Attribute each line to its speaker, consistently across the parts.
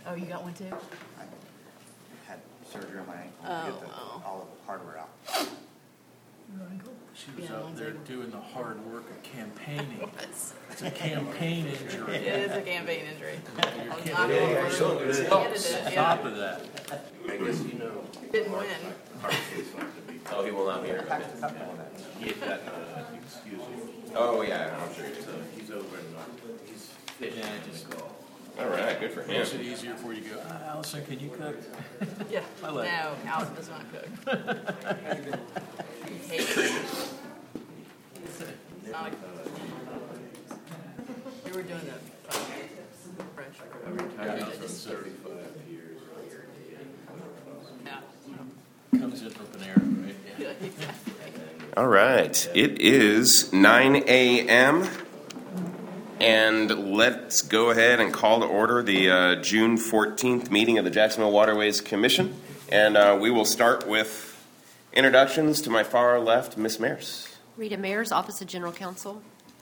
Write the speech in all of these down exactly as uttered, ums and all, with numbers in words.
Speaker 1: Oh, you got one too?
Speaker 2: I had surgery on my ankle to
Speaker 1: Oh,
Speaker 2: get the,
Speaker 1: oh.
Speaker 2: all of the hardware out.
Speaker 3: She was
Speaker 1: Yeah,
Speaker 3: out
Speaker 1: one's
Speaker 3: there
Speaker 1: able-
Speaker 3: doing the hard work of campaigning.
Speaker 1: It's,
Speaker 3: It's a campaign injury.
Speaker 1: it is a campaign injury.
Speaker 3: Your
Speaker 1: I was
Speaker 3: campaign-
Speaker 1: not over.
Speaker 3: So
Speaker 1: He
Speaker 3: stop,
Speaker 1: ended it,
Speaker 3: stop
Speaker 1: yeah.
Speaker 3: of that.
Speaker 4: I guess you know.
Speaker 1: Didn't win.
Speaker 4: Oh, he will not be here. He had gotten uh, excuse me. Oh yeah, I'm sure. So he's over in North. He's fishing.
Speaker 3: Yeah, just
Speaker 4: All right, good for him.
Speaker 3: makes it easier for you to go, ah, Allison, can you cook?
Speaker 1: Yeah.
Speaker 3: I
Speaker 1: No,
Speaker 3: like it.
Speaker 1: Allison does not cook. He hates it. It's not a cook. You were doing the uh, French or whatever.
Speaker 3: Yeah,
Speaker 1: I just-
Speaker 4: thirty-five years.
Speaker 1: Yeah.
Speaker 3: Comes in from Panera, right? Yeah.
Speaker 1: Exactly.
Speaker 4: All right, it is nine a.m. and let's go ahead and call to order the uh, June fourteenth meeting of the Jacksonville Waterways Commission. And uh, we will start with introductions. To my far left, Miss Mears.
Speaker 5: Rita Mayers, Office of General Counsel.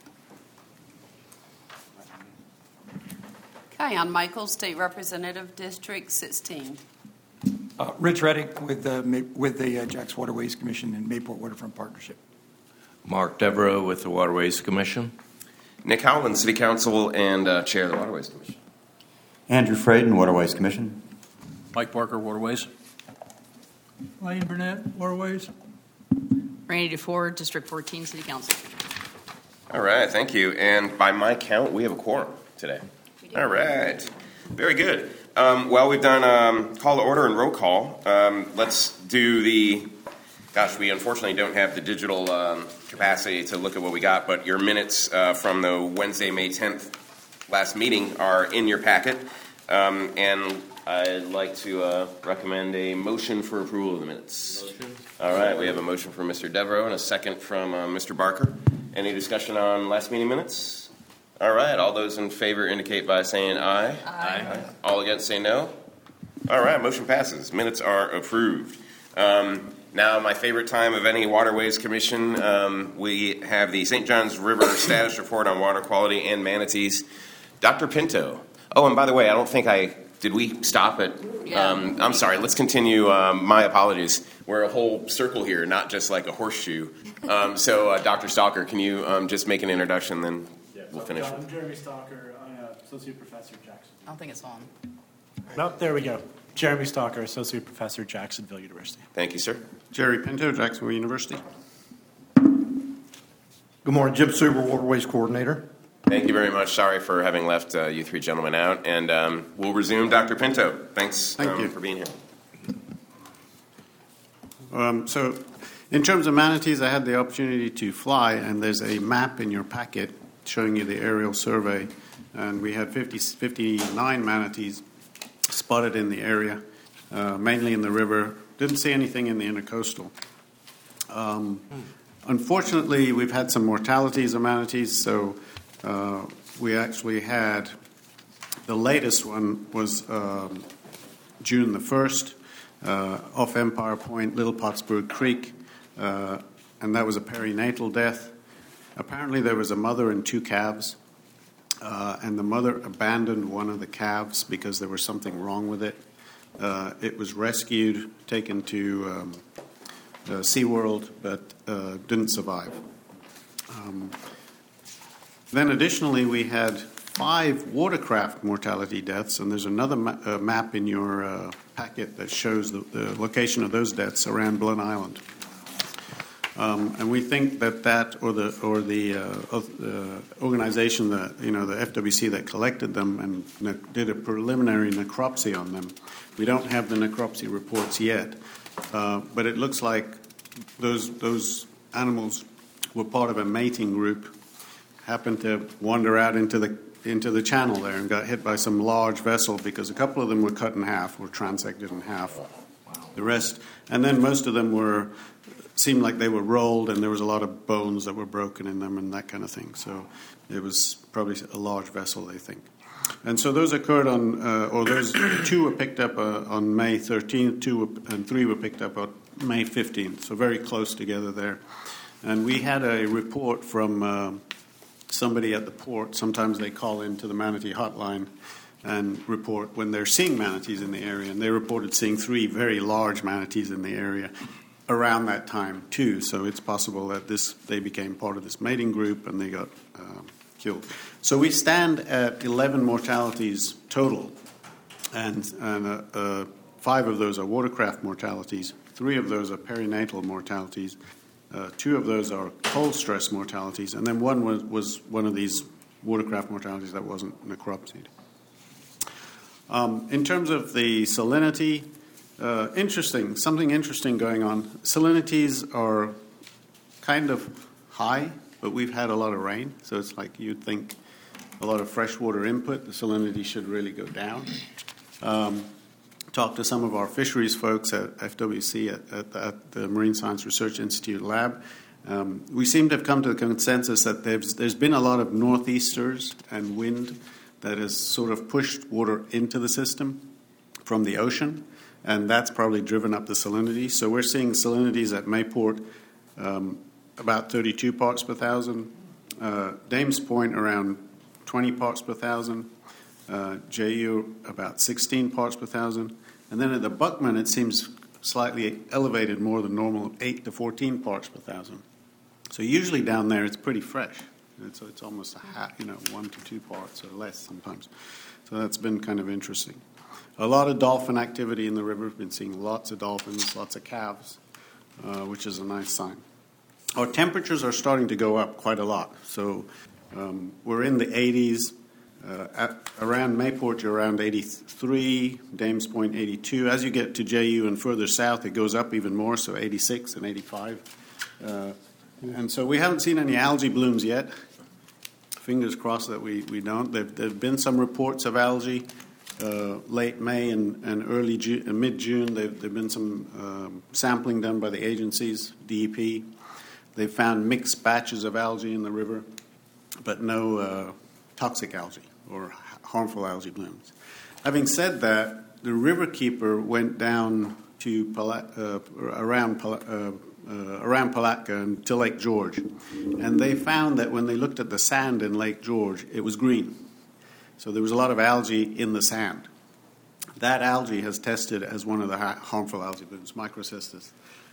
Speaker 6: Kion Michael, State Representative, District sixteen.
Speaker 7: Uh, Rich Reddick with the, Ma- with the uh, Jackson Waterways Commission and Mayport Waterfront Partnership.
Speaker 8: Mark Devereaux with the Waterways Commission.
Speaker 4: Nick Howland, City Council and uh, Chair of the Waterways Commission.
Speaker 9: Andrew Fraden, Waterways Commission.
Speaker 3: Mike Barker, Waterways.
Speaker 10: Lane Burnett, Waterways.
Speaker 6: Randy DeFord, District fourteen, City Council.
Speaker 4: All right, thank you. And by my count, we have a quorum today. All right, very good. Um, well, we've done um, call to order and roll call. Um, let's do the, gosh, we unfortunately don't have the digital um, capacity to look at what we got, but your minutes uh, from the Wednesday, May tenth last meeting are in your packet. Um, and I'd like to uh, recommend a motion for approval of the minutes.
Speaker 8: Motion.
Speaker 4: All right, we have a motion from Mister Devereaux and a second from uh, Mister Barker. Any discussion on last meeting minutes? All right, all those in favor indicate by saying aye.
Speaker 8: Aye.
Speaker 4: All against say no. All right, motion passes. Minutes are approved. Um, now, my favorite time of any Waterways Commission, um, we have the Saint Johns River status report on water quality and manatees. Doctor Pinto. Oh, and by the way, I don't think I did. We stop at?
Speaker 6: Yeah.
Speaker 4: Um, I'm sorry. Let's continue. Um, my apologies. We're a whole circle here, not just like a horseshoe. Um, so, uh, Doctor Stalker, can you um, just make an introduction, then we'll finish.
Speaker 10: I'm Jeremy Stalker, I'm an Associate Professor at Jackson.
Speaker 6: I don't think it's on.
Speaker 10: Nope, there we go. Jeremy Stalker, Associate Professor at Jacksonville University.
Speaker 4: Thank you, sir.
Speaker 11: Jerry Pinto, Jacksonville University.
Speaker 9: Good morning, Jim Suber, Waterways Coordinator.
Speaker 4: Thank you very much. Sorry for having left uh, you three gentlemen out. And um, we'll resume. Doctor Pinto, thanks
Speaker 11: Thank
Speaker 4: um,
Speaker 11: you.
Speaker 4: for being here.
Speaker 11: Um, so, in terms of manatees, I had the opportunity to fly, and there's a map in your packet showing you the aerial survey. And we had fifty, fifty-nine manatees spotted in the area, uh, mainly in the river. Didn't see anything in the intercoastal. Um, unfortunately, we've had some mortalities of manatees, so uh, we actually had the latest one was um, June the first uh, off Empire Point, Little Pottsburg Creek, uh, and that was a perinatal death. Apparently, there was a mother and two calves, uh, and the mother abandoned one of the calves because there was something wrong with it. Uh, it was rescued, taken to um, uh, SeaWorld, but uh, didn't survive. Um, then additionally, we had five watercraft mortality deaths, and there's another ma- uh, map in your uh, packet that shows the, the location of those deaths around Blount Island. Um, and we think that that, or the or the uh, uh, organization that you know the F W C that collected them and ne- did a preliminary necropsy on them. We don't have the necropsy reports yet, uh, but it looks like those those animals were part of a mating group, happened to wander out into the into the channel there and got hit by some large vessel because a couple of them were cut in half, were transected in half. The rest, and then most of them were. Seemed like they were rolled, and there was a lot of bones that were broken in them and that kind of thing. So it was probably a large vessel, they think. And so those occurred on, uh, or those two were picked up uh, on May thirteenth, two were, and three were picked up on May fifteenth, so very close together there. And we had a report from uh, somebody at the port. Sometimes they call into the Manatee hotline and report when they're seeing manatees in the area. And they reported seeing three very large manatees in the area around that time too. So it's possible that this they became part of this mating group and they got um, killed. So we stand at eleven mortalities total, and, and uh, uh, five of those are watercraft mortalities, three of those are perinatal mortalities, uh, two of those are cold stress mortalities, and then one was, was one of these watercraft mortalities that wasn't necropsied. Um, in terms of the salinity, uh, interesting, something interesting going on. Salinities are kind of high, but we've had a lot of rain, so it's like you'd think a lot of freshwater input, the salinity should really go down. Um, talked to some of our fisheries folks at F W C, at, at, at the Marine Science Research Institute lab. Um, we seem to have come to the consensus that there's, there's been a lot of northeasters and wind that has sort of pushed water into the system from the ocean, and that's probably driven up the salinity. So we're seeing salinities at Mayport um, about thirty-two parts per thousand, uh, Dames Point around twenty parts per thousand, uh, J U about sixteen parts per thousand, and then at the Buckman it seems slightly elevated more than normal, eight to fourteen parts per thousand. So usually down there it's pretty fresh. It's, it's almost a half, you know, one to two parts or less sometimes. So that's been kind of interesting. A lot of dolphin activity in the river. We've been seeing lots of dolphins, lots of calves, uh, which is a nice sign. Our temperatures are starting to go up quite a lot. So um, we're in the eighties. Uh, at, around Mayport, you're around eighty-three, Dames Point eighty-two. As you get to J U and further south, it goes up even more, so eighty-six and eighty-five. Uh, and so we haven't seen any algae blooms yet. Fingers crossed that we, we don't. There have been some reports of algae uh, late May and, and early June, uh, mid-June. There have been some um, sampling done by the agencies, D E P. They found mixed batches of algae in the river, but no uh, toxic algae or harmful algae blooms. Having said that, the riverkeeper went down to Pala- uh, around Pala- uh, uh, around Palatka and to Lake George, and they found that when they looked at the sand in Lake George, it was green. So there was a lot of algae in the sand. That algae has tested as one of the ha- harmful algae blooms, Microcystis.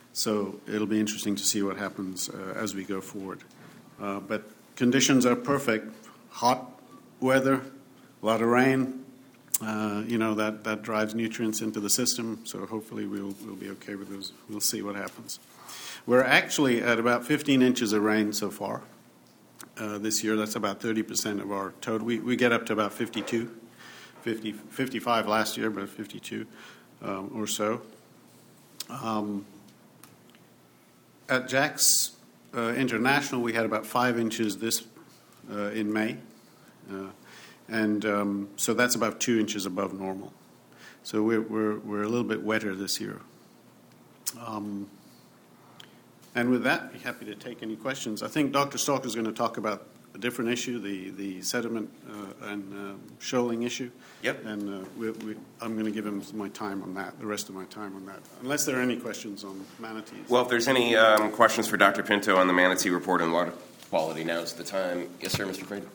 Speaker 11: So it'll be interesting to see what happens uh, as we go forward. Uh, but conditions are perfect. Hot weather, a lot of rain. Uh, you know, that, that drives nutrients into the system. So hopefully we'll, we'll be okay with those. We'll see what happens. We're actually at about fifteen inches of rain so far uh, this year. That's about thirty percent of our total. We, we get up to about fifty-two, fifty, fifty-five last year, but fifty-two um, or so. Um, At Jack's uh, International, we had about five inches this uh, in May, uh, and um, so that's about two inches above normal. So we're we're we're a little bit wetter this year. Um, and with that, I'd be happy to take any questions. I think Doctor Stalker is going to talk about a different issue, the the sediment uh, and uh, shoaling issue.
Speaker 4: Yep.
Speaker 11: And uh, we, we, I'm going to give him my time on that, the rest of my time on that, unless there are any questions on manatees.
Speaker 4: Well, if there's any um, questions for Doctor Pinto on the manatee report on water quality, now's the time. Yes, sir, Mister Fraden.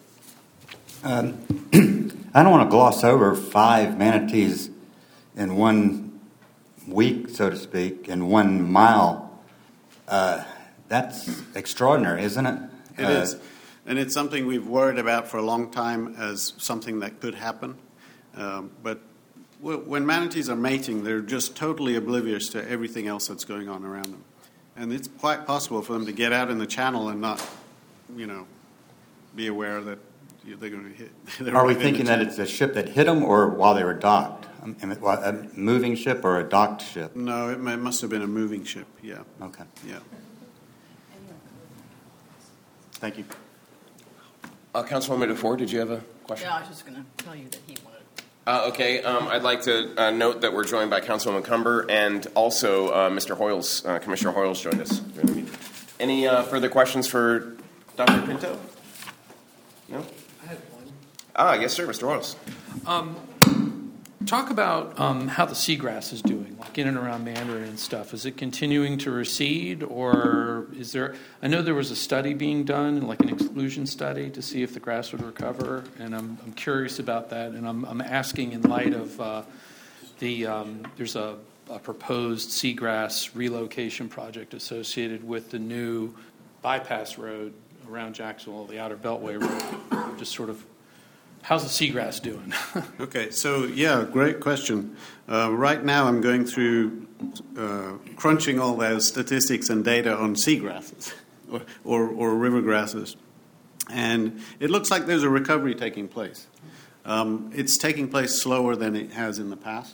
Speaker 9: Um, I don't want to gloss over five manatees in one week, so to speak, in one mile. Uh, that's extraordinary, isn't it?
Speaker 11: It
Speaker 9: uh,
Speaker 11: is. And it's something we've worried about for a long time as something that could happen. Um, but w- when manatees are mating, they're just totally oblivious to everything else that's going on around them. And it's quite possible for them to get out in the channel and not, you know, be aware that they're going to hit. They're
Speaker 9: Are we
Speaker 11: right in
Speaker 9: thinking
Speaker 11: the
Speaker 9: that
Speaker 11: channel.
Speaker 9: it's a ship that hit them or while they were docked? Um, A moving ship or a docked ship?
Speaker 11: No, it, may, it must have been a moving ship, yeah.
Speaker 9: Okay.
Speaker 11: Yeah.
Speaker 9: Thank you.
Speaker 4: Uh, Councilwoman DeFore, did you have a question?
Speaker 1: Yeah, I was just going to tell you that he wanted.
Speaker 4: Uh, okay, um, I'd like to uh, note that we're joined by Councilwoman Cumber and also uh, Mister Hoyles, uh, Commissioner Hoyles joined us. Any uh, further questions for Doctor Pinto? No?
Speaker 12: I had one.
Speaker 4: Ah, yes, sir, Mister Hoyles.
Speaker 12: Um, talk about um, how the seagrass is doing. like in and around Mandarin and stuff, is it continuing to recede, or is there, I know there was a study being done, like an exclusion study, to see if the grass would recover, and I'm, I'm curious about that, and I'm, I'm asking in light of uh, the, um, there's a, a proposed seagrass relocation project associated with the new bypass road around Jacksonville, the Outer Beltway Road. Just sort of, how's the seagrass doing?
Speaker 11: Okay, so yeah, great question. Uh, right now I'm going through uh, crunching all those statistics and data on seagrasses or, or, or river grasses. And it looks like there's a recovery taking place. Um, it's taking place slower than it has in the past,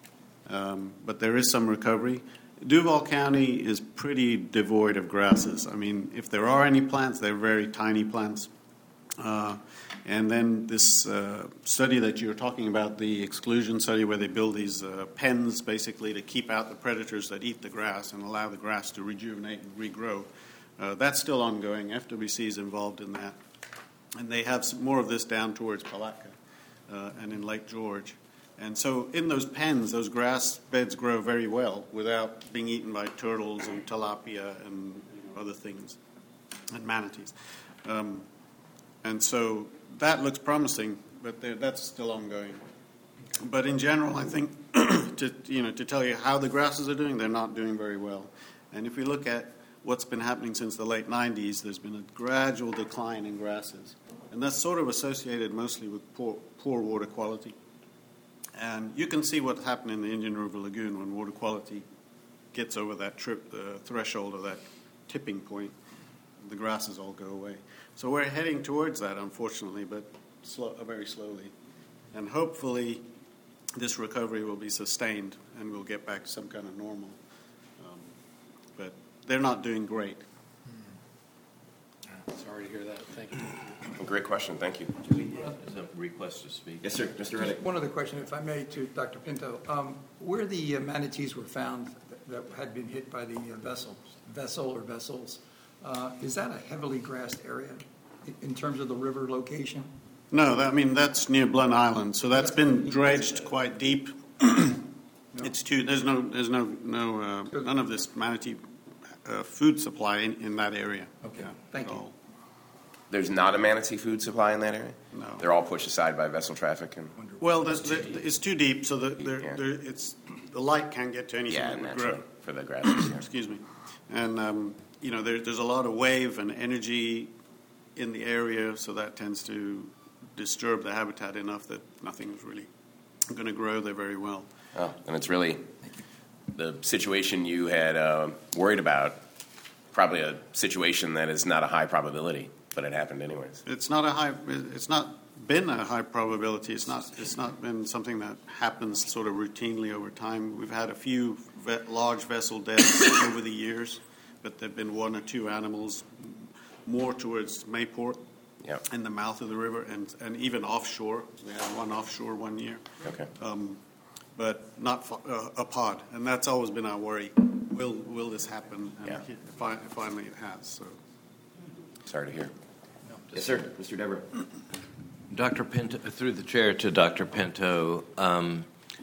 Speaker 11: um, but there is some recovery. Duval County is pretty devoid of grasses. I mean, if there are any plants, they're very tiny plants. Uh, and then this uh, study that you were talking about, the exclusion study where they build these uh, pens basically to keep out the predators that eat the grass and allow the grass to rejuvenate and regrow, uh, that's still ongoing. F W C is involved in that. And they have some more of this down towards Palatka uh, and in Lake George. And so in those pens, those grass beds grow very well without being eaten by turtles and tilapia and you know, other things, and manatees. Um, and so that looks promising, but that's still ongoing. But in general, I think to you know to tell you how the grasses are doing, they're not doing very well. And if we look at what's been happening since the late nineties, there's been a gradual decline in grasses. And that's sort of associated mostly with poor, poor water quality. And you can see what happened in the Indian River Lagoon when water quality gets over that trip, the threshold of that tipping point. The grasses all go away. So we're heading towards that, unfortunately, but slow, very slowly. And hopefully this recovery will be sustained and we'll get back to some kind of normal. Um, but they're not doing great.
Speaker 12: Sorry to hear that. Thank you.
Speaker 4: Well, great question. Thank you.
Speaker 8: Is a request to speak?
Speaker 4: Yes, sir. Mister Reddick.
Speaker 7: One other question, if I may, to Doctor Pinto. Um, where the uh, manatees were found that, that had been hit by the uh, vessel, vessel or vessels, uh, is that a heavily grassed area in terms of the river location?
Speaker 11: No, that, I mean, that's near Blunt Island, so that's been dredged quite deep. No. It's too, there's no, there's no, no, uh, none of this manatee uh, food supply in, in that area.
Speaker 7: Okay,
Speaker 11: yeah,
Speaker 7: thank you.
Speaker 11: all.
Speaker 4: There's not a manatee food supply in that area?
Speaker 11: No.
Speaker 4: They're all pushed aside by vessel traffic? And
Speaker 11: Well, the, the, it's too deep, so the, the,
Speaker 4: Yeah.
Speaker 11: the, it's, the light can't get to anything
Speaker 4: yeah,
Speaker 11: that would
Speaker 4: naturally,
Speaker 11: grow.
Speaker 4: for the grasses. yeah.
Speaker 11: Excuse me. And, um, you know, there, there's a lot of wave and energy in the area, so that tends to disturb the habitat enough that nothing's really going to grow there very well.
Speaker 4: Oh, and it's really the situation you had uh, worried about, probably a situation that is not a high probability, but it happened anyways.
Speaker 11: It's not a high. It's not been a high probability. It's not. It's not been something that happens sort of routinely over time. We've had a few ve- large vessel deaths over the years, but there've been one or two animals more towards Mayport
Speaker 4: Yep.
Speaker 11: in the mouth of the river, and and even offshore. We had one offshore one year.
Speaker 4: Okay.
Speaker 11: Um, but not fa- uh, a pod, and that's always been our worry. Will will this happen? And
Speaker 4: Yeah.
Speaker 11: fi- finally, it has. So.
Speaker 4: Sorry to hear. Yes, sir. Mister Deborah.
Speaker 8: Doctor Pinto, through the chair to Doctor Pinto, um,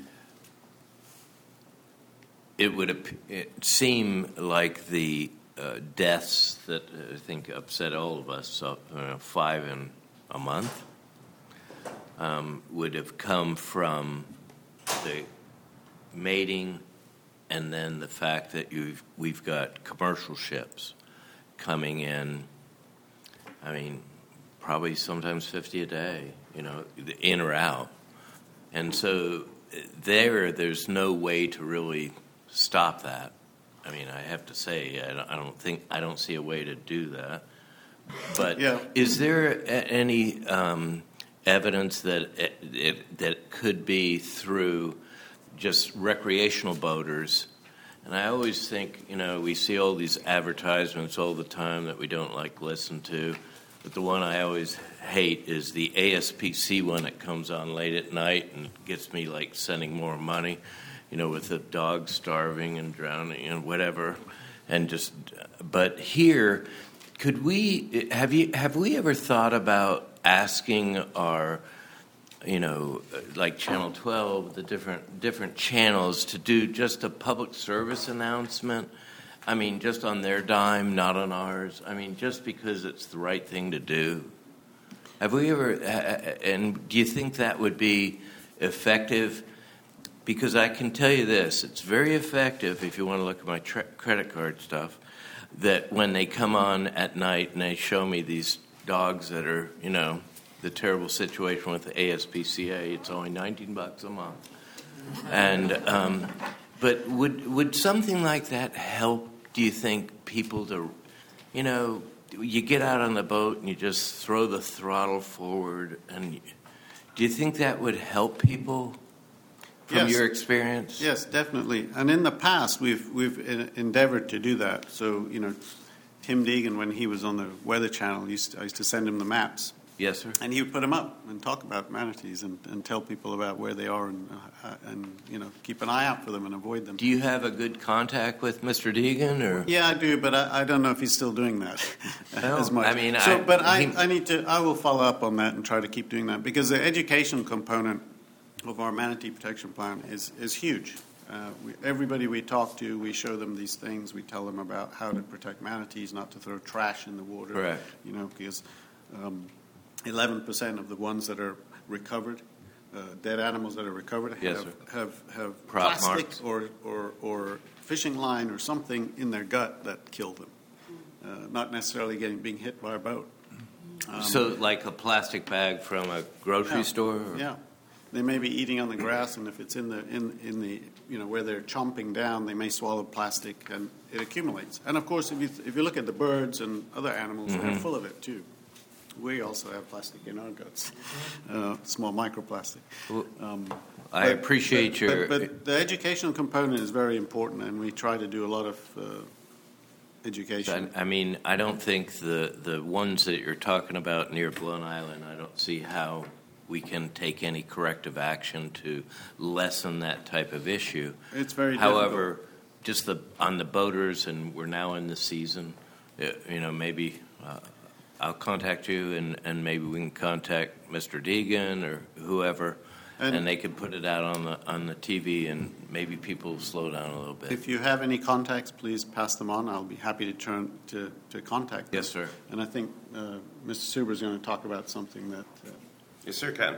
Speaker 8: it would ap- it seem like the uh, deaths that uh, I think upset all of us, uh, five in a month, um, would have come from the mating and then the fact that you've, we've got commercial ships coming in, I mean, probably sometimes fifty a day, you know, in or out. And so there, there's no way to really stop that. I mean, I have to say, I don't, I don't think, I don't see a way to do that. But
Speaker 11: Yeah.
Speaker 8: is there a- any um, evidence that it, it, that could be through just recreational boaters? And I always think, you know, we see all these advertisements all the time that we don't like listen to. But the one I always hate is the A S P C one that comes on late at night and gets me like sending more money, you know, with the dog starving and drowning and whatever. And just, but here, could we, have you, have we ever thought about asking our you know, like Channel twelve, the different different channels to do just a public service announcement. I mean, just on their dime, not on ours. I mean, just because it's the right thing to do. Have we ever, and do you think that would be effective? Because I can tell you this, it's very effective if you want to look at my tra- credit card stuff, that when they come on at night and they show me these dogs that are, you know, the terrible situation with the A S P C A, it's only nineteen bucks a month. And, um, but would would something like that help, do you think, people to, you know, you get out on the boat and you just throw the throttle forward, and you, do you think that would help people from
Speaker 11: Yes.
Speaker 8: your experience?
Speaker 11: Yes, definitely. And in the past, we've we've en- endeavored to do that. So, you know, Tim Deegan, when he was on the Weather Channel, used to, I used to send him the maps.
Speaker 8: Yes, sir.
Speaker 11: And he would put them up and talk about manatees and, and tell people about where they are and, uh, and, you know, keep an eye out for them and avoid them.
Speaker 8: Do you have a good contact with Mister Deegan, or?
Speaker 11: Yeah, I do, but I, I don't know if he's still doing that
Speaker 8: No,
Speaker 11: as much.
Speaker 8: I mean,
Speaker 11: so,
Speaker 8: I-
Speaker 11: but I,
Speaker 8: he-
Speaker 11: I need to. I will follow up on that and try to keep doing that, because the education component of our manatee protection plan is is huge. Uh, we, everybody we talk to, we show them these things. We tell them about how to protect manatees, not to throw trash in the water.
Speaker 8: Correct.
Speaker 11: You know, because um, eleven percent of the ones that are recovered, uh, dead animals that are recovered,
Speaker 8: Yes,
Speaker 11: have,
Speaker 8: sir.
Speaker 11: have have
Speaker 8: Prop
Speaker 11: plastic
Speaker 8: marks.
Speaker 11: or, or or fishing line or something in their gut that killed them. Uh, not necessarily getting being hit by a boat. Um,
Speaker 8: So, like a plastic bag from a grocery
Speaker 11: yeah,
Speaker 8: store? Or?
Speaker 11: Yeah, they may be eating on the grass, and if it's in the in in the you know where they're chomping down, they may swallow plastic, and it accumulates. And of course, if you if you look at the birds and other animals,
Speaker 8: Mhm.
Speaker 11: they're full of it too. We also have plastic in our guts, uh, small microplastic. Um,
Speaker 8: I
Speaker 11: but-
Speaker 8: appreciate
Speaker 11: but,
Speaker 8: your-
Speaker 11: But, but the educational component is very important, and we try to do a lot of uh, education.
Speaker 8: I I mean, I don't think the, the ones that you're talking about near Blown Island, I don't see how we can take any corrective action to lessen that type of issue.
Speaker 11: It's very
Speaker 8: However, just the on the boaters, and we're now in the season, uh, you know, maybe uh, I'll contact you, and, and maybe we can contact Mister Deegan or whoever, and,
Speaker 11: And-
Speaker 8: they could put it out on the on the T V, and maybe people will slow down a little bit.
Speaker 11: If you have any contacts, please pass them on. I'll be happy to turn to, to contact them.
Speaker 8: Yes, sir.
Speaker 11: And I think uh, Mister Suber is going to talk about something that. Uh,
Speaker 4: Yes, sir, Ken.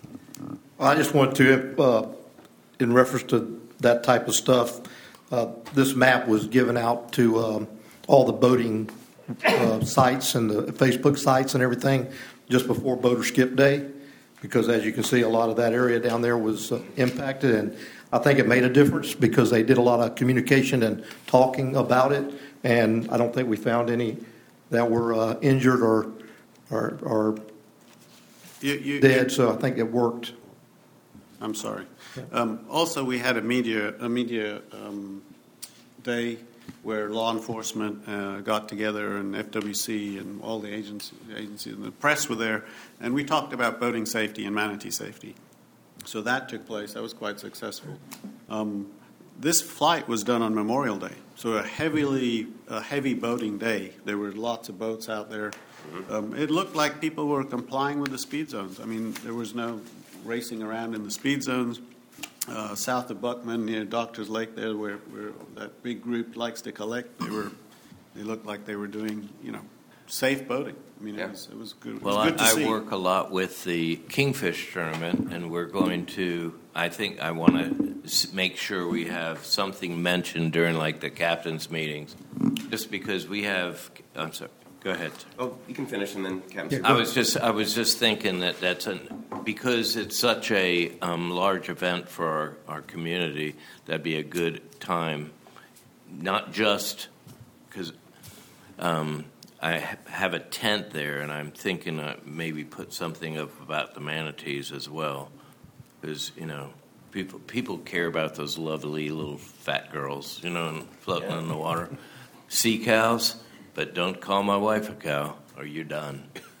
Speaker 13: I just want to, uh, in reference to that type of stuff, uh, this map was given out to um, all the boating uh, sites and the Facebook sites and everything just before Boater Skip Day, because as you can see, a lot of that area down there was uh, impacted, and I think it made a difference because they did a lot of communication and talking about it, and I don't think we found any that were uh, injured or or, or
Speaker 11: you, you,
Speaker 13: dead, so I think it worked.
Speaker 11: I'm sorry. Um, also, we had a media a media um, day where law enforcement uh, got together, and F W C and all the agencies, agencies and the press were there, and we talked about boating safety and manatee safety. So that took place. That was quite successful. Um, this flight was done on Memorial Day, so a heavily a heavy boating day. There were lots of boats out there. Um, it looked like people were complying with the speed zones. I mean, there was no racing around in the speed zones. Uh, south of Buckman, near Doctors Lake, there where, where that big group likes to collect, they were, they looked like they were doing, you know, safe boating. I mean, it was it was good. It was
Speaker 8: Well,
Speaker 11: good to
Speaker 8: I,
Speaker 11: see.
Speaker 8: I work a lot with the Kingfish tournament, and we're going to. I think I want to make sure we have something mentioned during like the captains' meetings, just because we have. I'm sorry. Go ahead.
Speaker 4: Oh, you can finish, and then Captain.
Speaker 8: I was just I was just thinking that that's an because it's such a um, large event for our, our community. That'd be a good time, not just because um, I ha- have a tent there, and I'm thinking uh, maybe put something up about the manatees as well, because you know people people care about those lovely little fat girls, you know, and floating
Speaker 4: Yeah.
Speaker 8: in the water, sea cows. But don't call my wife a cow, or you're done.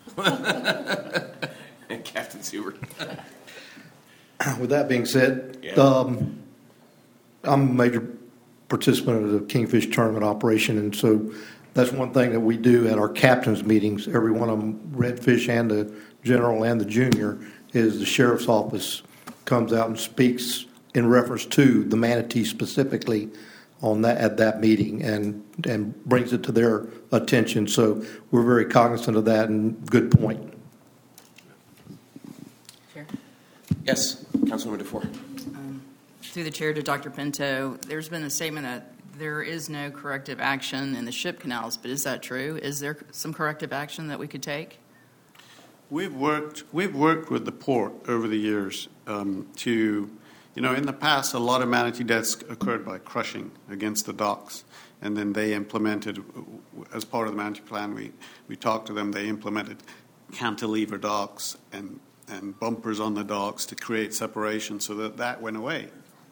Speaker 4: Captain Seward.
Speaker 13: With that being said,
Speaker 4: Yeah.
Speaker 13: um, I'm a major participant of the Kingfish tournament operation, and so that's one thing that we do at our captains' meetings. Every one of them, redfish and the general and the junior, is the sheriff's office comes out and speaks in reference to the manatee specifically on that at that meeting and and brings it to their attention. So we're very cognizant of that, and good point.
Speaker 1: Chair?
Speaker 4: Yes, Councilwoman DeFore.
Speaker 1: Um, Through the chair to Doctor Pinto, there's been a statement that there is no corrective action in the ship canals, but is that true? Is there some corrective action that we could take?
Speaker 11: We've worked we've worked with the port over the years um, to, you know, in the past a lot of manatee deaths occurred by crushing against the docks, and then they implemented, as part of the manatee plan, we, we talked to them, they implemented cantilever docks and, and bumpers on the docks to create separation so that that went away.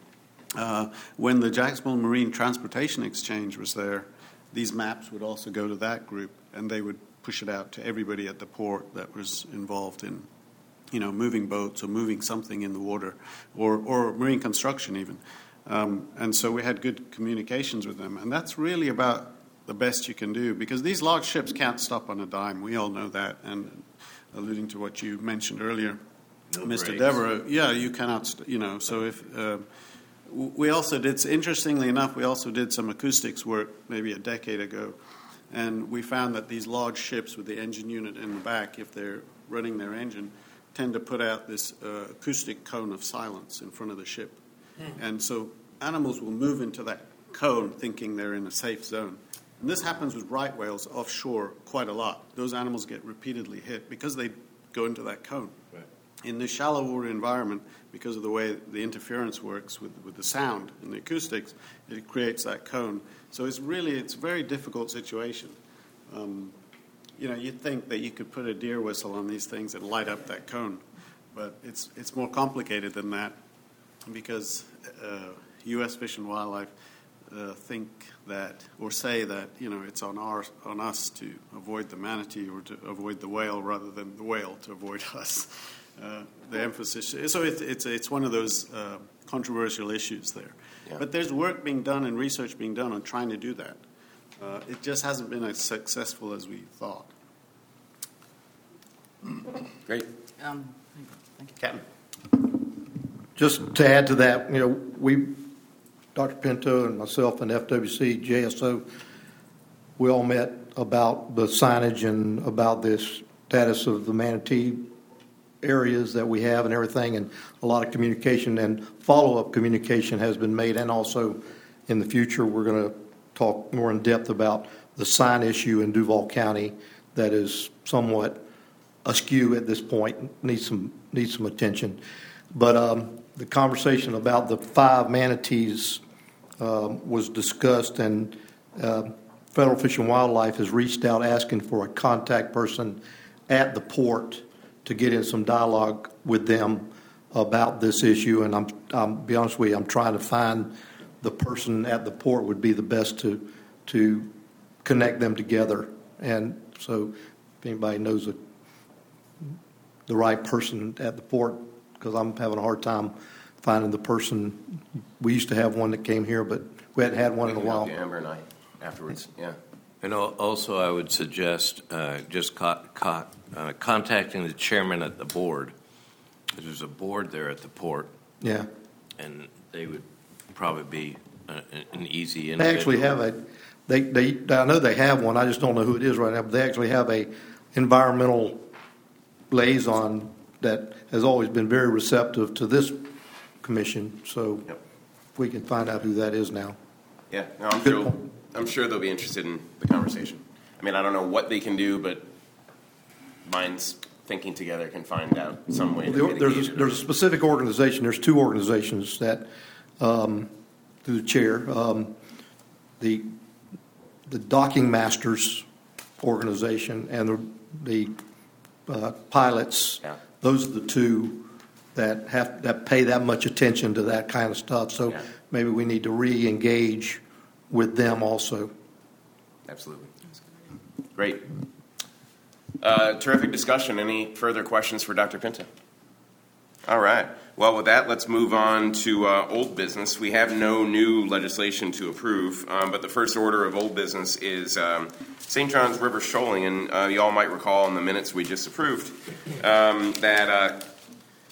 Speaker 11: Uh, when the Jacksonville Marine Transportation Exchange was there, these maps would also go to that group, and they would push it out to everybody at the port that was involved in, you know, moving boats or moving something in the water, or, or marine construction even. Um, and so we had good communications with them. And that's really about the best you can do, because these large ships can't stop on a dime. We all know that. And alluding to what you mentioned earlier,
Speaker 8: no
Speaker 11: Mister
Speaker 8: breaks.
Speaker 11: Devereux, yeah, you cannot, st- you know, so if... Uh, we also did, interestingly enough, we also did some acoustics work maybe a decade ago. And we found that these large ships with the engine unit in the back, if they're running their engine, tend to put out this uh, acoustic cone of silence in front of the ship. Mm. And so animals will move into that cone thinking they're in a safe zone. And this happens with right whales offshore quite a lot. Those animals get repeatedly hit because they go into that cone. Right. In the shallow water environment, because of the way the interference works with, with the sound and the acoustics, it creates that cone. So it's really, it's a very difficult situation. Um, you know, you'd think that you could put a deer whistle on these things and light up that cone, but it's it's more complicated than that, because uh, U S Fish and Wildlife uh, think that, or say that, you know, it's on our on us to avoid the manatee or to avoid the whale rather than the whale to avoid us. Uh, the emphasis, so it, it's it's one of those uh, controversial issues there. Yeah. But there's work being done and research being done on trying to do that. Uh, it just hasn't been as successful as we thought.
Speaker 4: Great.
Speaker 1: Um, thank you.
Speaker 4: Captain.
Speaker 13: Just to add to that, you know, we, Doctor Pinto and myself and F W C, J S O, we all met about the signage and about this status of the manatee areas that we have and everything, and a lot of communication and follow-up communication has been made. And also in the future, we're going to talk more in depth about the sign issue in Duval County that is somewhat askew at this point, needs some needs some attention. But um, the conversation about the five manatees um, was discussed, and uh, Federal Fish and Wildlife has reached out asking for a contact person at the port to get in some dialogue with them about this issue. And I'm, I'm be honest with you, I'm trying to find the person at the port would be the best to to connect them together. And so if anybody knows a, the right person at the port, because I'm having a hard time finding the person. We used to have one that came here, but we hadn't had one in a while.
Speaker 4: Amber and I afterwards, yeah.
Speaker 8: And also, I would suggest uh, just co- co- uh, contacting the chairman at the board. There's a board there at the port.
Speaker 13: Yeah.
Speaker 8: And they would probably be a, an easy individual.
Speaker 13: They actually have a, they, they, I know they have one, I just don't know who it is right now, but they actually have a environmental liaison that has always been very receptive to this commission. So
Speaker 4: yep.
Speaker 13: if we can find out who that is now.
Speaker 4: Yeah, no, I'm sure, I'm sure they'll be interested in the conversation. I mean, I don't know what they can do, but minds thinking together can find out some way to
Speaker 13: There, there's,
Speaker 4: mitigate
Speaker 13: a,
Speaker 4: it.
Speaker 13: there's a specific organization, there's two organizations that, um, through the chair, um, the the Docking Masters organization and the, the uh, pilots,
Speaker 4: yeah.
Speaker 13: those are the two that have that pay that much attention to that kind of stuff. So
Speaker 4: yeah.
Speaker 13: maybe we need to re-engage with them also.
Speaker 4: Absolutely. Great. Uh, terrific discussion. Any further questions for Doctor Pinto? All right. Well, with that, let's move on to uh, old business. We have no new legislation to approve, um, but the first order of old business is um, Saint Johns River shoaling. And uh, you all might recall in the minutes we just approved um, that uh,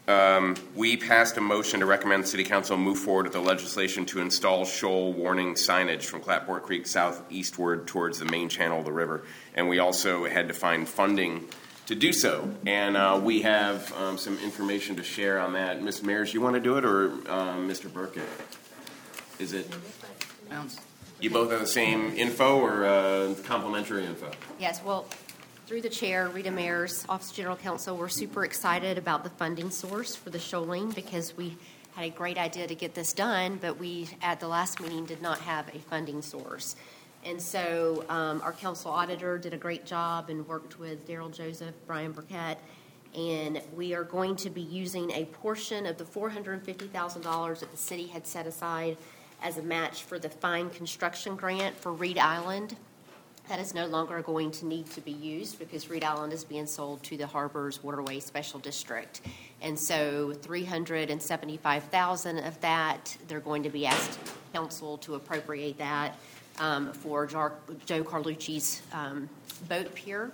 Speaker 4: um, we passed a motion to recommend City Council move forward with the legislation to install shoal warning signage from Clapboard Creek southeastward towards the main channel of the river. And we also had to find funding to do so. And uh, we have um, some information to share on that. Miz Mayers, you want to do it, or um, Mister Burkett? Is it? You both have the same info, or uh, complimentary info?
Speaker 5: Yes, well, through the chair, Rita Mayers, Office of General Counsel, we're super excited about the funding source for the shoaling because we had a great idea to get this done, but we, at the last meeting, did not have a funding source. And so um, our council auditor did a great job and worked with Daryl Joseph, Brian Burkett, and we are going to be using a portion of the four hundred fifty thousand dollars that the city had set aside as a match for the fine construction grant for Reed Island. That is no longer going to need to be used because Reed Island is being sold to the Harbor's Waterway Special District. And so three hundred seventy-five thousand dollars of that, they're going to be asked council to appropriate that um, for Jar- Joe Carlucci's um, boat pier.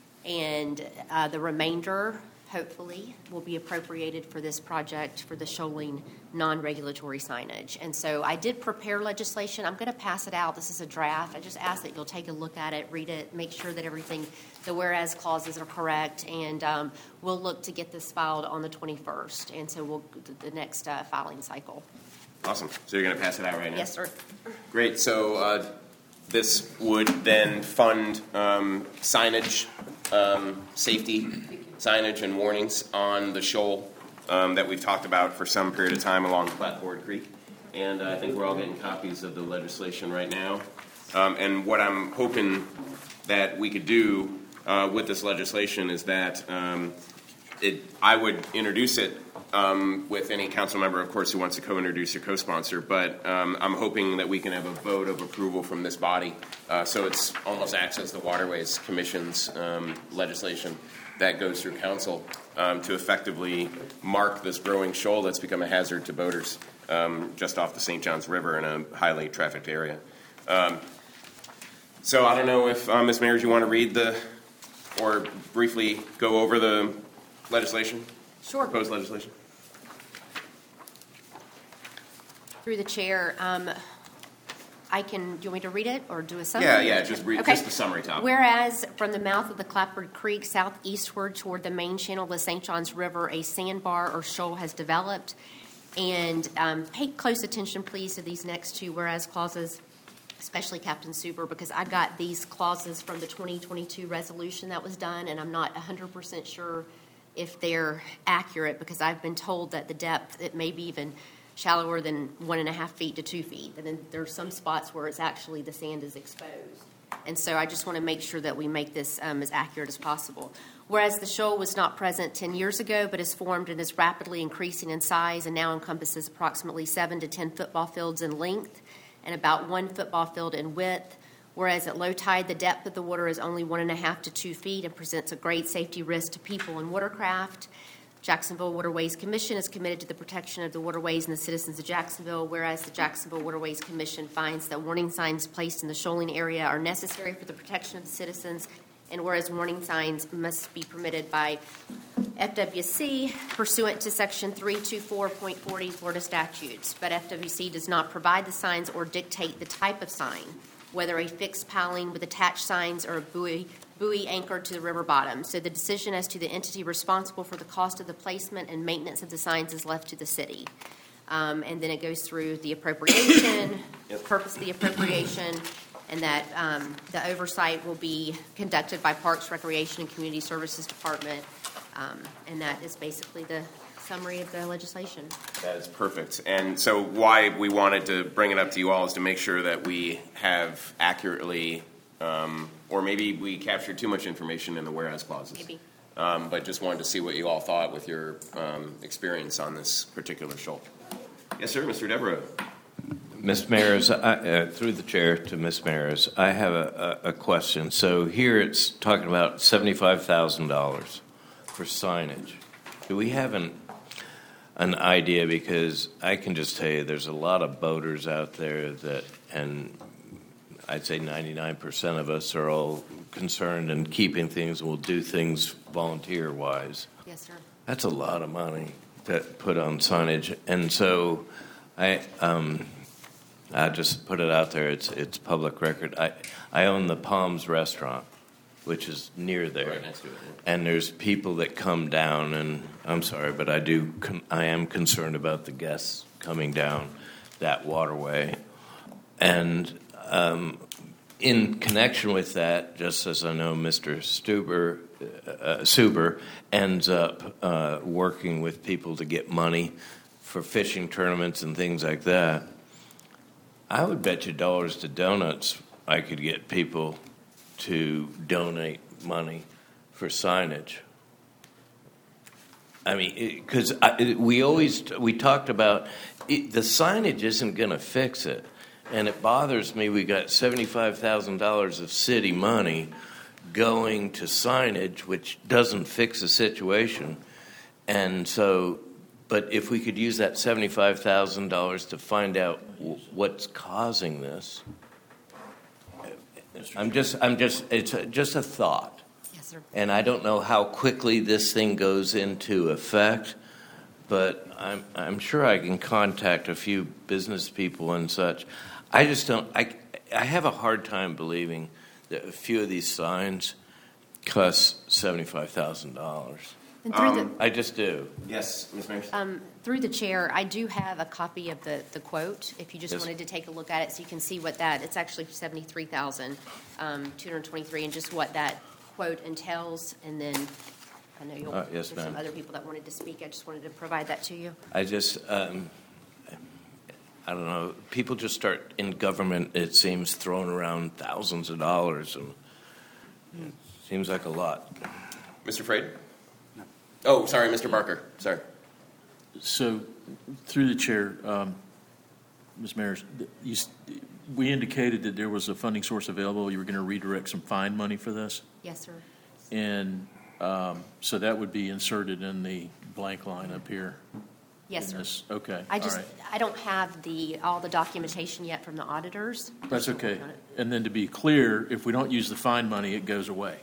Speaker 5: And uh, the remainder, hopefully, will be appropriated for this project for the shoaling non-regulatory signage. And so I did prepare legislation. I'm going to pass it out. This is a draft. I just ask that you'll take a look at it, read it, make sure that everything, the whereas clauses are correct, and um, we'll look to get this filed on the twenty-first. And so we'll the next uh, filing cycle.
Speaker 4: Awesome. So you're going to pass it out right now?
Speaker 5: Yes, sir.
Speaker 4: Great. So uh, this would then fund um, signage, um, safety signage and warnings on the shoal um, that we've talked about for some period of time along Clapboard Creek. And uh, I think we're all getting copies of the legislation right now. Um, and what I'm hoping that we could do uh, with this legislation is that um, it, I would introduce it um, with any council member, of course, who wants to co-introduce or co-sponsor. But um, I'm hoping that we can have a vote of approval from this body. Uh, so it's almost acts as the Waterways Commission's um, legislation that goes through council um, to effectively mark this growing shoal that's become a hazard to boaters um, just off the Saint Johns River in a highly trafficked area. Um, so I don't know if, uh, Miz Mayers, you want to read the, or briefly go over the legislation?
Speaker 5: Sure.
Speaker 4: Proposed legislation?
Speaker 5: Through the chair, um, I can, do you want me to read it or do a summary?
Speaker 4: Yeah, yeah, just read
Speaker 5: Okay.
Speaker 4: just the summary topic.
Speaker 5: Whereas from the mouth of the Clapboard Creek southeastward toward the main channel of the Saint Johns River, a sandbar or shoal has developed. And um, pay close attention, please, to these next two whereas clauses, especially Captain Suber, because I got these clauses from the twenty twenty-two resolution that was done, and I'm not one hundred percent sure if they're accurate because I've been told that the depth, it may be even shallower than one and a half feet to two feet. And then there's some spots where it's actually the sand is exposed. And so I just want to make sure that we make this um, as accurate as possible. Whereas the shoal was not present ten years ago, but is formed and is rapidly increasing in size and now encompasses approximately seven to ten football fields in length and about one football field in width. Whereas at low tide, the depth of the water is only one and a half to two feet and presents a great safety risk to people and watercraft. Jacksonville Waterways Commission is committed to the protection of the waterways and the citizens of Jacksonville, whereas the Jacksonville Waterways Commission finds that warning signs placed in the shoaling area are necessary for the protection of the citizens, and whereas warning signs must be permitted by F W C pursuant to Section three twenty-four point forty Florida statutes, but F W C does not provide the signs or dictate the type of sign, whether a fixed piling with attached signs or a buoy buoy anchored to the river bottom. So the decision as to the entity responsible for the cost of the placement and maintenance of the signs is left to the city. Um, and then it goes through the appropriation,
Speaker 4: Yep.
Speaker 5: purpose of the appropriation, and that um, the oversight will be conducted by Parks, Recreation, and Community Services Department. Um, and that is basically the summary of the legislation.
Speaker 4: That is perfect. And so why we wanted to bring it up to you all is to make sure that we have accurately, um, or maybe we captured too much information in the whereas clauses.
Speaker 5: Maybe.
Speaker 4: Um, but just wanted to see what you all thought with your um, experience on this particular shoal. Yes, sir, Mister Devereaux.
Speaker 8: Miz Mayers, I, uh, through the chair to Miz Mayers, I have a, a, a question. So here it's talking about seventy-five thousand dollars for signage. Do we have an an idea? Because I can just tell you there's a lot of boaters out there that, and I'd say ninety-nine percent of us are all concerned in keeping things and will do things volunteer-wise.
Speaker 5: Yes, sir.
Speaker 8: That's a lot of money. to put on signage. And so I, um, I just put it out there. It's it's public record. I, I own the Palms Restaurant, which is near there.
Speaker 4: Right next to it, yeah.
Speaker 8: And there's people that come down, and I'm sorry, but I do. Con- I am concerned about the guests coming down that waterway. And um, in connection with that, just as I know Mister Stuber, uh, Suber ends up uh, working with people to get money for fishing tournaments and things like that, I would bet you dollars to donuts I could get people to donate money for signage. I mean, because we always we talked about it, the signage isn't going to fix it, and it bothers me. We got seventy-five thousand dollars of city money going to signage, which doesn't fix the situation, and so. But if we could use that seventy-five thousand dollars to find out w- what's causing this, I'm just, I'm just, it's a, just a thought.
Speaker 5: Yes, sir.
Speaker 8: And I don't know how quickly this thing goes into effect, but I'm, I'm sure I can contact a few business people and such. I just don't, I, I have a hard time believing that a few of these signs cost seventy-five thousand dollars.
Speaker 5: And through
Speaker 4: Um,
Speaker 5: the,
Speaker 8: I just do.
Speaker 4: Yes, Miz Mayor.
Speaker 5: um, through the chair, I do have a copy of the, the quote, if you just
Speaker 8: Yes.
Speaker 5: wanted to take a look at it so you can see what that, it's actually seventy-three thousand two hundred twenty-three, and just what that quote entails. And then I know you'll,
Speaker 8: Uh, yes,
Speaker 5: there's some
Speaker 8: ma'am.
Speaker 5: other people that wanted to speak. I just wanted to provide that to you.
Speaker 8: I just, um, I don't know. People just start in government, it seems, throwing around thousands of dollars, and it seems like a lot.
Speaker 4: Mister Freyd? Oh, sorry, Mister Barker. Sorry.
Speaker 3: So, through the chair, um, Miz Mayor, you, we indicated that there was a funding source available. You were going to redirect some fine money for this,
Speaker 5: Yes, sir.
Speaker 3: and um, so that would be inserted in the blank line up here.
Speaker 5: Yes,
Speaker 3: in
Speaker 5: sir.
Speaker 3: this. Okay.
Speaker 5: I
Speaker 3: all
Speaker 5: just,
Speaker 3: right.
Speaker 5: I don't have the, all the documentation yet from the auditors.
Speaker 3: That's
Speaker 5: We're
Speaker 3: okay.
Speaker 5: working on it.
Speaker 3: And then to be clear, if we don't use the fine money, it goes away.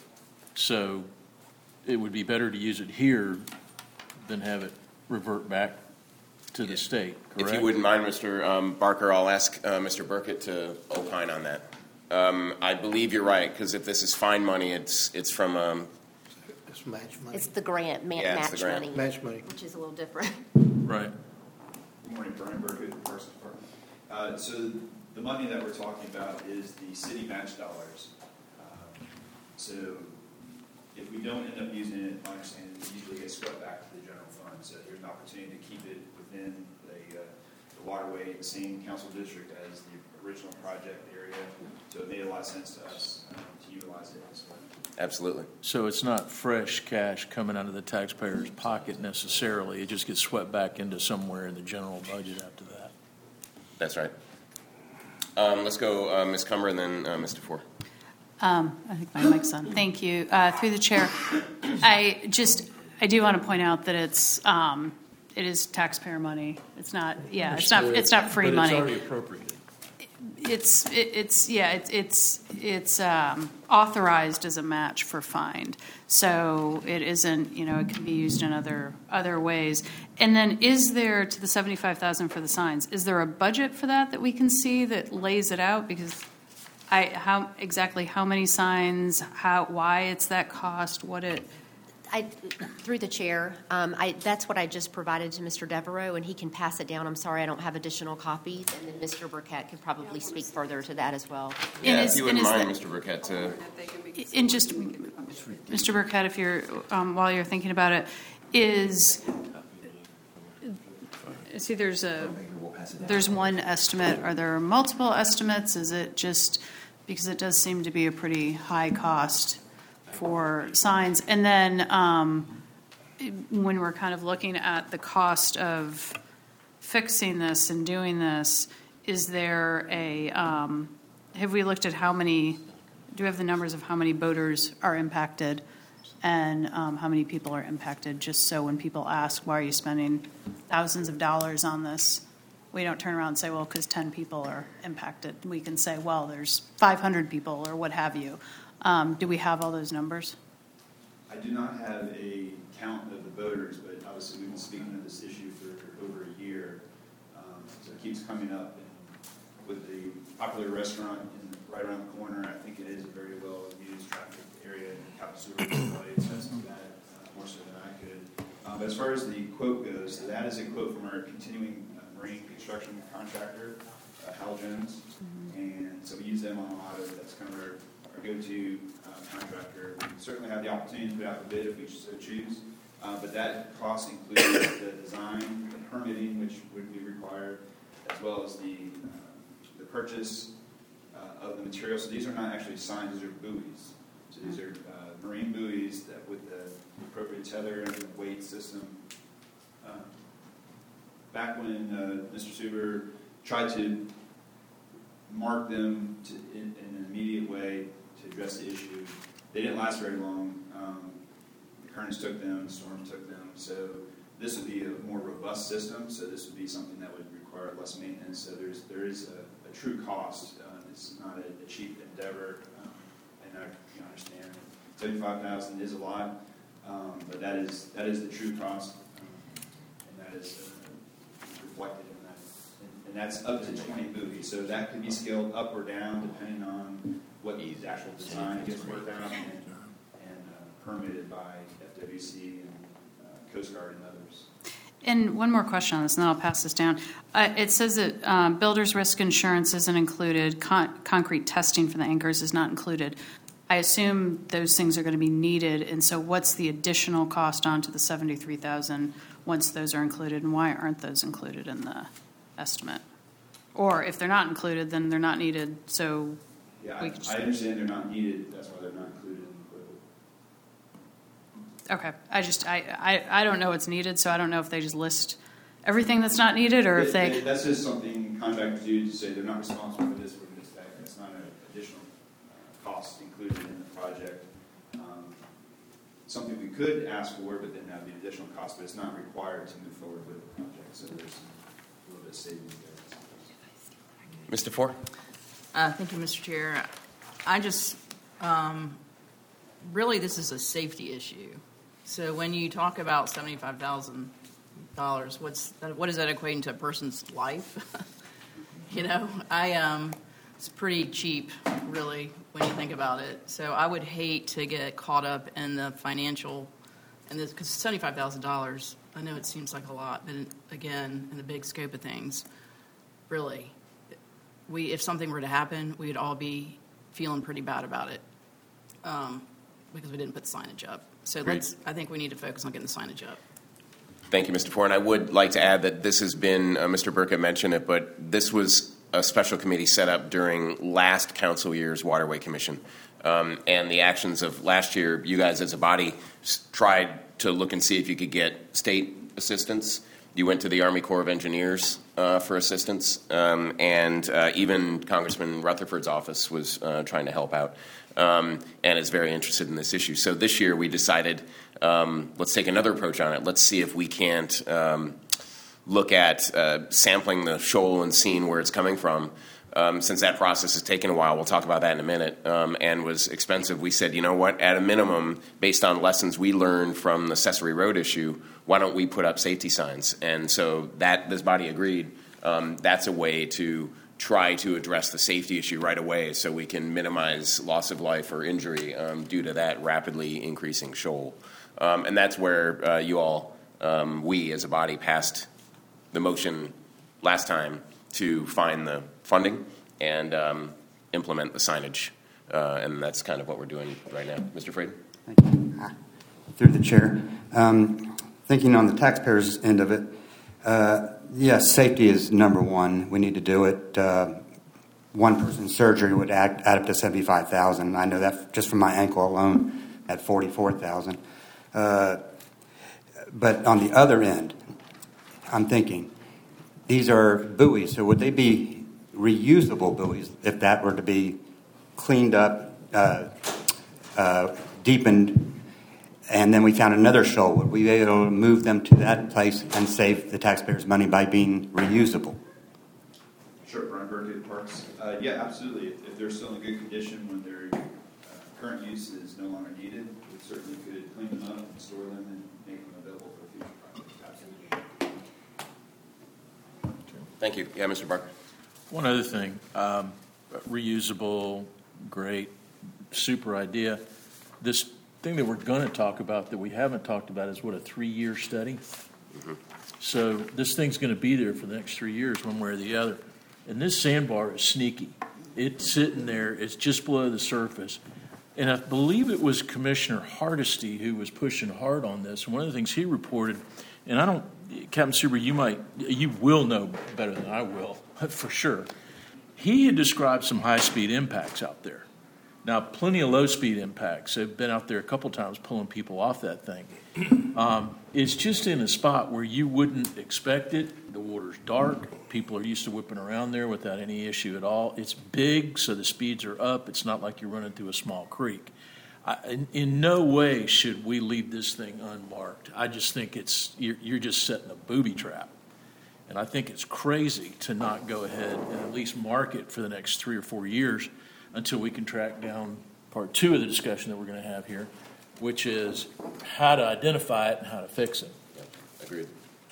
Speaker 3: So it would be better to use it here than have it revert back to the state, correct?
Speaker 4: If you wouldn't mind, Mister Um, Barker, I'll ask uh, Mister Burkett to opine on that. Um, I believe you're right, because if this is fine money, it's it's from um,
Speaker 13: It's match money.
Speaker 5: It's the grant, ma-
Speaker 4: Yeah, it's the
Speaker 5: match
Speaker 4: grant.
Speaker 5: money.
Speaker 13: Match money.
Speaker 5: Which is a little different.
Speaker 3: Right.
Speaker 14: Good morning, Brian Burkett, Parks Department. Uh, so the money that we're talking about is the city match dollars. Um, so if we don't end up using it, my understanding is it usually gets swept back to the general fund. So there's an opportunity to keep it within the, uh, the waterway, the same council district as the original project area. So it made a lot of sense to us um, to utilize it this way.
Speaker 4: absolutely.
Speaker 3: So it's not fresh cash coming out of the taxpayer's pocket necessarily. It just gets swept back into somewhere in the general budget after that.
Speaker 4: That's right. Um, let's go, uh, Miz Cumber, and then uh, Mister Ford.
Speaker 15: Um, I think my mic's on. Thank you. Uh, through the chair, I just I do want to point out that it's um, it is taxpayer money. It's not yeah. It's not it's not free
Speaker 3: but
Speaker 15: money.
Speaker 3: It's already appropriated.
Speaker 15: It's it, it's yeah. It's it's it's um, authorized as a match for find. So it isn't you know it can be used in other other ways. And then is there to the seventy-five thousand for the signs? Is there a budget for that that we can see that lays it out? Because I, how exactly how many signs, how, why it's that cost, what it.
Speaker 5: I, through the chair, um, I, that's what I just provided to Mister Devereaux, and he can pass it down. I'm sorry I don't have additional copies, and then Mister Burkett could probably speak further to that as well.
Speaker 4: Yeah,
Speaker 15: And
Speaker 4: if
Speaker 15: is-
Speaker 4: you wouldn't
Speaker 15: and is
Speaker 4: mind,
Speaker 15: that-
Speaker 4: Mister Burkett, to
Speaker 15: And just, Mister Burkett, if you're um, while you're thinking about it, is see there's a there's one estimate. Are there multiple estimates? Is it just because it does seem to be a pretty high cost for signs? And then um, when we're kind of looking at the cost of fixing this and doing this, is there a um, have we looked at how many? Do we have the numbers of how many boaters are impacted and um, how many people are impacted? Just so when people ask, why are you spending thousands of dollars on this? We don't turn around and say, well, because ten people are impacted. We can say, well, there's five hundred people or what have you. Um, do we have all those numbers?
Speaker 14: I do not have a count of the boaters, but obviously we've been speaking of this issue for over a year. Um, so it keeps coming up. And with the popular restaurant in, right around the corner, I think it is a very well used traffic area in Kalamazoo. Probably attest to that uh, more so than I could. Um, but as far as the quote goes, so that is a quote from our continuing uh, marine construction contractor, uh, Hal Jones. Mm-hmm. And so we use them on a lot of, that's kind of our, our go-to uh, contractor. We certainly have the opportunity to put out the bid if we so choose. Uh, but that cost includes the design, the permitting, which would be required, as well as the uh, the purchase uh, of the material. So these are not actually signs; these are buoys. So these are uh, marine buoys that, with the appropriate tether and the weight system. Uh, back when uh, Mister Suber tried to mark them to, in, in an immediate way to address the issue, they didn't last very long. Um, Currents took them, storms took them, so this would be a more robust system, so this would be something that would require less maintenance, so there's there is a, a true cost. Uh, it's not a, a cheap endeavor, um, and I you know, understand seventy-five thousand dollars is a lot, um, but that is that is the true cost, um, and that is uh, reflected in that. And, and that's up to twenty buoys, so that could be scaled up or down depending on what the actual design gets worked out and, and uh, permitted by F W C and uh, Coast Guard and others.
Speaker 15: And one more question on this, and then I'll pass this down. Uh, it says that um, builder's risk insurance isn't included. Con- concrete testing for the anchors is not included. I assume those things are going to be needed, and so what's the additional cost onto the seventy-three thousand dollars once those are included, and why aren't those included in the estimate? Or if they're not included, then they're not needed. So
Speaker 14: yeah,
Speaker 15: we
Speaker 14: I,
Speaker 15: can just...
Speaker 14: I understand they're not needed. That's why they're not included in the quote.
Speaker 15: Okay, I just I, I, I don't know what's needed, so I don't know if they just list everything that's not needed, or if they.
Speaker 14: That's just something contractors do to say they're not responsible for this or this that. It's not an additional uh, cost included in the project. Um, something we could ask for, but then have the additional cost, but it's not required to move forward with the project. So there's a little bit of savings there.
Speaker 4: Mister Ford?
Speaker 1: Uh, thank you, Mister Chair. I just um, really this is a safety issue. So when you talk about seventy-five thousand dollars, what's what is that equating to a person's life? you know, I um, it's pretty cheap, really, when you think about it. So I would hate to get caught up in the financial, and this because seventy-five thousand dollars. I know it seems like a lot, but again, in the big scope of things, really, we if something were to happen, we would all be feeling pretty bad about it um, because we didn't put the signage up. So let's, I think we need to focus on getting the signage up.
Speaker 4: Thank you, Mister Ford. And I would like to add that this has been, uh, Mister Burkett mentioned it, but this was a special committee set up during last council year's Waterway Commission. Um, and the actions of last year, you guys as a body s- tried to look and see if you could get state assistance. You went to the Army Corps of Engineers uh, for assistance, um, and uh, even Congressman Rutherford's office was uh, trying to help out. Um, and is very interested in this issue. So this year we decided, um, let's take another approach on it. Let's see if we can't um, look at uh, sampling the shoal and seeing where it's coming from. Um, since that process has taken a while, we'll talk about that in a minute, um, and was expensive, we said, you know what, at a minimum, based on lessons we learned from the Cesare Road issue, why don't we put up safety signs? And so that this body agreed um, that's a way to try to address the safety issue right away so we can minimize loss of life or injury um, due to that rapidly increasing shoal. Um, and that's where uh, you all, um, we as a body, passed the motion last time to find the funding and um, implement the signage. Uh, and that's kind of what we're doing right now. Mister Freed?
Speaker 9: Thank you. Through the chair. Um, thinking on the taxpayers' end of it, uh, yes, safety is number one. We need to do it. Uh, one person's surgery would add, add up to seventy-five thousand dollars. I know that just from my ankle alone at forty-four thousand dollars. Uh, but on the other end, I'm thinking, these are buoys, so would they be reusable buoys if that were to be cleaned up, uh, uh, deepened, and then we found another shoal? Would we be able to move them to that place and save the taxpayers money by being reusable?
Speaker 14: Sure, Brian Burkett, Parks. Uh, yeah, absolutely. If, if they're still in good condition when they're uh, current use is no longer needed, we certainly could clean them up and store them and make them available for future projects. Absolutely.
Speaker 4: Thank you. Yeah, Mister Barker.
Speaker 3: One other thing, um, reusable, great, super idea. This thing that we're going to talk about that we haven't talked about is what, a three-year study?
Speaker 4: Mm-hmm.
Speaker 3: So this thing's going to be there for the next three years, one way or the other. And this sandbar is sneaky. It's sitting there. It's just below the surface. And I believe it was Commissioner Hardesty who was pushing hard on this. And one of the things he reported, and I don't, Captain Suber, you might, you will know better than I will, for sure. He had described some high-speed impacts out there. Now, plenty of low-speed impacts have been out there a couple times pulling people off that thing. Um, it's just in a spot where you wouldn't expect it. The water's dark. People are used to whipping around there without any issue at all. It's big, so the speeds are up. It's not like you're running through a small creek. I, in, in no way should we leave this thing unmarked. I just think it's you're, you're just setting a booby trap. And I think it's crazy to not go ahead and at least mark it for the next three or four years until we can track down part two of the discussion that we're going to have here, which is how to identify it and how to fix it.
Speaker 4: Yep, agreed.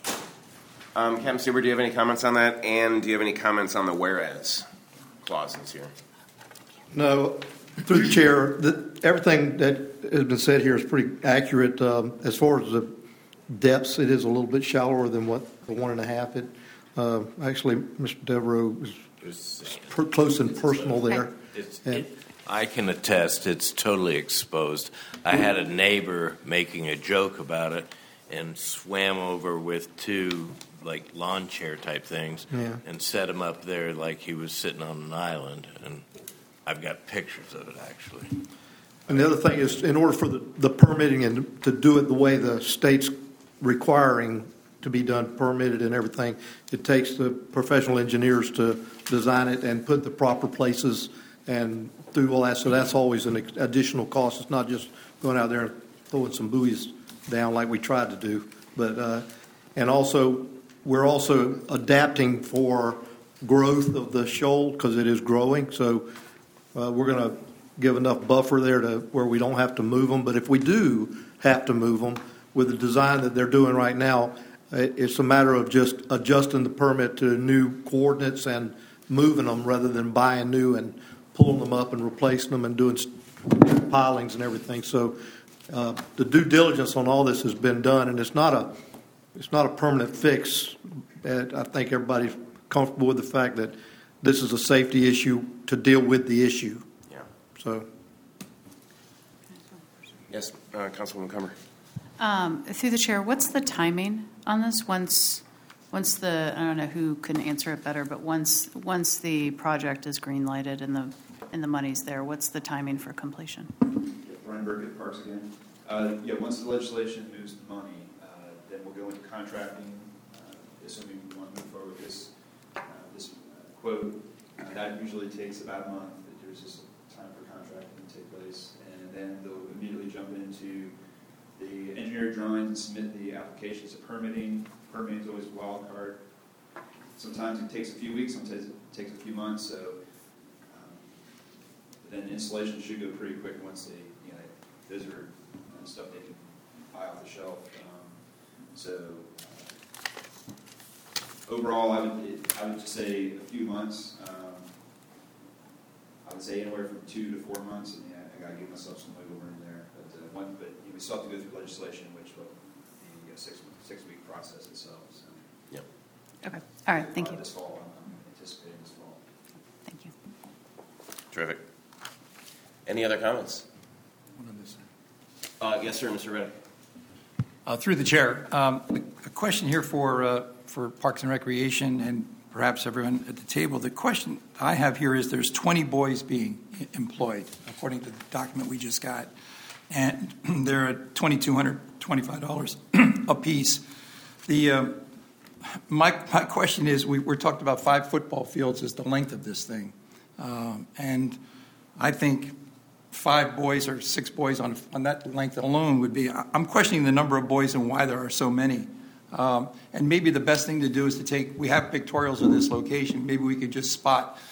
Speaker 4: Um, Captain Suber, do you have any comments on that? And do you have any comments on the whereas clauses here?
Speaker 13: No, through the chair, the, everything that has been said here is pretty accurate. Um, as far as the depths, it is a little bit shallower than what the one and a half. It uh, actually, Mister Devereaux was per, close and personal there.
Speaker 8: It's, it, I can attest it's totally exposed. I had a neighbor making a joke about it and swam over with two like lawn chair type things
Speaker 13: yeah.
Speaker 8: and set him up there like he was sitting on an island. And I've got pictures of it actually.
Speaker 13: And the other thing is, in order for the, the permitting and to do it the way the state's requiring to be done, permitted and everything, it takes the professional engineers to design it and put the proper places and through all that. So that's always an additional cost. It's not just going out there and throwing some buoys down like we tried to do. But uh, and also, we're also adapting for growth of the shoal because it is growing. So uh, we're going to give enough buffer there to where we don't have to move them. But if we do have to move them, with the design that they're doing right now, it's a matter of just adjusting the permit to new coordinates and moving them rather than buying new and pulling them up and replacing them and doing pilings and everything. So uh, the due diligence on all this has been done, and it's not a it's not a permanent fix. And I think everybody's comfortable with the fact that this is a safety issue to deal with the issue.
Speaker 4: Yeah.
Speaker 13: So.
Speaker 4: Yes, uh, Councilwoman Cumber.
Speaker 15: Um, through the chair, what's the timing on this? Once, once the I don't know who can answer it better, but once once the project is green lighted and the and the money's there, what's the timing for completion?
Speaker 14: Yeah, Brian Burkett, Parks again. Uh, yeah, once the legislation moves the money, uh, then we'll go into contracting. Uh, assuming we want to move forward with this uh, this uh, quote, uh, that usually takes about a month. There's just time for contracting to take place, and then they'll immediately jump into the engineer drawings and submit the applications to permitting. Permitting is always a wild card. Sometimes it takes a few weeks, sometimes it takes a few months. So um, then installation should go pretty quick once they, you know, those are uh, stuff they can buy off the shelf. Um, so uh, overall, I would it, I would just say a few months. Um, I would say anywhere from two to four months. And yeah, I got to give myself some wiggle room there. But uh, one, but you know, we still have to go through legislation, which will be a six six week process itself. So.
Speaker 4: Yep.
Speaker 15: Okay. All right. Thank
Speaker 14: uh,
Speaker 15: you.
Speaker 14: This fall, I'm, I'm anticipating this fall.
Speaker 15: Thank you.
Speaker 4: Terrific. Any other comments? Uh, yes, sir, Mister Reddick.
Speaker 7: Uh, through the chair, um, a question here for uh, for Parks and Recreation and perhaps everyone at the table. The question I have here is: there's twenty buoys being employed, according to the document we just got, and they're at two thousand two hundred twenty-five dollars a piece. The uh, my my question is: we, we're talking about five football fields as the length of this thing, um, and I think five boys or six boys on on that length alone would be. I'm questioning the number of boys and why there are so many. Um, and maybe the best thing to do is to take. We have pictorials of this location. Maybe we could just spot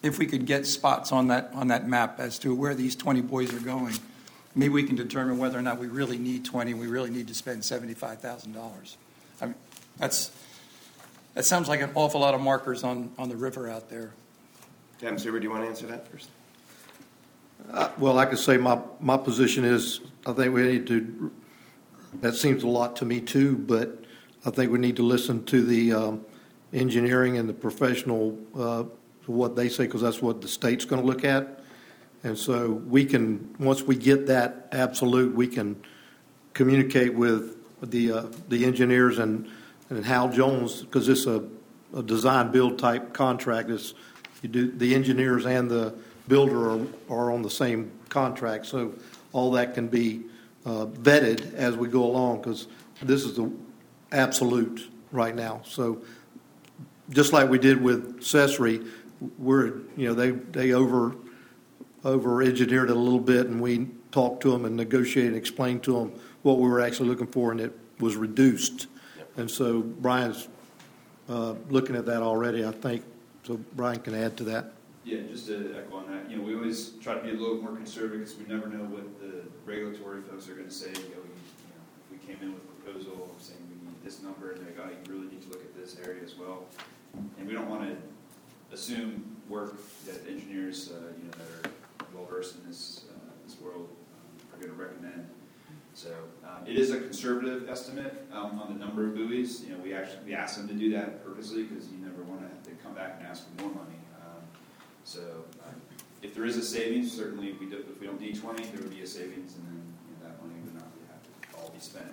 Speaker 7: if we could get spots on that, on that map as to where these twenty boys are going, maybe we can determine whether or not we really need twenty, we really need to spend seventy-five thousand dollars. I mean, that's, that sounds like an awful lot of markers on, on the river out there.
Speaker 4: Captain Stewart, do you want to answer that first?
Speaker 13: Uh, well, I could say my, my position is I think we need to, that seems a lot to me too, but I think we need to listen to the um, engineering and the professional, uh, what they say, because that's what the state's going to look at. And so we can, once we get that absolute, we can communicate with the uh, the engineers and, and Hal Jones, because it's a, a design build type contract. It's, you do, the engineers and the builder are, are on the same contract, so all that can be uh, vetted as we go along, because this is the absolute right now. So just like we did with Cessary, we're, you know, they they over over engineered it a little bit, and we talked to them and negotiated and explained to them what we were actually looking for, and it was reduced. And so Brian's uh, looking at that already, I think. So Brian can add to that.
Speaker 14: Yeah, just to echo on that, you know, we always try to be a little more conservative because we never know what the regulatory folks are going to say. You know, we, you know, if we came in with a proposal saying we need this number, and they're like, oh, you really need to look at this area as well. And we don't want to assume work that engineers, uh, you know, that are well versed in this uh, this world um, are going to recommend. So um, it is a conservative estimate um, on the number of buoys. You know, we actually we asked them to do that purposely because you never want to have to come back and ask for more money. Um, so uh, if there is a savings, certainly if we, do, if we don't need twenty, there would be a savings, and then you know, that money would not be, have to all be spent.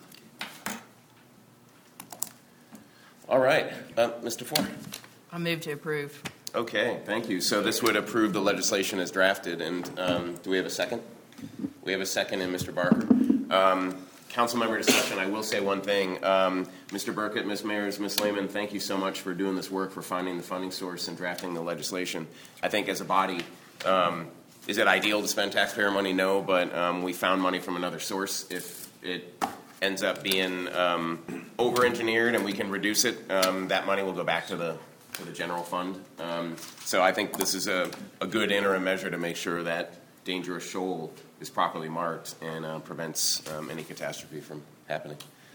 Speaker 4: All right, uh, Mister Ford.
Speaker 1: I move to approve.
Speaker 4: Okay, thank you. So this would approve the legislation as drafted, and um, do we have a second? We have a second in Mister Barker. Um, council member discussion, I will say one thing. Um, Mister Burkett, Miz Mayers, Miz Lehman, thank you so much for doing this work, for finding the funding source and drafting the legislation. I think as a body, um, is it ideal to spend taxpayer money? No, but um, we found money from another source. If it ends up being um, over-engineered and we can reduce it, um, that money will go back to the to the general fund. Um, so I think this is a, a good interim measure to make sure that dangerous shoal is properly marked and uh, prevents um, any catastrophe from happening.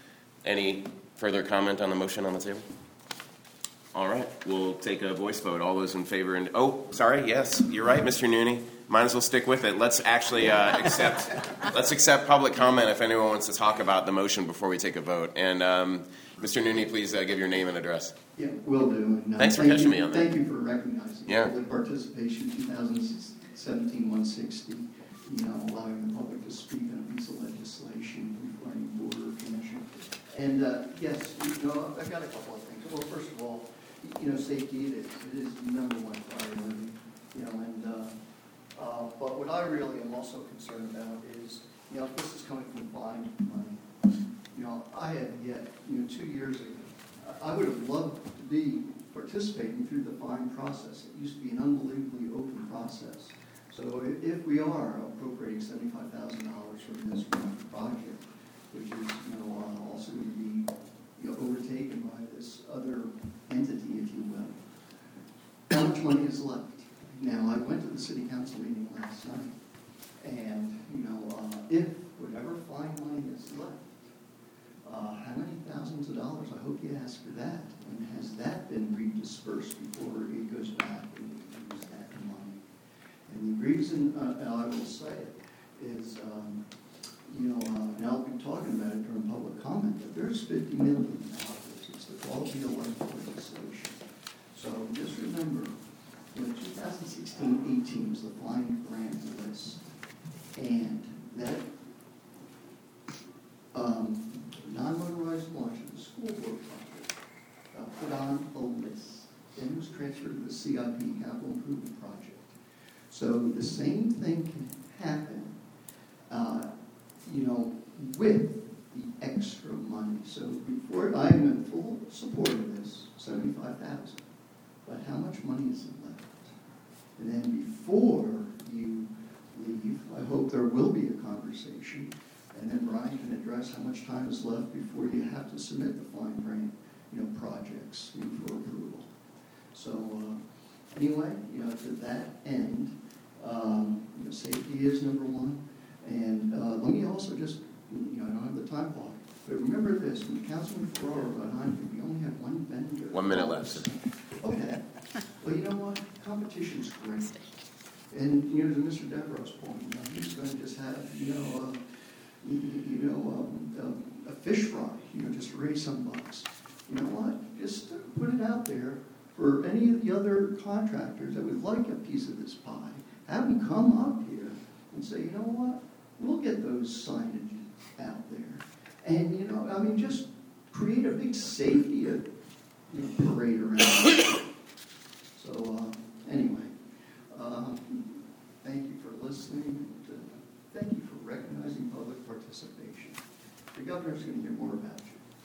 Speaker 4: Any further comment on the motion on the table? All right, we'll take a voice vote. All those in favor? And oh, sorry, yes, you're right, Mister Nooney. Might as well stick with it. Let's actually uh, accept. Let's accept public comment if anyone wants to talk about the motion before we take a vote. And um, Mister Nooney, please uh, give your name and address.
Speaker 16: Yeah, will do. And, uh,
Speaker 4: Thanks for
Speaker 16: thank
Speaker 4: catching
Speaker 16: you,
Speaker 4: me on that.
Speaker 16: Thank you for recognizing
Speaker 4: yeah.
Speaker 16: public participation. twenty seventeen one sixty. You know, allowing the public to speak on a piece of legislation before any board or commission. And uh, yes, you know, I've got a couple of things. Well, first of all, you know, safety it is, it is number one priority. You know, and uh, uh, but what I really am also concerned about is, you know, if this is coming from blind money. You know, I have yet, you know, two years ago, I would have loved to be participating through the fine process. It used to be an unbelievably open process. So if we are appropriating seventy-five thousand dollars from this one project, which is, you know, uh, also to be, you know, overtaken by this other entity, if you will, how much money is left? Now, I went to the city council meeting last night, and, you know, uh, if whatever fine money is left, uh, how many thousands of dollars? I hope you ask for that. And has that been redispersed before it goes back and we use that money? And the reason, uh, and I will say it, is, um, you know, uh, and I'll be talking about it during public comment, but there's fifty million dollars. It's the quality of life legislation. So just remember, you know, twenty sixteen eighteen was the fine grant list. And that um, non-motorized launch of the school board project uh, put on a list. Then it was transferred to the C I P, Capital Improvement Project. So the same thing can happen, uh, you know, with the extra money. So before, I'm in full support of this, seventy-five thousand dollars. But how much money is left? And then before you leave, I hope there will be a conversation, and then Brian can address how much time is left before you have to submit the fine grant, you know, projects you know, for approval. So, uh, Anyway, you know, to that end, um, you know, safety is number one. And uh, let me also just, you know, I don't have the time clock, but remember this, when Councilman Ferraro behind me, we only had one vendor.
Speaker 4: One minute left.
Speaker 16: Okay. Well, you know what? Competition's great. And, you know, to Mister Devereaux's point, you know, he's going to just have, you know, uh, you, you know, um, uh, a fish fry, you know, just raise some bucks. You know what? Just put it out there for any of the other contractors that would like a piece of this pie. Have them come up here and say, you know what? We'll get those signage out there. And, you know, I mean, just create a big safety uh, you know, parade around it. So, uh, anyway, uh, thank you for listening. And, uh, thank you for recognizing public participation. The governor's going to hear more about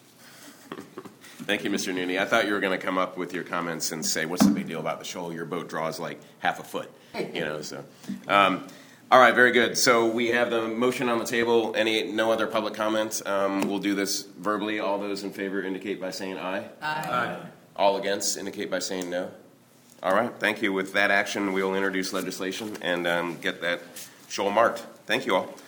Speaker 16: you.
Speaker 4: Thank you, Mister Nooney. I thought you were going to come up with your comments and say, what's the big deal about the shoal? Your boat draws like half a foot, you know, so. Um, all right, very good. So we have the motion on the table. Any, no other public comments? Um, we'll do this verbally. All those in favor indicate by saying aye.
Speaker 1: Aye.
Speaker 4: Aye. All against indicate by saying no. All right, thank you. With that action, we'll introduce legislation and um, get that shoal marked. Thank you all.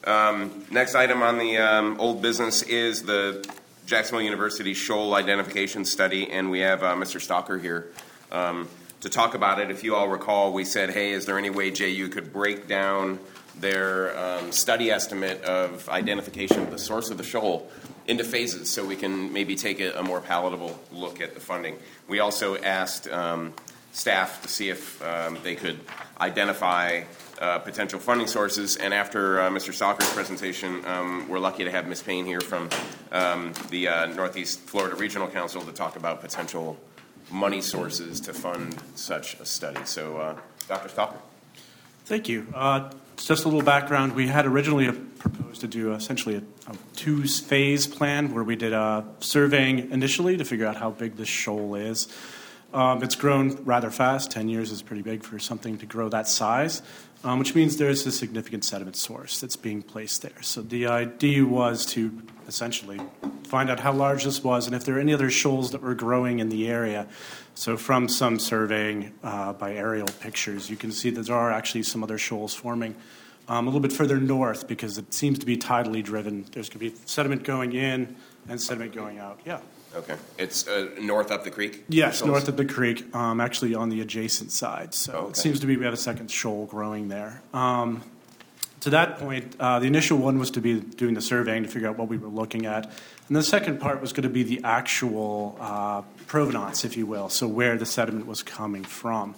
Speaker 4: Um, next item on the um, old business is the Jacksonville University Shoal Identification Study, and we have uh, Mister Stalker here um, to talk about it. If you all recall, we said, hey, is there any way J U could break down their um, study estimate of identification of the source of the shoal into phases so we can maybe take a, a more palatable look at the funding. We also asked um, staff to see if um, they could identify Uh, potential funding sources, and after uh, Mister Stalker's presentation, um, we're lucky to have Miz Payne here from um, the uh, Northeast Florida Regional Council to talk about potential money sources to fund such a study. So, uh, Doctor Stalker.
Speaker 10: Thank you. Uh, just a little background. We had originally proposed to do essentially a, a two-phase plan where we did uh, surveying initially to figure out how big this shoal is. Um, it's grown rather fast. Ten years is pretty big for something to grow that size, um, which means there's a significant sediment source that's being placed there. So the idea was to essentially find out how large this was and if there are any other shoals that were growing in the area. So from some surveying uh, by aerial pictures, you can see that there are actually some other shoals forming um, a little bit further north because it seems to be tidally driven. There's going to be sediment going in and sediment going out. Yeah.
Speaker 4: Okay. It's uh, north up the creek?
Speaker 10: Yes,
Speaker 4: Shoals?
Speaker 10: north of the creek, um, actually on the adjacent side. So
Speaker 4: okay.
Speaker 10: It seems to be we have a second shoal growing there. Um, to that point, uh, the initial one was to be doing the surveying to figure out what we were looking at. And the second part was going to be the actual uh, provenance, if you will, so where the sediment was coming from.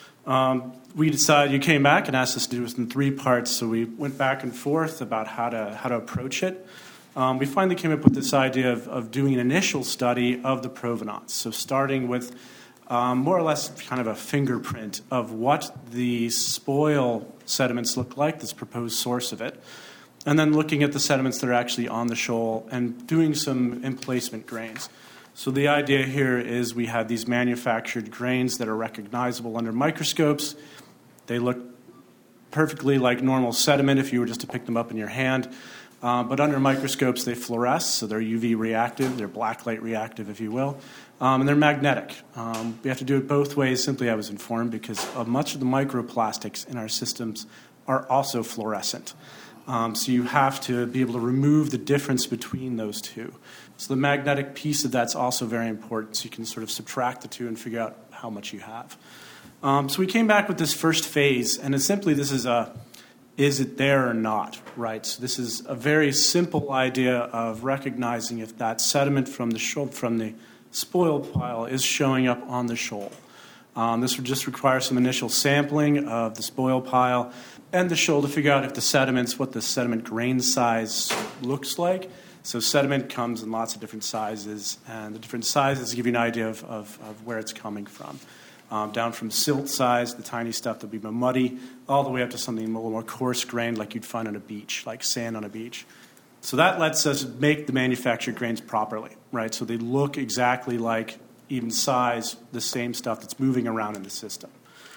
Speaker 10: Um, we decided, you came back and asked us to do this in three parts, so we went back and forth about how to how to approach it. Um, we finally came up with this idea of, of doing an initial study of the provenance. So starting with um, more or less kind of a fingerprint of what the spoil sediments look like, this proposed source of it, and then looking at the sediments that are actually on the shoal and doing some emplacement grains. So the idea here is we have these manufactured grains that are recognizable under microscopes. They look perfectly like normal sediment if you were just to pick them up in your hand. Uh, but under microscopes, they fluoresce, so they're U V reactive, they're blacklight reactive, if you will, um, and they're magnetic. Um, we have to do it both ways, simply I was informed, because uh, much of the microplastics in our systems are also fluorescent. Um, so you have to be able to remove the difference between those two. So the magnetic piece of that's also very important, so you can sort of subtract the two and figure out how much you have. Um, so we came back with this first phase, and it's simply this is a is it there or not, right? So this is a very simple idea of recognizing if that sediment from the shoal, from the spoil pile is showing up on the shoal. Um, this would just require some initial sampling of the spoil pile and the shoal to figure out if the sediments, what the sediment grain size looks like. So sediment comes in lots of different sizes, and the different sizes give you an idea of, of, of where it's coming from. Um, down from silt size, the tiny stuff that would be muddy, all the way up to something a little more coarse-grained like you'd find on a beach, like sand on a beach. So that lets us make the manufactured grains properly, right? So they look exactly like, even size, the same stuff that's moving around in the system.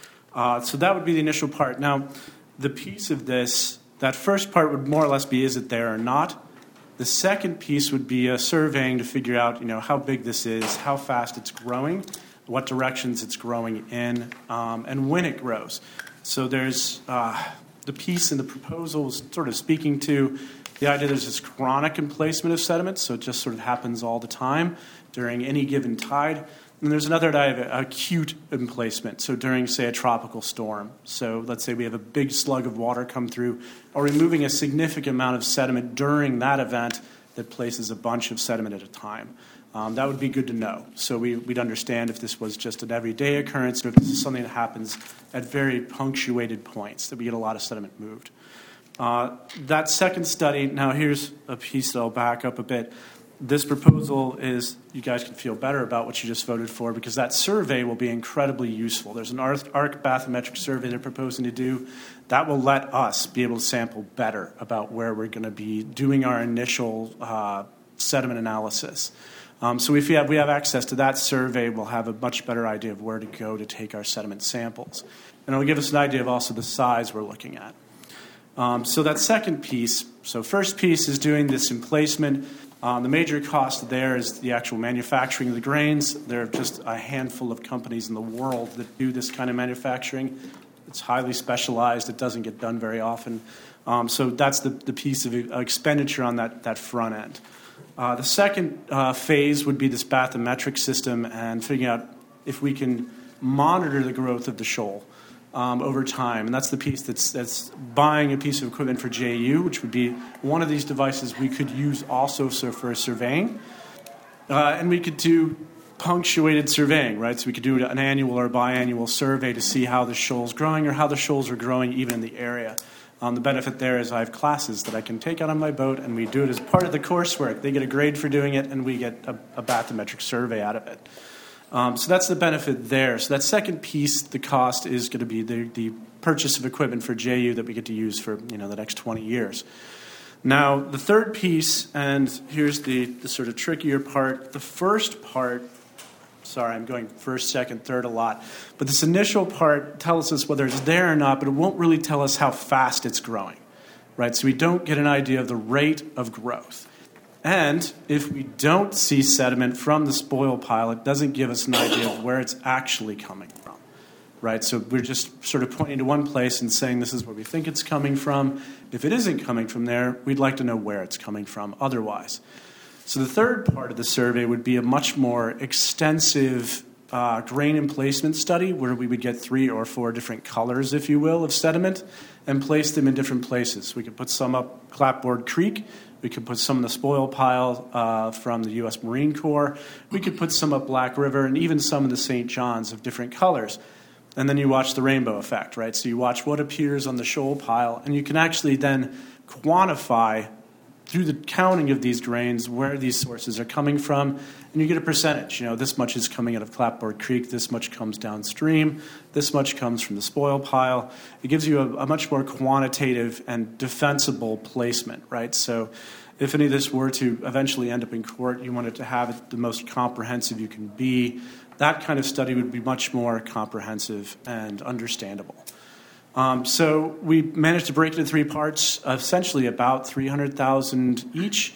Speaker 10: Uh, so that would be the initial part. Now, the piece of this, that first part would more or less be, is it there or not? The second piece would be a surveying to figure out, you know, how big this is, how fast it's growing. what directions it's growing in, um, and when it grows. So there's uh, the piece in the proposal is sort of speaking to the idea there's this chronic emplacement of sediment, so it just sort of happens all the time during any given tide. And there's another idea of acute emplacement, so during, say, a tropical storm. So let's say we have a big slug of water come through, or removing a significant amount of sediment during that event that places a bunch of sediment at a time. Um, that would be good to know. So we, we'd understand if this was just an everyday occurrence or if this is something that happens at very punctuated points, that we get a lot of sediment moved. Uh, that second study, now here's a piece that I'll back up a bit. This proposal is, you guys can feel better about what you just voted for because that survey will be incredibly useful. There's an ARC bathymetric survey they're proposing to do. That will let us be able to sample better about where we're going to be doing our initial uh, sediment analysis. Um, so if we have, we have access to that survey, we'll have a much better idea of where to go to take our sediment samples. And it'll give us an idea of also the size we're looking at. Um, so that second piece, so first piece is doing this emplacement. Um, the major cost there is the actual manufacturing of the grains. There are just a handful of companies in the world that do this kind of manufacturing. It's highly specialized. It doesn't get done very often. Um, so that's the, the piece of expenditure on that, that front end. Uh, the second uh, phase would be this bathymetric system and figuring out if we can monitor the growth of the shoal um, over time. And that's the piece that's, that's buying a piece of equipment for J U, which would be one of these devices we could use also so for surveying. Uh, and we could do punctuated surveying, right? So we could do an annual or biannual survey to see how the shoal's growing or how the shoals are growing even in the area. Um, the benefit there is I have classes that I can take out on my boat, and we do it as part of the coursework. They get a grade for doing it, and we get a, a bathymetric survey out of it. Um, so that's the benefit there. So that second piece, the cost is going to be the, the purchase of equipment for J U that we get to use for you know the next twenty years. Now, the third piece, and here's the, the sort of trickier part. The first part, sorry, I'm going first, second, third a lot. But this initial part tells us whether it's there or not, but it won't really tell us how fast it's growing, right? So we don't get an idea of the rate of growth. And if we don't see sediment from the spoil pile, it doesn't give us an idea of where it's actually coming from, right? So we're just sort of pointing to one place and saying this is where we think it's coming from. If it isn't coming from there, we'd like to know where it's coming from otherwise. So the third part of the survey would be a much more extensive uh, grain emplacement study where we would get three or four different colors, if you will, of sediment and place them in different places. We could put some up Clapboard Creek. We could put some in the spoil pile uh, from the U S Marine Corps. We could put some up Black River and even some in the Saint John's of different colors. And then you watch the rainbow effect, right? So you watch what appears on the shoal pile, and you can actually then quantify through the counting of these grains where these sources are coming from, and you get a percentage. You know, this much is coming out of Clapboard Creek, this much comes downstream, this much comes from the spoil pile. It gives you a, a much more quantitative and defensible placement, right? So if any of this were to eventually end up in court, you want it to have it the most comprehensive you can be. That kind of study would be much more comprehensive and understandable. Um, so we managed to break it into three parts, essentially about three hundred thousand each.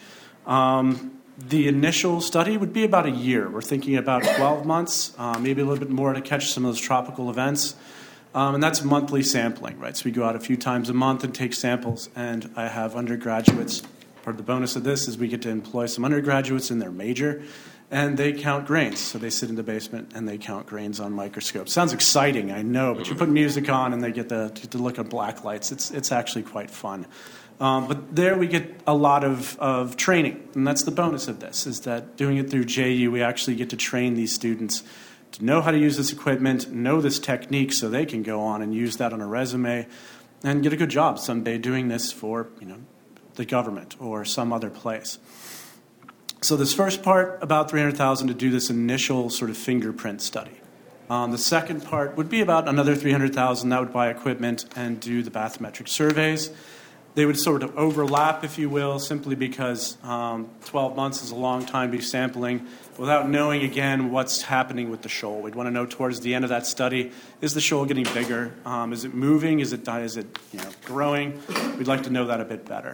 Speaker 10: Um, the initial study would be about a year. We're thinking about twelve months, uh, maybe a little bit more to catch some of those tropical events. Um, and that's monthly sampling, right? So we go out a few times a month and take samples, and I have undergraduates. Part of the bonus of this is we get to employ some undergraduates in their major, and they count grains. So they sit in the basement and they count grains on microscopes. Sounds exciting, I know, but you put music on and they get to, get to look at black lights. It's, it's actually quite fun. Um, but there we get a lot of, of training, and that's the bonus of this, is that doing it through J U, we actually get to train these students to know how to use this equipment, know this technique so they can go on and use that on a resume and get a good job someday doing this for, you know, the government or some other place. So this first part, about three hundred thousand dollars to do this initial sort of fingerprint study. Um, the second part would be about another three hundred thousand dollars. That would buy equipment and do the bathymetric surveys. They would sort of overlap, if you will, simply because um, twelve months is a long time to be sampling without knowing, again, what's happening with the shoal. We'd want to know towards the end of that study, is the shoal getting bigger? Um, is it moving? Is it, is it you know, growing? We'd like to know that a bit better.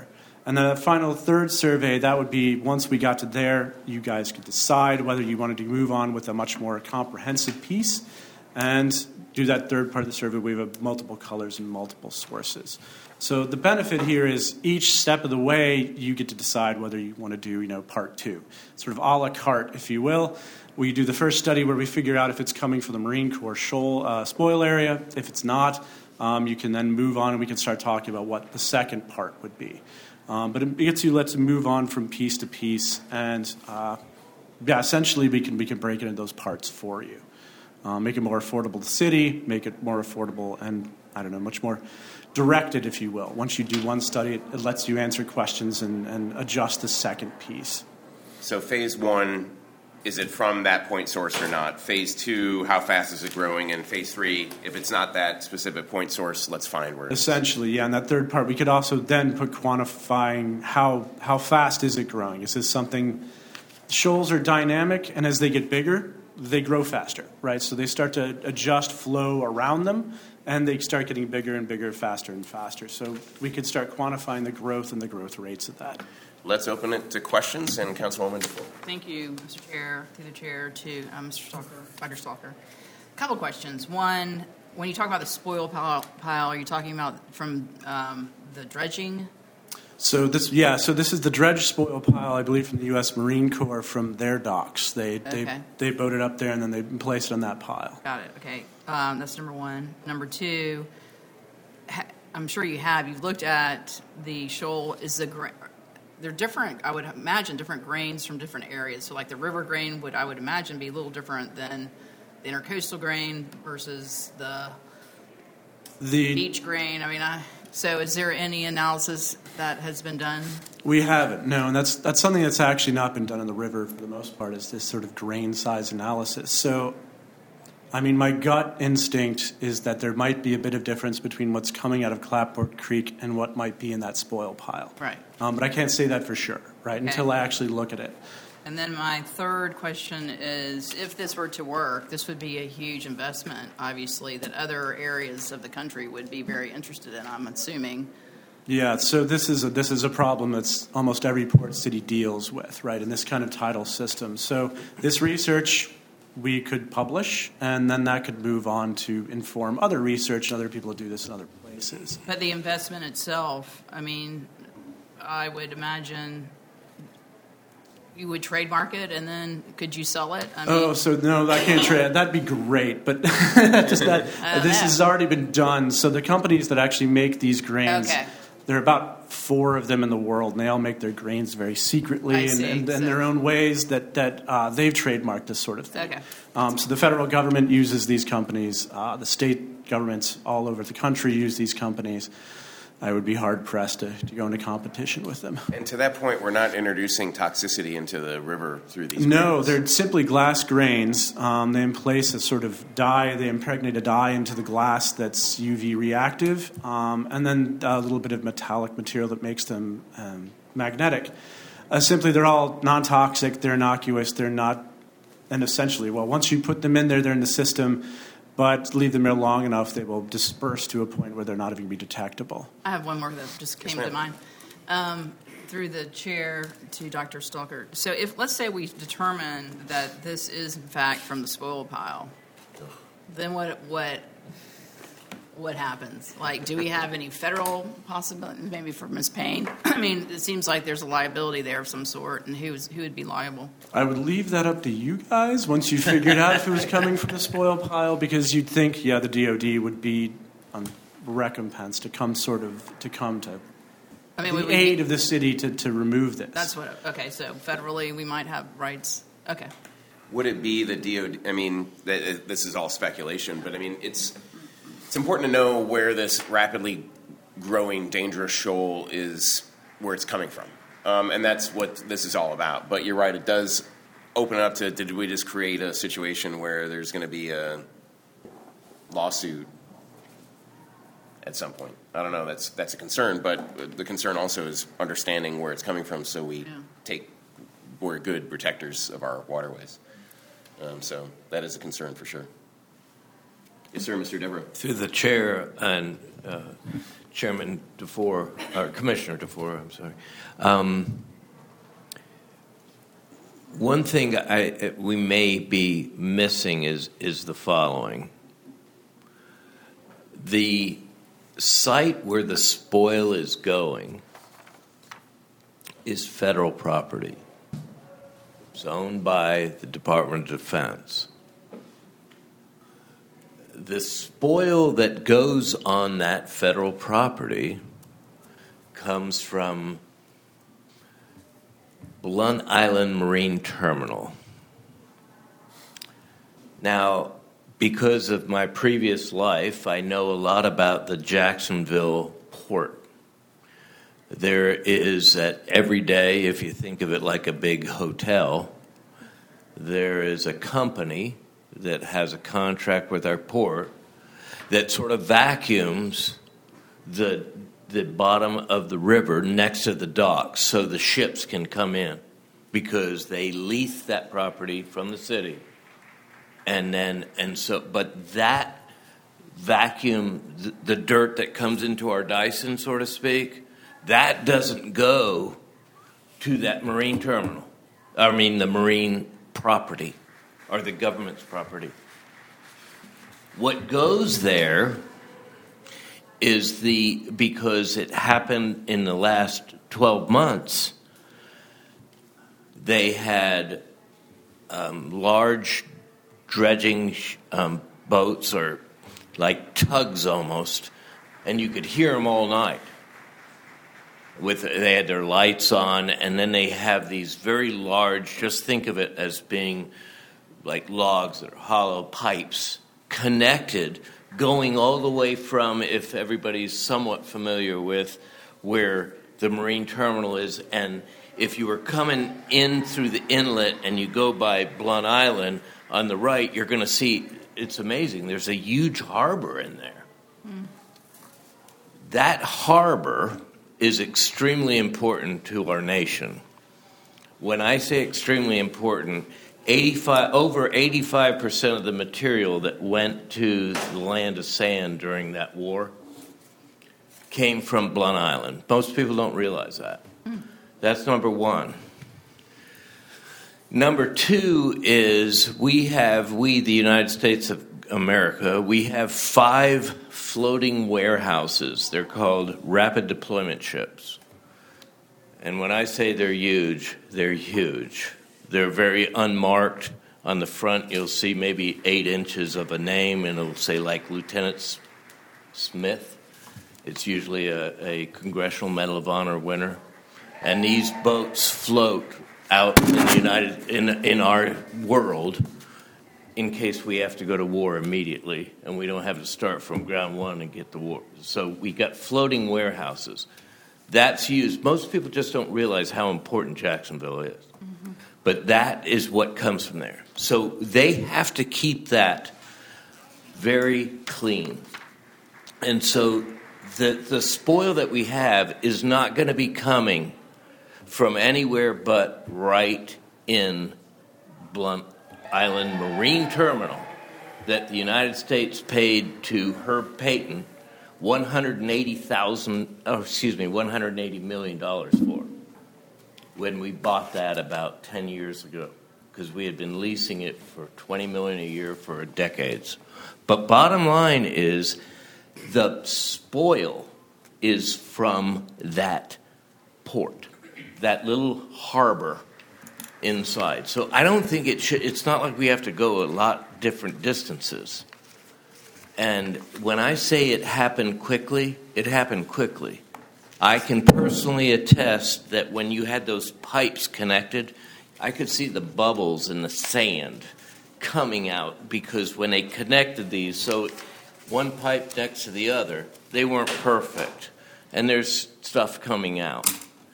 Speaker 10: And then the final third survey, that would be once we got to there, you guys could decide whether you wanted to move on with a much more comprehensive piece and do that third part of the survey. We have multiple colors and multiple sources. So the benefit here is each step of the way, you get to decide whether you want to do, you know, part two. Sort of a la carte, if you will. We do the first study where we figure out if it's coming from the Marine Corps shoal uh, spoil area. If it's not, um, you can then move on and we can start talking about what the second part would be. Um, but it gets you, let's move on from piece to piece, and uh, yeah, essentially we can we can break it into those parts for you, uh, make it more affordable to the city, make it more affordable, and I don't know, much more directed, if you will. Once you do one study, it, it lets you answer questions and, and adjust the second piece.
Speaker 4: So phase one, is it from that point source or not? Phase two, how fast is it growing? And phase three, if it's not that specific point source, let's find where it is.
Speaker 10: Essentially, yeah. And that third part, we could also then put quantifying how how fast is it growing? Is this something, shoals are dynamic, and as they get bigger, they grow faster, right? So they start to adjust flow around them, and they start getting bigger and bigger, faster and faster. So we could start quantifying the growth and the growth rates of that.
Speaker 4: Let's open it to questions, and Councilwoman DeFore.
Speaker 1: Thank you, Mister Chair, through the chair to um, Mister Stalker, Doctor Stalker. A couple questions. One, when you talk about the spoil pile, pile are you talking about from um, the dredging?
Speaker 10: So this, yeah, so this is the dredge spoil pile, I believe, from the U S Marine Corps from their docks. They
Speaker 1: Okay.
Speaker 10: they they boat it up there and then they place it on that pile.
Speaker 1: Got it. Okay, um, that's number one. Number two, ha- I'm sure you have. You've looked at the shoal. Is the gra- they're different? I would imagine different grains from different areas. So, like the river grain would, I would imagine, be a little different than the intercoastal grain versus the
Speaker 10: The
Speaker 1: beach grain. I mean, I. So, is there any analysis that has been done?
Speaker 10: We haven't, no, and that's that's something that's actually not been done in the river for the most part, is this sort of grain size analysis. So, I mean, my gut instinct is that there might be a bit of difference between what's coming out of Clapboard Creek and what might be in that spoil pile.
Speaker 1: Right.
Speaker 10: Um, but I can't say that for sure, right,
Speaker 1: Okay.
Speaker 10: until I actually look at it.
Speaker 1: And then my third question is, if this were to work, this would be a huge investment, obviously, that other areas of the country would be very interested in, I'm assuming.
Speaker 10: Yeah, so this is a, this is a problem that's almost every port city deals with, right, in this kind of tidal system. So this research we could publish, and then that could move on to inform other research, and other people do this in other places.
Speaker 1: But the investment itself, I mean, I would imagine you would trademark it, and then could you sell it? I mean,
Speaker 10: Oh, so no, I can't trade. That'd be great, but just that
Speaker 1: Uh,
Speaker 10: this
Speaker 1: yeah.
Speaker 10: has already been done. So the companies that actually make these grains,
Speaker 1: Okay.
Speaker 10: there are about four of them in the world, and they all make their grains very secretly
Speaker 1: I
Speaker 10: and,
Speaker 1: see.
Speaker 10: and, and
Speaker 1: So-
Speaker 10: their own ways that that uh, they've trademarked this sort of thing.
Speaker 1: Okay.
Speaker 10: Um, so the federal government uses these companies. Uh, the state governments all over the country use these companies. I would be hard pressed to, to go into competition with them.
Speaker 4: And to that point, we're not introducing toxicity into the river through these
Speaker 10: No,
Speaker 4: grains.
Speaker 10: they're simply glass grains. Um, they place a sort of dye, they impregnate a dye into the glass that's U V reactive, um, and then a little bit of metallic material that makes them um, magnetic. Uh, simply, they're all non-toxic, they're innocuous, they're not, and essentially, well, once you put them in there, they're in the system, but leave them there long enough, they will disperse to a point where they're not even going to be detectable.
Speaker 1: I have one more that just came
Speaker 10: Yes,
Speaker 1: to mind. Um, through the chair to Doctor Stalker. So if, let's say we determine that this is in fact from the spoil pile, then what, what, what happens? Like, do we have any federal possibility, maybe for Miz Payne? I mean, it seems like there's a liability there of some sort, and who's, who would be liable?
Speaker 10: I would leave that up to you guys once you figured out if it was coming from the spoil pile, because you'd think, yeah, the D O D would be um, recompensed to come sort of to come to
Speaker 1: I mean,
Speaker 10: the
Speaker 1: would we
Speaker 10: aid
Speaker 1: be-
Speaker 10: of the city to, to remove this.
Speaker 1: That's what, okay, so federally we might have rights. Okay.
Speaker 4: Would it be the D O D? I mean, th- this is all speculation, but I mean, it's it's important to know where this rapidly growing dangerous shoal is, where it's coming from, um, and that's what this is all about. But you're right; it does open it up to: did we just create a situation where there's going to be a lawsuit at some point? I don't know. That's that's a concern, but the concern also is understanding where it's coming from, so we take we're good protectors of our waterways. Um, so that is a concern for sure. Yes, sir, Mister Devereaux.
Speaker 8: Through the chair and uh, Chairman DeFore, or Commissioner DeFore, I'm sorry. Um, one thing I, we may be missing is, is the following. The site where the spoil is going is federal property. It's owned by the Department of Defense. The spoil that goes on that federal property comes from Blunt Island Marine Terminal. Now, because of my previous life, I know a lot about the Jacksonville port. There is, at every day, if you think of it like a big hotel, there is a company that has a contract with our port that sort of vacuums the the bottom of the river next to the docks so the ships can come in, because they lease that property from the city. And then, and so, but that vacuum, the, the dirt that comes into our Dyson, so to speak, that doesn't go to that marine terminal. I mean, the marine property, or the government's property. What goes there is the, because it happened in the last twelve months, they had um, large dredging um, boats, or like tugs almost, and you could hear them all night. With, they had their lights on, and then they have these very large, just think of it as being like logs that are hollow pipes connected, going all the way from, if everybody's somewhat familiar with where the marine terminal is, and if you were coming in through the inlet and you go by Blunt Island on the right, you're going to see, it's amazing, there's a huge harbor in there. Mm. That harbor is extremely important to our nation. When I say extremely important, eighty-five, over eighty-five percent of the material that went to the Land of Sand during that war came from Blunt Island. Most people don't realize that. Mm. That's number one. Number two is we have, we, the United States of America, we have five floating warehouses. They're called rapid deployment ships. And when I say they're huge, they're huge. They're very unmarked. On the front, you'll see maybe eight inches of a name, and it'll say like Lieutenant Smith. It's usually a, a Congressional Medal of Honor winner. And these boats float out in the United in in our world in case we have to go to war immediately, and we don't have to start from ground one and get the war. So we got floating warehouses. That's used. Most people just don't realize how important Jacksonville is. Mm-hmm. But that is what comes from there. So they have to keep that very clean. And so the the spoil that we have is not going to be coming from anywhere but right in Blunt Island Marine Terminal that the United States paid to Herb Payton one hundred eighty thousand, oh, excuse me, one hundred eighty million dollars for when we bought that about ten years ago, because we had been leasing it for twenty million dollars a year for decades. But bottom line is the spoil is from that port, that little harbor inside. So I don't think it should, it's not like we have to go a lot different distances. And when I say it happened quickly, it happened quickly. I can personally attest that when you had those pipes connected, I could see the bubbles in the sand coming out, because when they connected these, so one pipe next to the other, they weren't perfect. And there's stuff coming out.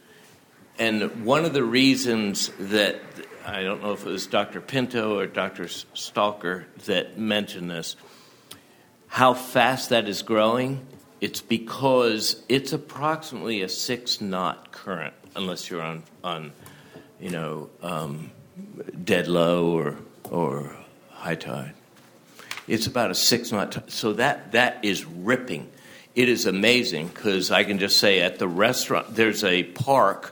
Speaker 8: And one of the reasons that, I don't know if it was Doctor Pinto or Doctor Stalker that mentioned this, how fast that is growing, it's because it's approximately a six knot current, unless you're on, on you know, um, dead low or, or high tide. It's about a six knot. So that that is ripping. It is amazing because I can just say at the restaurant there's a park,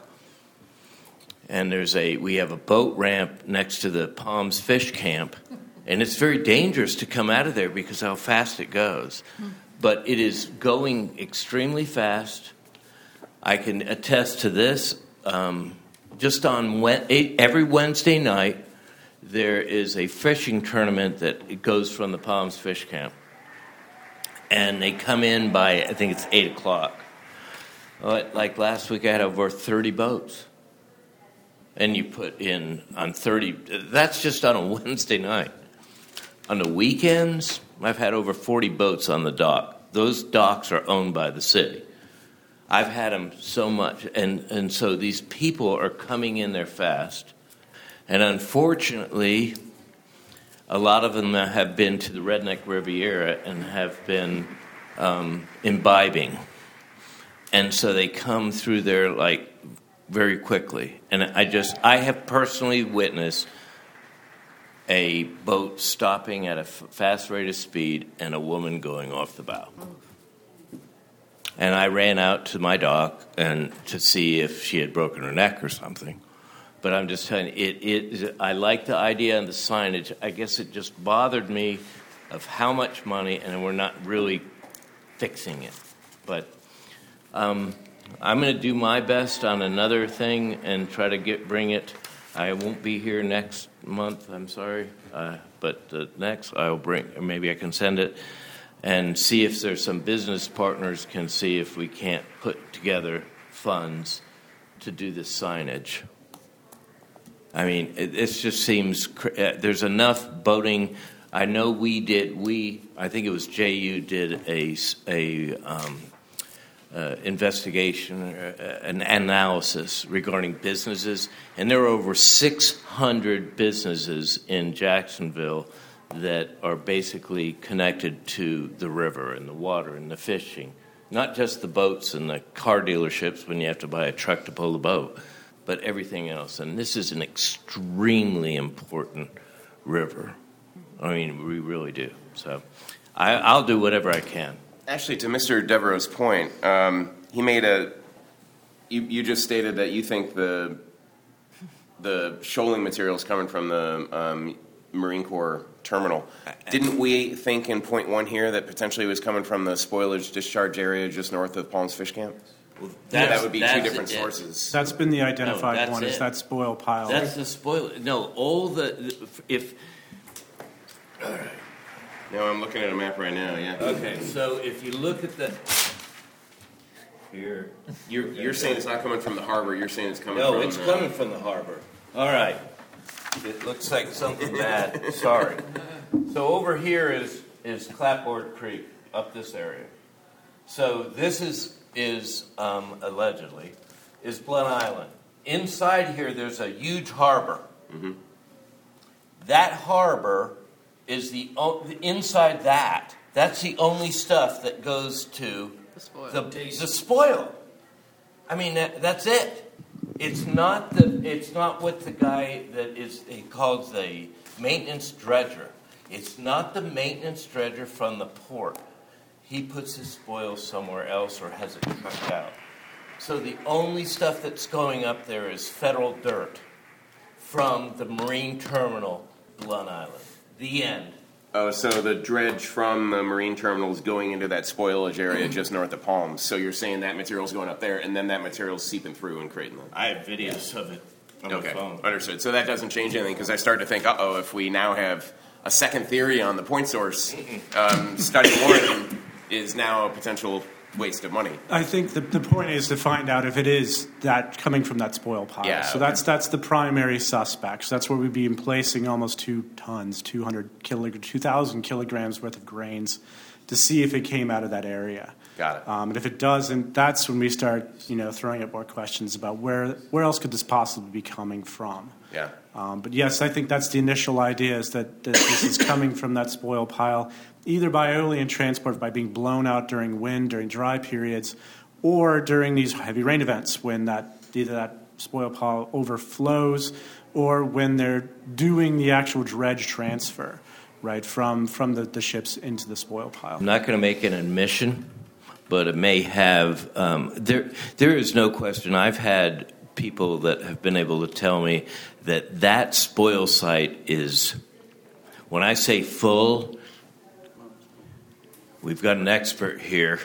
Speaker 8: and there's a we have a boat ramp next to the Palms Fish Camp, and it's very dangerous to come out of there because how fast it goes. But it is going extremely fast. I can attest to this. Um, just on every Wednesday night, there is a fishing tournament that it goes from the Palms Fish Camp. And they come in by, I think it's eight o'clock. Like last week, I had over thirty boats. And you put in on thirty, that's just on a Wednesday night. On the weekends, I've had over forty boats on the dock. Those docks are owned by the city. I've had them so much. And, and so these people are coming in there fast. And unfortunately, a lot of them have been to the Redneck Riviera and have been um, imbibing. And so they come through there like very quickly. And I just, I have personally witnessed a boat stopping at a f- fast rate of speed and a woman going off the bow. And I ran out to my dock and to see if she had broken her neck or something. But I'm just telling you, it, it, I like the idea and the signage. I guess it just bothered me of how much money, and we're not really fixing it. But um, I'm going to do my best on another thing and try to get bring it. I won't be here next month, I'm sorry. Uh, but uh, next I'll bring, or maybe I can send it and see if there's some business partners can see if we can't put together funds to do this signage. I mean, it, it just seems uh, there's enough boating. I know we did. We I think it was J U did a a um, uh, investigation, uh, an analysis regarding businesses, and there are over six hundred businesses in Jacksonville that are basically connected to the river and the water and the fishing, not just the boats and the car dealerships when you have to buy a truck to pull the boat, but everything else. And this is an extremely important river. I mean, we really do. So I, I'll do whatever I can.
Speaker 4: Actually, to Mister Devereaux's point, um, he made a, you, you just stated that you think the the shoaling material is coming from the um, Marine Corps terminal. Didn't we think in point one here that potentially it was coming from the spoilage discharge area just north of Palms Fish Camp? Well, that, that would be two different it. sources.
Speaker 10: That's been the identified
Speaker 8: no,
Speaker 10: one,
Speaker 8: it.
Speaker 10: is that spoil pile.
Speaker 8: That's the spoil. No, all the, if, all right.
Speaker 4: No, I'm looking at a map right now, yeah.
Speaker 8: Okay, so if you look at the, here.
Speaker 4: You're, you're saying it's not coming from the harbor, you're saying it's coming
Speaker 8: no,
Speaker 4: from...
Speaker 8: No, it's
Speaker 4: the,
Speaker 8: coming from the harbor. All right. It looks like something bad. Sorry. So over here is, is Clapboard Creek, up this area. So this is, is um, allegedly, is Blunt Island. Inside here, there's a huge harbor.
Speaker 4: Mm-hmm.
Speaker 8: That harbor is the, inside that, that's the only stuff that goes to
Speaker 1: the spoil.
Speaker 8: The, the spoil. I mean, that, that's it. It's not the. It's not what the guy that is he calls the maintenance dredger. It's not the maintenance dredger from the port. He puts his spoil somewhere else or has it trucked out. So the only stuff that's going up there is federal dirt from the marine terminal, Blunt Island. The end.
Speaker 4: Oh, so the dredge from the marine terminal is going into that spoilage area just north of Palms. So you're saying that material's going up there, and then that material's seeping through and creating them.
Speaker 8: I have videos of it on
Speaker 4: okay,
Speaker 8: my phone.
Speaker 4: Understood. So that doesn't change anything, because I started to think, uh-oh, if we now have a second theory on the point source, um, study Warren is now a potential waste of money.
Speaker 10: I think the, the point is to find out if it is that coming from that spoil pile.
Speaker 4: Yeah,
Speaker 10: so
Speaker 4: okay.
Speaker 10: that's that's the primary suspect. So that's where we'd be placing almost two tons, two hundred kilograms, two thousand kilograms worth of grains to see if it came out of that area.
Speaker 4: Got it.
Speaker 10: Um, and if it doesn't, that's when we start, you know, throwing up more questions about where where else could this possibly be coming from.
Speaker 4: Yeah.
Speaker 10: Um, but yes, I think that's the initial idea, is that, that this is coming from that spoil pile, either by Aeolian transport, by being blown out during wind, during dry periods, or during these heavy rain events when that either that spoil pile overflows or when they're doing the actual dredge transfer. right, from, from the, the ships into the spoil pile.
Speaker 8: I'm not going to make an admission, but it may have. Um, there, there is no question. I've had people that have been able to tell me that that spoil site is, when I say full, we've got an expert here.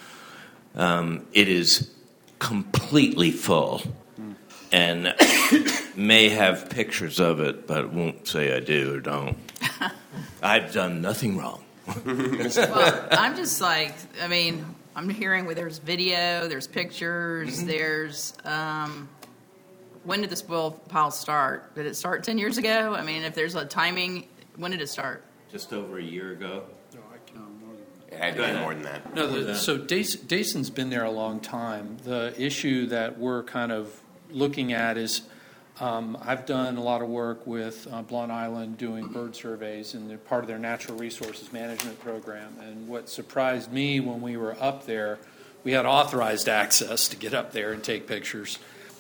Speaker 8: Um, it is completely full, and may have pictures of it, but won't say I do or don't. I've done nothing wrong.
Speaker 1: Well, I'm just like, I mean, I'm hearing where there's video, there's pictures,
Speaker 8: Mm-hmm.
Speaker 1: there's, um, when did the spoil pile start? Did it start ten years ago? I mean, if there's a timing, when did it start?
Speaker 8: Just over a year ago.
Speaker 4: It had to be more than that.
Speaker 12: No, the, so Dace, Dason's been there a long time. The issue that we're kind of looking at is um, I've done a lot of work with uh, Blount Island doing bird surveys, and they're part of their natural resources management program. And what surprised me when we were up there, we had authorized access to get up there and take pictures,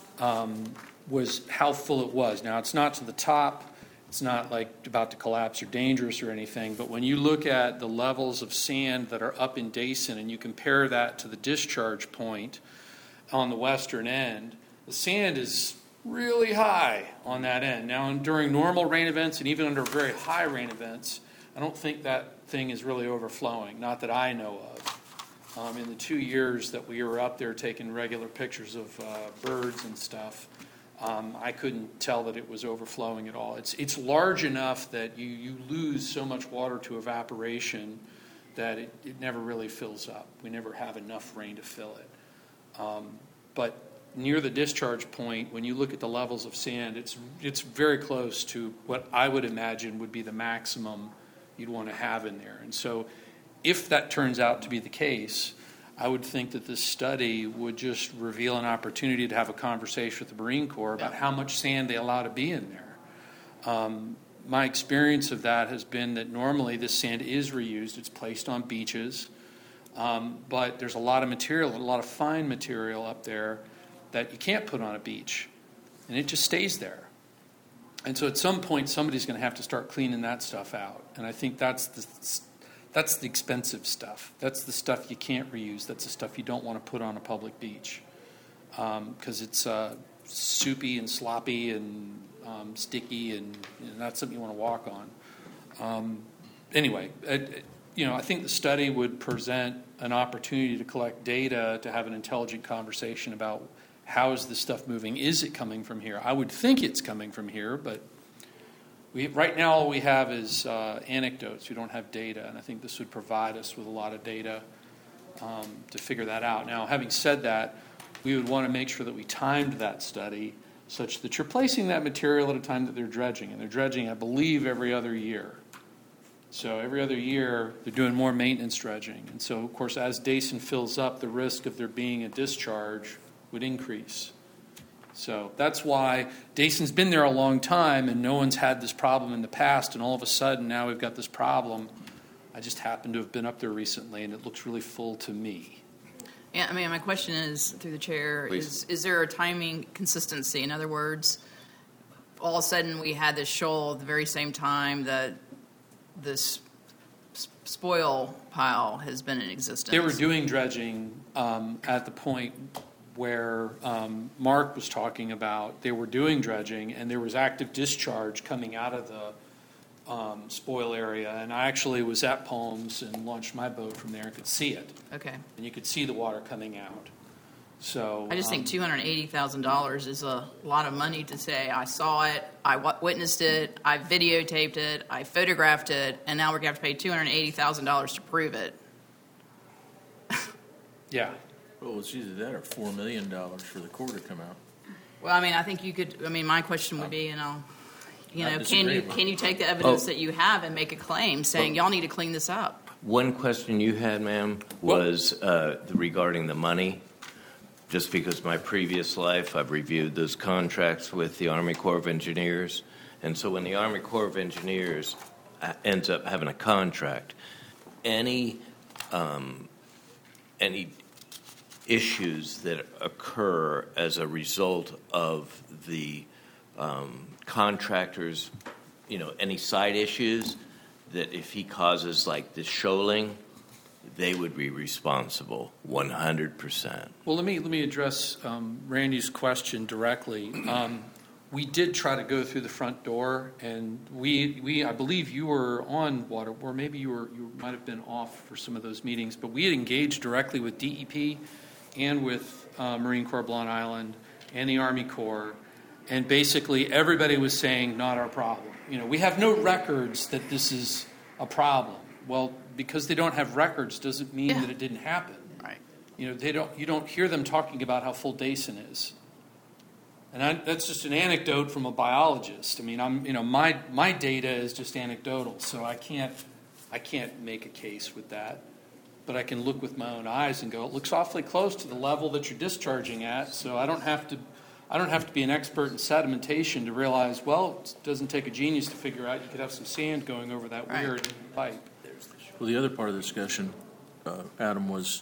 Speaker 12: um, was how full it was. Now, it's not to the top. It's not like about to collapse or dangerous or anything, but when you look at the levels of sand that are up in Dason and you compare that to the discharge point on the western end, the sand is really high on that end. Now, during normal rain events and even under very high rain events, I don't think that thing is really overflowing, not that I know of. Um, in the two years that we were up there taking regular pictures of uh, birds and stuff, Um, I couldn't tell that it was overflowing at all. It's it's large enough that you, you lose so much water to evaporation that it, it never really fills up. We never have enough rain to fill it. Um, but near the discharge point, when you look at the levels of sand, it's it's very close to what I would imagine would be the maximum you'd want to have in there. And so if that turns out to be the case, I would think that this study would just reveal an opportunity to have a conversation with the Marine Corps about how much sand they allow to be in there. Um, my experience of that has been that normally this sand is reused. It's placed on beaches, um, but there's a lot of material, a lot of fine material up there that you can't put on a beach, and it just stays there. And so at some point, somebody's going to have to start cleaning that stuff out, and I think that's the That's the expensive stuff. That's the stuff you can't reuse. That's the stuff you don't want to put on a public beach because um, it's uh, soupy and sloppy and um, sticky and you know, not something you want to walk on. Um, anyway, it, you know, I think the study would present an opportunity to collect data to have an intelligent conversation about how is this stuff moving? Is it coming from here? I would think it's coming from here, but We, right now, all we have is uh, anecdotes. We don't have data, and I think this would provide us with a lot of data um, to figure that out. Now, having said that, we would want to make sure that we timed that study such that you're placing that material at a time that they're dredging, and they're dredging, I believe, every other year. So every other year, they're doing more maintenance dredging. And so, of course, as Dason fills up, the risk of there being a discharge would increase. So that's why Dason's been there a long time and no one's had this problem in the past, and all of a sudden now we've got this problem. I just happen to have been up there recently and it looks really full to me.
Speaker 1: Yeah, I mean, my question is, through the chair,
Speaker 4: Please.
Speaker 1: is is there a timing consistency? In other words, all of a sudden we had this shoal at the very same time that this spoil pile has been in existence.
Speaker 12: They were doing dredging um, at the point where um, Mark was talking about. They were doing dredging, and there was active discharge coming out of the um, spoil area. And I actually was at Palms and launched my boat from there and could see it.
Speaker 1: Okay.
Speaker 12: And you could see the water coming out. So
Speaker 1: I just
Speaker 12: um,
Speaker 1: think two hundred eighty thousand dollars is a lot of money to say, I saw it, I w- witnessed it, I videotaped it, I photographed it, and now we're going to have to pay two hundred eighty thousand dollars to prove it.
Speaker 12: Yeah.
Speaker 3: Well, it's either that or four million dollars for the Corps to come out.
Speaker 1: Well, I mean, I think you could, I mean, my question would be, you know, you
Speaker 3: I
Speaker 1: know,
Speaker 3: disagree
Speaker 1: can you
Speaker 3: with
Speaker 1: can you take the evidence
Speaker 8: Oh.
Speaker 1: that you have and make a claim saying,
Speaker 8: Oh.
Speaker 1: y'all need to clean this up?
Speaker 8: One question you had, ma'am, was uh, regarding the money. Just because my previous life, I've reviewed those contracts with the Army Corps of Engineers. And so when the Army Corps of Engineers uh, ends up having a contract, any um, any issues that occur as a result of the um, contractors, you know, any side issues, that if he causes like the shoaling, they would be responsible one hundred percent.
Speaker 12: Well, let me let me address um, Randy's question directly. Um, we did try to go through the front door, and we we I believe you were on water, or maybe you were you might have been off for some of those meetings. But we had engaged directly with D E P and with uh, Marine Corps Blount Island and the Army Corps, and basically everybody was saying not our problem. You know, we have no records that this is a problem. Well, because they don't have records doesn't mean
Speaker 1: Yeah.
Speaker 12: that it didn't happen.
Speaker 1: Right.
Speaker 12: You know, they don't. You don't hear them talking about how full Dason is, and I, that's just an anecdote from a biologist. I mean, I'm you know my my data is just anecdotal, so I can't I can't make a case with that, but I can look with my own eyes and go, it looks awfully close to the level that you're discharging at. So I don't have to I don't have to be an expert in sedimentation to realize, well, it doesn't take a genius to figure out you could have some sand going over that
Speaker 1: Right.
Speaker 12: weird pipe.
Speaker 3: Well, the other part of the discussion, uh, Adam, was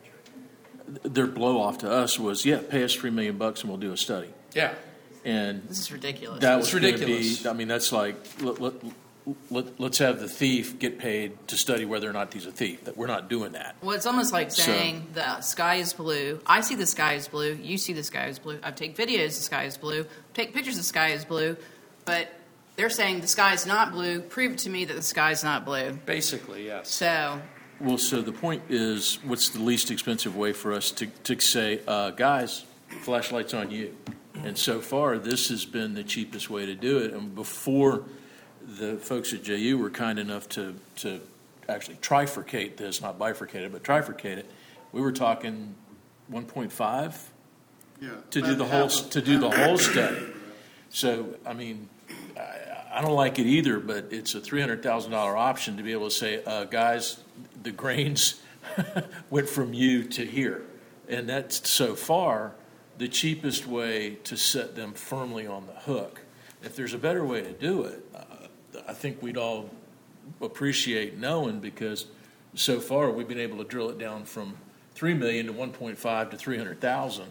Speaker 3: their blow off to us was, yeah, pay us three million bucks and we'll do a study.
Speaker 12: Yeah.
Speaker 3: And
Speaker 1: This is ridiculous.
Speaker 3: that
Speaker 12: It's
Speaker 3: was gonna
Speaker 12: ridiculous.
Speaker 3: be, I mean, that's like, let, let, let, let's have the thief get paid to study whether or not he's a thief. That we're not doing that.
Speaker 1: Well, it's almost like
Speaker 3: So-
Speaker 1: saying the sky is blue. I see the sky is blue. You see the sky is blue. I take videos, the sky is blue. Take pictures, the sky is blue. But they're saying the sky is not blue. Prove to me that the sky is not blue.
Speaker 12: Basically, yes.
Speaker 1: So,
Speaker 3: Well, so the point is, what's the least expensive way for us to, to say, uh, guys, flashlight's on you? And so far, this has been the cheapest way to do it. And before the folks at J U were kind enough to, to actually trifurcate this, not bifurcate it, but trifurcate it, we were talking one point five
Speaker 11: Yeah.
Speaker 3: to do the whole, to do the whole study. So, I mean, I, I don't like it either, but it's a three hundred thousand dollars option to be able to say, uh, guys, the grains went from you to here. And that's so far the cheapest way to set them firmly on the hook. If there's a better way to do it, uh, I think we'd all appreciate knowing, because so far we've been able to drill it down from three million to one point five to three hundred thousand.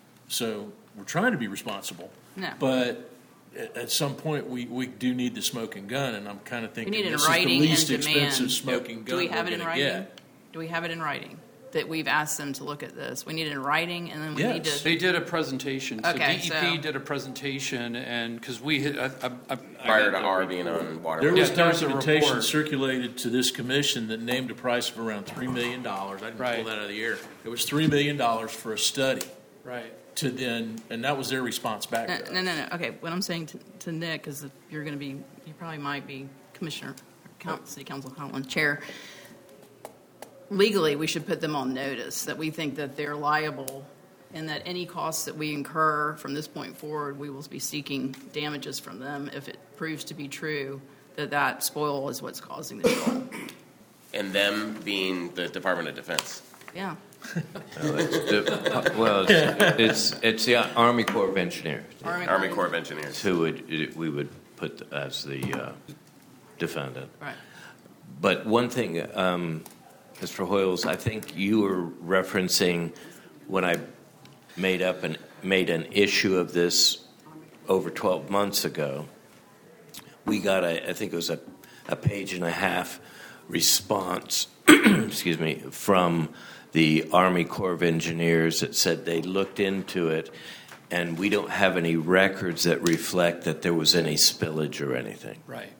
Speaker 3: So we're trying to be responsible.
Speaker 1: No.
Speaker 3: But at, at some point we, we do need the smoking gun, and I'm kind of
Speaker 1: we
Speaker 3: thinking
Speaker 1: need it in
Speaker 3: this is
Speaker 1: writing
Speaker 3: the least
Speaker 1: and demand.
Speaker 3: expensive smoking gun
Speaker 1: Do we have
Speaker 3: we're
Speaker 1: it in
Speaker 3: gonna
Speaker 1: writing?
Speaker 3: get.
Speaker 1: Do we have it in writing? That we've asked them to look at this. We need it in writing, and then we need
Speaker 12: Yes,
Speaker 1: to.
Speaker 12: they did a presentation.
Speaker 1: Okay,
Speaker 12: so D E P
Speaker 1: so-
Speaker 12: did a presentation, and because we had I, I, I,
Speaker 4: Prior
Speaker 12: I
Speaker 4: to
Speaker 12: got
Speaker 4: our
Speaker 12: the
Speaker 4: being
Speaker 12: report.
Speaker 4: on water.
Speaker 3: There was
Speaker 12: Yeah, there was a
Speaker 3: documentation
Speaker 12: report.
Speaker 3: circulated to this commission that named a price of around three million dollars. I didn't
Speaker 12: Right.
Speaker 3: pull that out of the air. It was three million dollars for a study
Speaker 12: Right.
Speaker 3: to then, and that was their response back
Speaker 1: No,
Speaker 3: to us.
Speaker 1: no, no, no. Okay, what I'm saying to, to Nick is that you're going to be, you probably might be Commissioner, Coun- City Council Holland Chair. Legally, we should put them on notice that we think that they're liable, and that any costs that we incur from this point forward, we will be seeking damages from them if it proves to be true that that spoil is what's causing the shoal.
Speaker 4: And them being the Department of Defense.
Speaker 1: Yeah.
Speaker 8: No, it's the, well, it's, it's it's the Army Corps of Engineers
Speaker 1: Army
Speaker 4: Army Corps of Engineers.
Speaker 8: who would we would put as the uh, defendant.
Speaker 1: Right.
Speaker 8: But one thing, um, Mister Hoyles, I think you were referencing when I made up and made an issue of this over twelve months ago. We got a, I think it was a, a page and a half response, excuse me, from the Army Corps of Engineers that said they looked into it, and we don't have any records that reflect that there was any spillage or anything.
Speaker 12: Right.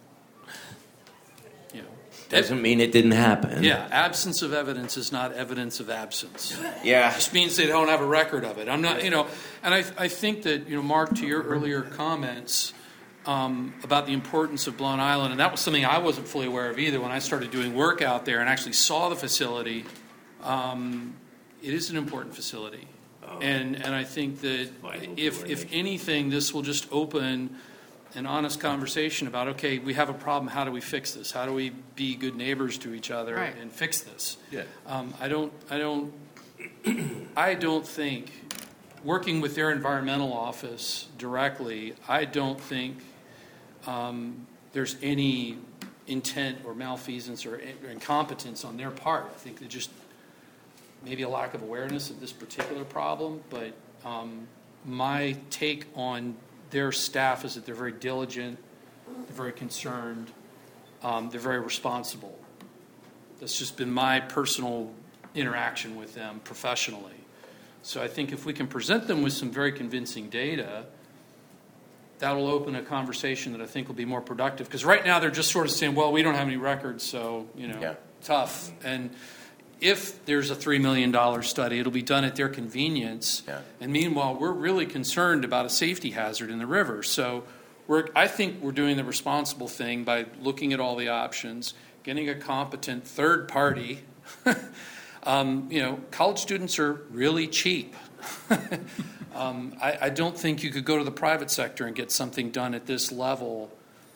Speaker 12: Yeah.
Speaker 8: Doesn't mean it didn't happen.
Speaker 12: Yeah, absence of evidence is not evidence of absence.
Speaker 4: Yeah.
Speaker 12: It just means they don't have a record of it. I'm not, you know, and I, I think that, you know, Mark, to your earlier comments um, about the importance of Blount Island, and that was something I wasn't fully aware of either when I started doing work out there and actually saw the facility. Um, it is an important facility.
Speaker 8: Oh.
Speaker 12: And, and I think that if, if anything, this will just open an honest conversation about, okay, we have a problem. How do we fix this? How do we be good neighbors to each other
Speaker 1: Right.
Speaker 12: and fix this?
Speaker 3: Yeah.
Speaker 12: Um, I don't. I don't. I don't think working with their environmental office directly. I don't think um, there's any intent or malfeasance or incompetence on their part. I think they just maybe a lack of awareness of this particular problem. But um, my take on their staff is that they're very diligent, they're very concerned, um, they're very responsible. That's just been my personal interaction with them professionally. So I think if we can present them with some very convincing data, that'll open a conversation that I think will be more productive. Because right now they're just sort of saying, well, we don't have any records, so, you know,
Speaker 4: Yeah.
Speaker 12: tough. And if there's a three million dollars study, it'll be done at their convenience.
Speaker 4: Yeah.
Speaker 12: And meanwhile, we're really concerned about a safety hazard in the river. So we're, I think we're doing the responsible thing by looking at all the options, getting a competent third party. um, you know, college students are really cheap. um, I, I don't think you could go to the private sector and get something done at this level,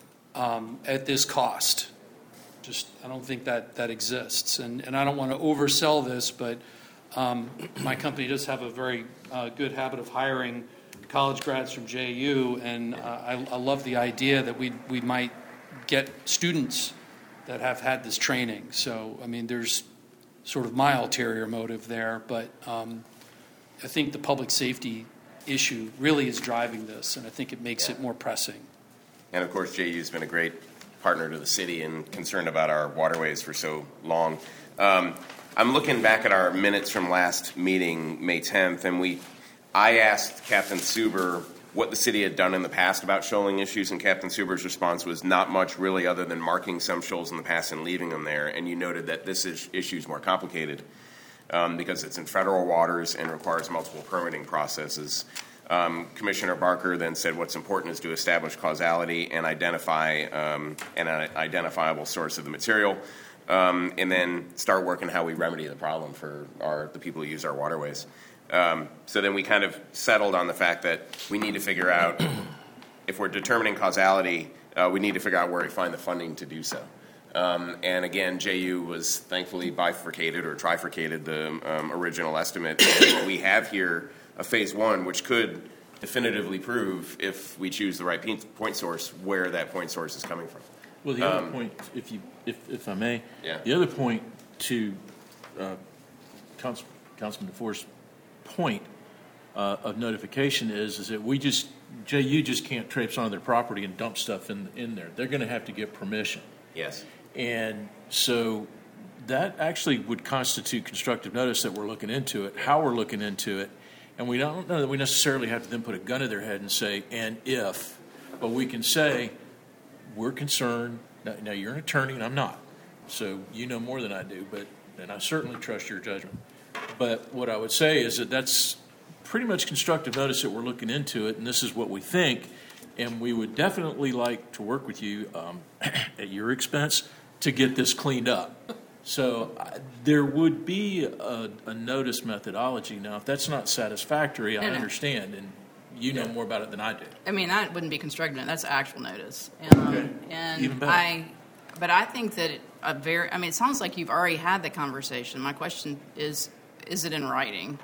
Speaker 12: um, at this cost. Just, I don't think that, that exists. And, and I don't want to oversell this, but um, my company does have a very uh, good habit of hiring college grads from J U, and uh, I, I love the idea that we we might get students that have had this training. So, I mean, there's sort of my ulterior motive there, but um, I think the public safety issue really is driving this, and I think it makes
Speaker 4: Yeah.
Speaker 12: it more pressing.
Speaker 4: And of course, J U's been a great partner to the city and concerned about our waterways for so long. Um, I'm looking back at our minutes from last meeting, May tenth, and we, I asked Captain Suber what the city had done in the past about shoaling issues, and Captain Suber's response was not much really other than marking some shoals in the past and leaving them there. And you noted that this is, issue is more complicated um, because it's in federal waters and requires multiple permitting processes. Um, Commissioner Barker then said what's important is to establish causality and identify um, an identifiable source of the material, um, and then start working how we remedy the problem for our, the people who use our waterways. Um, so then we kind of settled on the fact that we need to figure out, if we're determining causality, uh, we need to figure out where we find the funding to do so. Um, and again, J U was thankfully bifurcated or trifurcated the um, original estimate. And we have here a phase one, which could definitively prove, if we choose the right point source, where that point source is coming from.
Speaker 3: Well, the other
Speaker 4: Um,
Speaker 3: point, if you, if, if I may,
Speaker 4: Yeah.
Speaker 3: the other point to uh, Council, Councilman DeFore's point uh, of notification is, is that we just, J U just can't traipse onto their property and dump stuff in, in there. They're going to have to get permission.
Speaker 4: Yes.
Speaker 3: And so that actually would constitute constructive notice that we're looking into it, how we're looking into it. And we don't know that we necessarily have to then put a gun to their head and say, and if, but we can say, we're concerned. Now, now you're an attorney and I'm not. So you know more than I do, but, and I certainly trust your judgment. But what I would say is that that's pretty much constructive notice that we're looking into it, and this is what we think. And we would definitely like to work with you um, at your expense to get this cleaned up. So uh, there would be a, a notice methodology. Now, if that's not satisfactory, I
Speaker 1: No, no.
Speaker 3: understand, and you know more about it than I do.
Speaker 1: I mean, that wouldn't be constructive notice. That's actual notice. Um,
Speaker 3: Okay.
Speaker 1: And
Speaker 3: Even better.
Speaker 1: I, but I think that it, a very. I mean, it sounds like you've already had the conversation. My question is: is it in writing?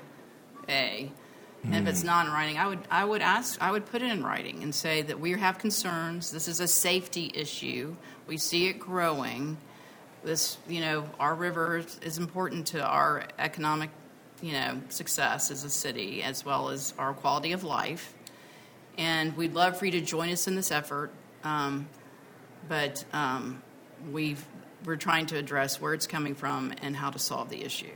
Speaker 1: A. And if it's not in writing, I would I would ask I would put it in writing and say that we have concerns. This is a safety issue. We see it growing. This, you know, our river is, is important to our economic, you know, success as a city, as well as our quality of life. And we'd love for you to join us in this effort. Um, but um, we've, we're trying to address where it's coming from and how to solve the issue.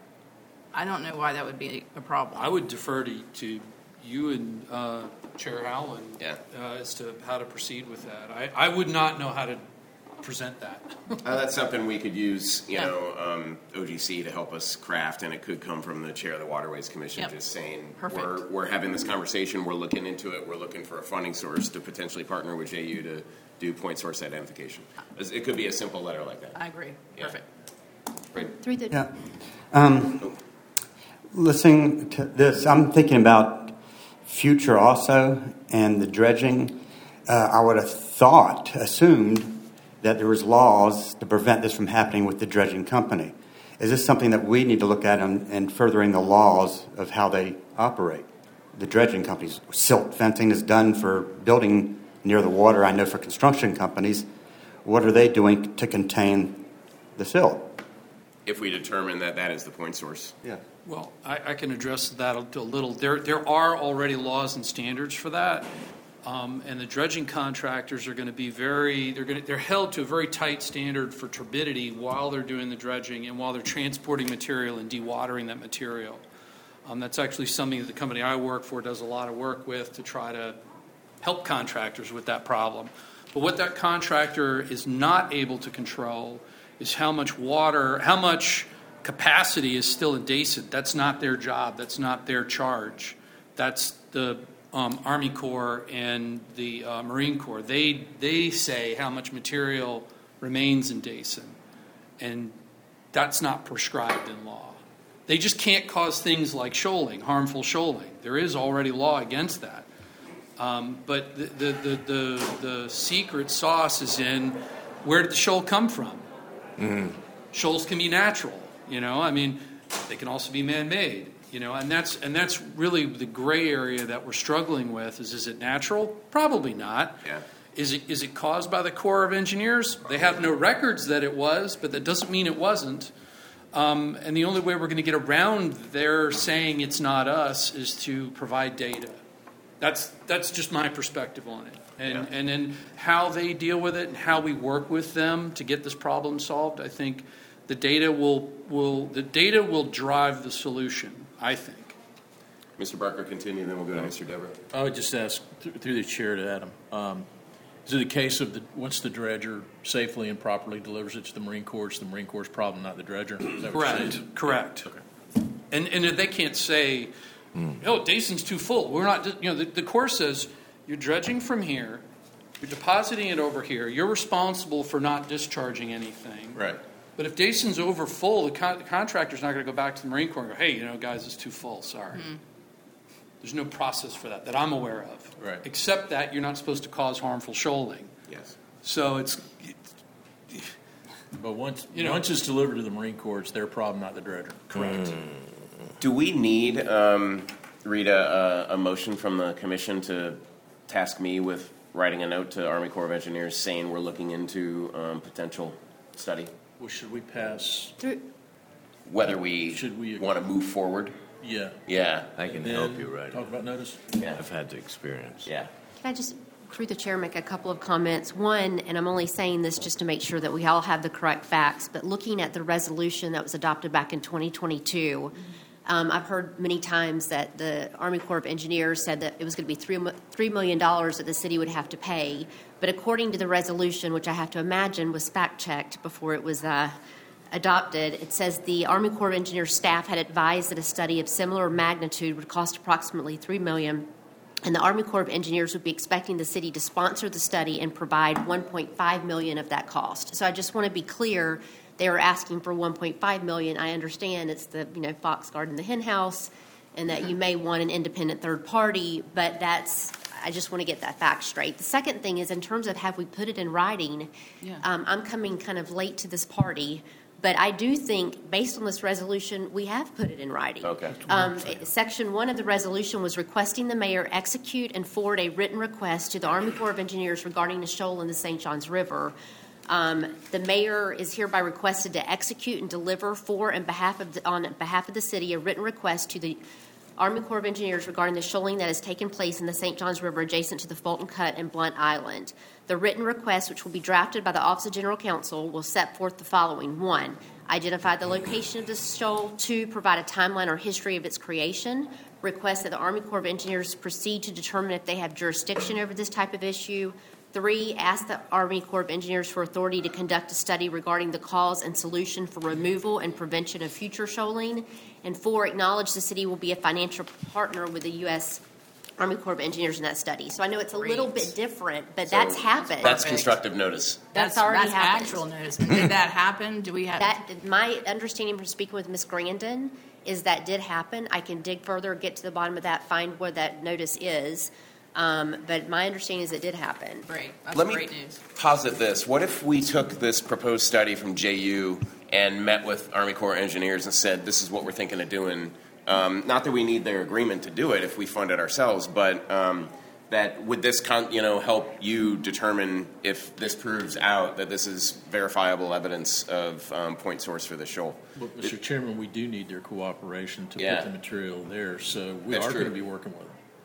Speaker 1: I don't know why that would be a problem.
Speaker 12: I would defer to, to you and uh, Chair Howland
Speaker 4: Yeah.
Speaker 12: uh, as to how to proceed with that. I, I would not know how to present that.
Speaker 4: Uh, that's something we could use, you
Speaker 1: Yeah.
Speaker 4: know, um, O G C to help us craft, and it could come from the chair of the Waterways Commission,
Speaker 1: Yep.
Speaker 4: just saying,
Speaker 1: Perfect.
Speaker 4: we're, we're having this conversation, we're looking into it, we're looking for a funding source to potentially partner with J U to do point source identification. It could be a simple letter like that.
Speaker 1: I agree.
Speaker 4: Yeah.
Speaker 1: Perfect.
Speaker 4: Great.
Speaker 5: Through the
Speaker 9: Yeah. Um, listening to this, I'm thinking about future also and the dredging. Uh, I would have thought, assumed, that there was laws to prevent this from happening with the dredging company. Is this something that we need to look at in, in furthering the laws of how they operate? The dredging companies, silt fencing is done for building near the water. I know for construction companies, what are they doing to contain the silt?
Speaker 4: If we determine that that is the point source.
Speaker 9: Yeah.
Speaker 12: Well, I, I can address that a, a little. There, there are already laws and standards for that. Um, and the dredging contractors are going to be very, they're going to, they're held to a very tight standard for turbidity while they're doing the dredging and while they're transporting material and dewatering that material. Um, that's actually something that the company I work for does a lot of work with to try to help contractors with that problem. But what that contractor is not able to control is how much water, how much capacity is still in Dason. That's not their job. That's not their charge. That's the Um, Army Corps and the uh, Marine Corps. They they say how much material remains in Dason, and that's not prescribed in law. They just can't cause things like shoaling, harmful shoaling. There is already law against that. Um, but the the, the the the secret sauce is in where did the shoal come from? Mm-hmm. Shoals can be natural, you know. I mean, they can also be man-made. You know, and that's and that's really the gray area that we're struggling with. Is is it natural? Probably not.
Speaker 4: Yeah.
Speaker 12: Is it is it caused by the Corps of Engineers? They have no records that it was, but that doesn't mean it wasn't. Um, and the only way we're going to get around their saying it's not us is to provide data. That's that's just my perspective on it, and yeah. and then how they deal with it and how we work with them to get this problem solved. I think the data will will the data will drive the solution. I think.
Speaker 4: Mister Barker, continue, then we'll go to Mister Deborah.
Speaker 3: I would just ask th- through the chair to Adam. Um, is it a case of the once the dredger safely and properly delivers it to the Marine Corps, it's the Marine Corps' problem, not the dredger? Is that what you're
Speaker 12: Correct.
Speaker 3: saying?
Speaker 12: Correct.
Speaker 3: Okay.
Speaker 12: And and they can't say, "Oh, Dason's too full." We're not. You know, the, the Corps says you're dredging from here, you're depositing it over here. You're responsible for not discharging anything.
Speaker 4: Right.
Speaker 12: But if Dason's over full, the, con- the contractor's not going to go back to the Marine Corps and go, hey, you know, guys, it's too full. Sorry. Mm-hmm. There's no process for that that I'm aware of.
Speaker 3: Right.
Speaker 12: Except that you're not supposed to cause harmful shoaling.
Speaker 4: Yes.
Speaker 12: So it's...
Speaker 3: But once
Speaker 12: You know-
Speaker 3: once it's delivered to the Marine Corps, it's their problem, not the dredger.
Speaker 12: Correct.
Speaker 4: Do we need, um, Rita, a, a motion from the commission to task me with writing a note to Army Corps of Engineers saying we're looking into um, potential study?
Speaker 3: Well, should we pass?
Speaker 4: Whether we,
Speaker 3: Should we-
Speaker 4: want to move forward?
Speaker 3: Yeah.
Speaker 4: Yeah.
Speaker 8: I can
Speaker 3: Then
Speaker 8: help you right.
Speaker 3: Talk about notice.
Speaker 4: Yeah.
Speaker 8: I've had the experience.
Speaker 4: Yeah.
Speaker 5: Can I just, through the chair, make a couple of comments? One, and I'm only saying this just to make sure that we all have the correct facts, but looking at the resolution that was adopted back in twenty twenty-two, um, I've heard many times that the Army Corps of Engineers said that it was going to be three, $3 million that the city would have to pay. But according to the resolution, which I have to imagine was fact-checked before it was uh, adopted, it says the Army Corps of Engineers staff had advised that a study of similar magnitude would cost approximately three million dollars, and the Army Corps of Engineers would be expecting the city to sponsor the study and provide one point five million dollars of that cost. So I just want to be clear, they were asking for one point five million dollars. I understand it's the, you know, Fox Garden, the hen house, and that you may want an independent third party, but that's, I just want to get that fact straight. The second thing is in terms of have we put it in writing,
Speaker 1: Yeah.
Speaker 5: um, I'm coming kind of late to this party, but I do think, based on this resolution, we have put it in writing.
Speaker 4: Okay.
Speaker 5: Um, section one of the resolution was requesting the mayor execute and forward a written request to the Army Corps of Engineers regarding the shoal in the Saint Johns River. Um, the mayor is hereby requested to execute and deliver for and behalf of the, on behalf of the city a written request to the Army Corps of Engineers regarding the shoaling that has taken place in the Saint Johns River adjacent to the Fulton Cut and Blunt Island. The written request, which will be drafted by the Office of General Counsel, will set forth the following. One, identify the location of the shoal. Two, provide a timeline or history of its creation. Request that the Army Corps of Engineers proceed to determine if they have jurisdiction over this type of issue. Three, ask the Army Corps of Engineers for authority to conduct a study regarding the cause and solution for removal and prevention of future shoaling. And four, acknowledge the city will be a financial partner with the U S Army Corps of Engineers in that study. So I know it's a
Speaker 1: Great.
Speaker 5: little bit different, but
Speaker 4: So
Speaker 5: that's happened.
Speaker 4: That's constructive notice.
Speaker 5: That's already
Speaker 1: that's
Speaker 5: happened.
Speaker 1: actual notice. Did that happen? Do we have
Speaker 5: That my understanding from speaking with Miz Grandin is that did happen. I can dig further, get to the bottom of that, find where that notice is. Um, but my understanding is it did happen.
Speaker 1: Great. That's
Speaker 4: Let me
Speaker 1: great news.
Speaker 4: posit this. What if we took this proposed study from J U and met with Army Corps engineers and said, this is what we're thinking of doing? Um, not that we need their agreement to do it if we fund it ourselves, but um, that would this con- you know, help you determine if this proves out that this is verifiable evidence of um, point source for the shoal?
Speaker 3: But, Mister Chairman, we do need their cooperation to
Speaker 4: Yeah.
Speaker 3: put the material there, so we
Speaker 4: That's
Speaker 3: are
Speaker 4: true.
Speaker 3: going to be working with them.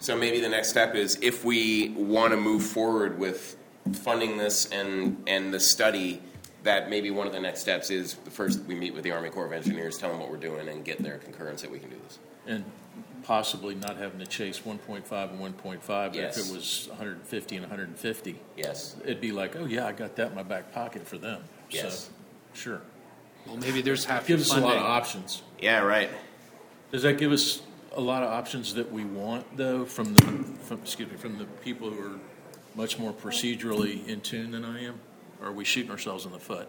Speaker 4: So maybe the next step is if we want to move forward with funding this and, and the study, that maybe one of the next steps is first we meet with the Army Corps of Engineers, tell them what we're doing, and get their concurrence that we can do this.
Speaker 3: And possibly not having to chase one point five and one point five, but
Speaker 4: Yes.
Speaker 3: if it was one hundred fifty and one hundred fifty,
Speaker 4: yes,
Speaker 3: it'd be like, oh yeah, I got that in my back pocket for them.
Speaker 4: Yes.
Speaker 3: So, sure.
Speaker 12: Well, maybe there's half
Speaker 3: Give
Speaker 12: your
Speaker 3: us a lot
Speaker 12: funding.
Speaker 3: of options.
Speaker 4: Yeah, right.
Speaker 3: Does that give us a lot of options that we want, though, from the from, excuse me, from the people who are much more procedurally in tune than I am? Or are we shooting ourselves in the foot?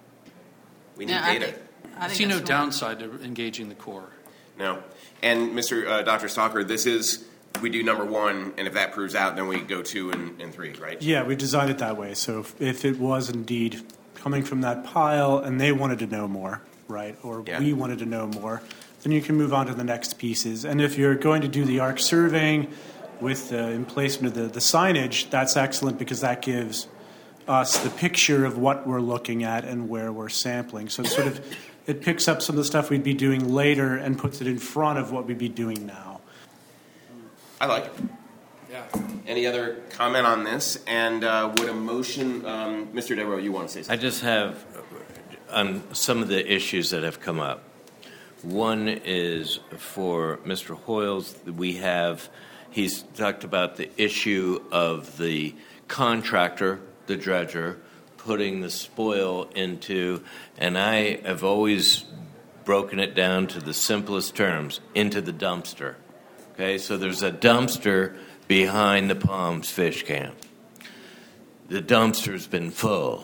Speaker 4: We need
Speaker 1: Yeah, I
Speaker 4: data.
Speaker 1: think- I
Speaker 12: I
Speaker 1: think
Speaker 12: see no
Speaker 1: that's what-
Speaker 12: downside to engaging the Corps.
Speaker 4: No. And Mister Uh, Doctor Stalker, this is, we do number one, and if that proves out, then we go two and, and three, right?
Speaker 10: Yeah, we designed it that way. So if, if it was indeed coming from that pile and they wanted to know more, right, or
Speaker 4: Yeah.
Speaker 10: we wanted to know more, then you can move on to the next pieces. And if you're going to do the arc surveying with the emplacement of the, the signage, that's excellent because that gives us the picture of what we're looking at and where we're sampling. So it sort of it picks up some of the stuff we'd be doing later and puts it in front of what we'd be doing now.
Speaker 4: I like it.
Speaker 12: Yeah.
Speaker 4: Any other comment on this? And uh, would a motion, um, Mister Devereaux, you want to say
Speaker 8: I
Speaker 4: something?
Speaker 8: just have on some of the issues that have come up. One is for Mister Hoyles. We have, he's talked about the issue of the contractor, the dredger, putting the spoil into, and I have always broken it down to the simplest terms, into the dumpster. Okay, so there's a dumpster behind the Palms Fish Camp. The dumpster's been full.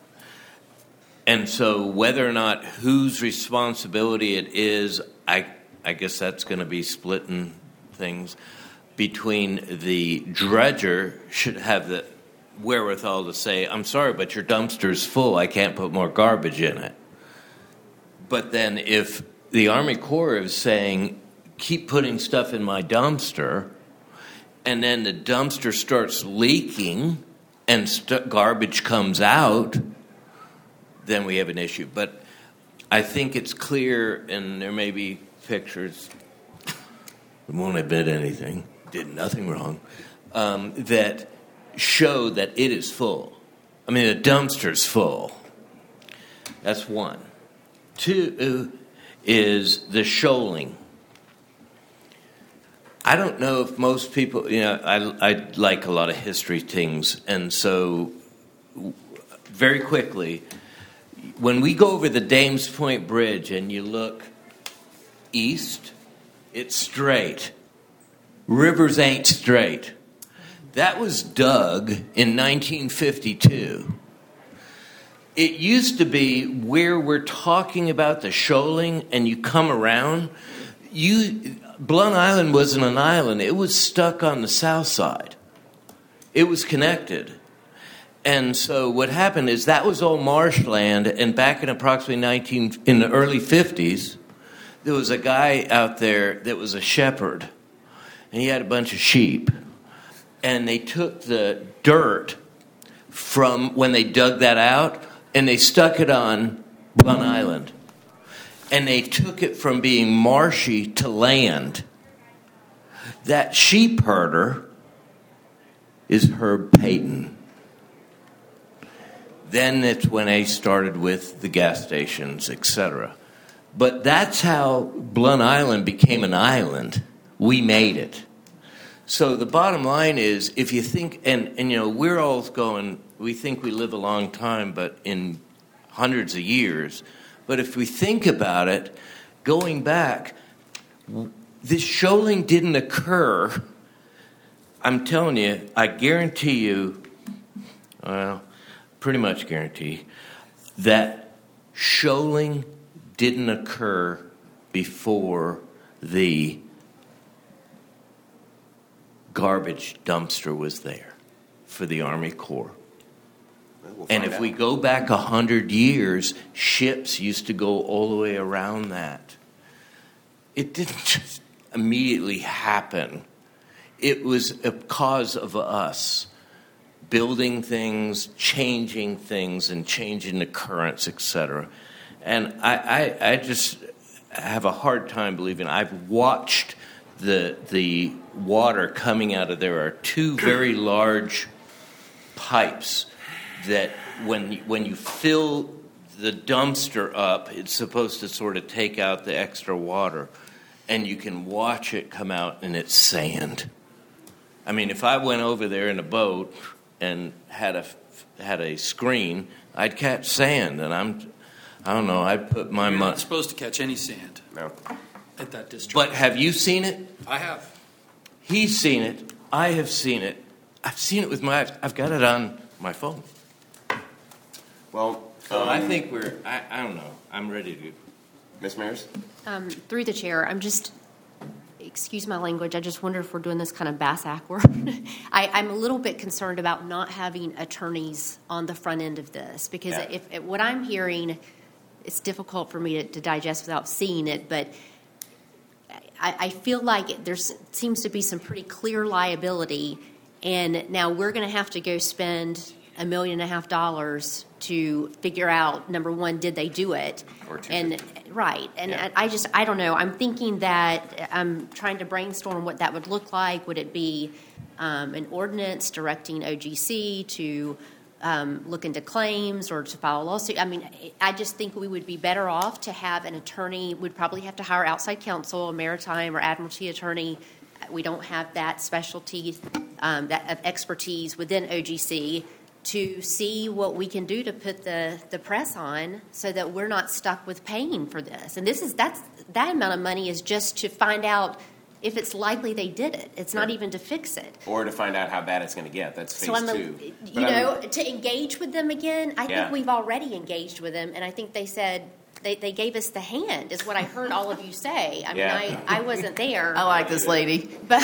Speaker 8: And so whether or not whose responsibility it is, I, I guess that's going to be splitting things between the dredger should have the wherewithal to say, I'm sorry, but your dumpster's full. I can't put more garbage in it. But then if the Army Corps is saying, keep putting stuff in my dumpster, and then the dumpster starts leaking and st- garbage comes out, then we have an issue. But I think it's clear, and there may be pictures, we won't admit anything, did nothing wrong, um, that show that it is full. I mean, the dumpster's full. That's one. Two is the shoaling. I don't know if most people, you know, I, I like a lot of history things, and so very quickly, when we go over the Dames Point Bridge and you look east, it's straight. Rivers ain't straight. That was dug in nineteen fifty-two. It used to be where we're talking about the shoaling and you come around, you Blunt Island wasn't an island. It was stuck on the south side. It was connected. And so what happened is that was all marshland, and back in approximately nineteen in the early fifties, there was a guy out there that was a shepherd, and he had a bunch of sheep. And they took the dirt from when they dug that out, and they stuck it on Blunt Island. And they took it from being marshy to land. That sheep herder is Herb Payton. Then it's when they started with the gas stations, et cetera. But that's how Blunt Island became an island. We made it. So the bottom line is, if you think, and, and you know, we're all going, we think we live a long time, but in hundreds of years. But if we think about it, going back, this shoaling didn't occur. I'm telling you, I guarantee you, well, pretty much guarantee, that shoaling didn't occur before the garbage dumpster was there for the Army Corps.
Speaker 4: We'll
Speaker 8: and
Speaker 4: find
Speaker 8: if
Speaker 4: out.
Speaker 8: we go back a hundred years, ships used to go all the way around that. It didn't just immediately happen. It was a cause of us building things, changing things, and changing the currents, et cetera. And I, I, I just have a hard time believing. I've watched the the water coming out of there are two very large pipes that when when you fill the dumpster up, it's supposed to sort of take out the extra water, and you can watch it come out, and it's sand. I mean, if I went over there in a boat and had a had a screen, I'd catch sand, and I'm I don't know. I'd put my
Speaker 17: You're
Speaker 8: money.
Speaker 17: not supposed to catch any sand.
Speaker 4: No.
Speaker 17: At that district.
Speaker 8: But have you seen it?
Speaker 17: I have.
Speaker 8: He's seen it. I have seen it. I've seen it with my eyes. I've got it on my phone.
Speaker 4: Well,
Speaker 8: so
Speaker 4: um,
Speaker 8: I think we're. I, I don't know. I'm ready to.
Speaker 4: Miz Mears?
Speaker 5: Um, through the chair, I'm just, excuse my language, I just wonder if we're doing this kind of bass-ack work. I, I'm a little bit concerned about not having attorneys on the front end of this, because
Speaker 4: Yeah.
Speaker 5: if, if what I'm hearing, it's difficult for me to, to digest without seeing it, but I, I feel like there seems to be some pretty clear liability, and now we're going to have to go spend a million and a half dollars to figure out, number one, did they do it?
Speaker 4: Or two
Speaker 5: And right, and
Speaker 4: Yeah.
Speaker 5: I just I don't know. I'm thinking that I'm trying to brainstorm what that would look like. Would it be um, an ordinance directing O G C to um, look into claims or to file a lawsuit? I mean, I just think we would be better off to have an attorney. We'd probably have to hire outside counsel, a maritime or admiralty attorney. We don't have that specialty, um, that of expertise within O G C to see what we can do to put the, the press on so that we're not stuck with paying for this. And this is that's that amount of money is just to find out if it's likely they did it. It's not even to fix it.
Speaker 4: Or to find out how bad it's going to get. That's phase
Speaker 5: So I'm a,
Speaker 4: two.
Speaker 5: you
Speaker 4: But I'm-
Speaker 5: know, to engage with them again, I
Speaker 4: Yeah.
Speaker 5: think we've already engaged with them, and I think they said they, they gave us the hand, is what I heard all of you say. I mean,
Speaker 4: Yeah.
Speaker 5: I, I wasn't there.
Speaker 1: I like this lady.
Speaker 5: But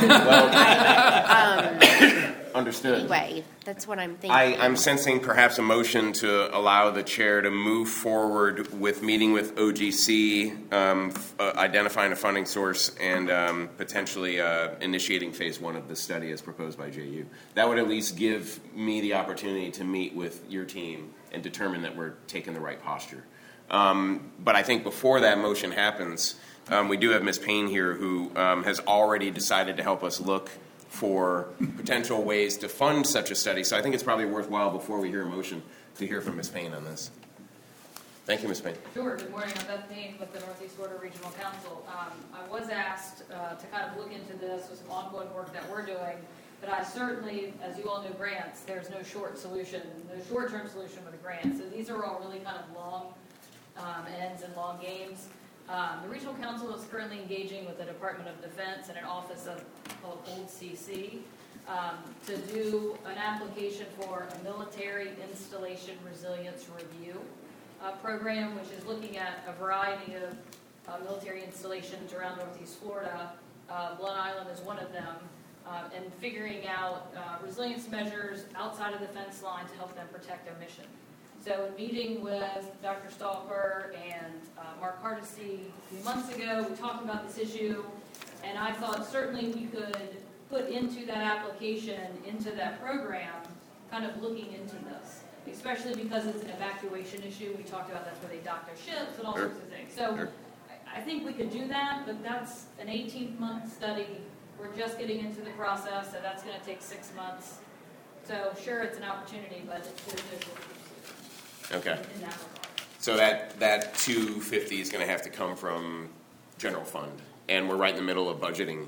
Speaker 4: Understood.
Speaker 5: anyway, that's what I'm thinking.
Speaker 4: I, I'm sensing perhaps a motion to allow the chair to move forward with meeting with O G C, um, f- uh, identifying a funding source, and um, potentially uh, initiating phase one of the study as proposed by J U. That would at least give me the opportunity to meet with your team and determine that we're taking the right posture. Um, but I think before that motion happens, um, we do have Miz Payne here, who um, has already decided to help us look for potential ways to fund such a study. So I think it's probably worthwhile, before we hear a motion, to hear from Miz Payne on this. Thank you, Miz Payne.
Speaker 18: Sure. Good morning. I'm Beth Payne with the Northeast Florida Regional Council. Um, I was asked uh, to kind of look into this with some ongoing work that we're doing, but I certainly, as you all know, grants, there's no short solution, no short-term solution with a grant. So these are all really kind of long um, ends and long games. Um, the Regional Council is currently engaging with the Department of Defense and an office of called Old C C um, to do an application for a military installation resilience review uh, program, which is looking at a variety of uh, military installations around Northeast Florida. Uh, Blunt Island is one of them, uh, and figuring out uh, resilience measures outside of the fence line to help them protect their mission. So in meeting with Doctor Stalker and uh, Mark Hardesty a few months ago, we talked about this issue, and I thought certainly we could put into that application, into that program, kind of looking into this, especially because it's an evacuation issue. We talked about that's where they dock their ships and all
Speaker 4: Sure.
Speaker 18: sorts of things. So
Speaker 4: Sure.
Speaker 18: I I think we could do that, but that's an eighteen-month study. We're just getting into the process, so that's going to take six months. So sure, it's an opportunity, but it's there's no shortage.
Speaker 4: Okay.
Speaker 18: In that regard.
Speaker 4: So that, that two fifty is going to have to come from general fund, and we're right in the middle of budgeting.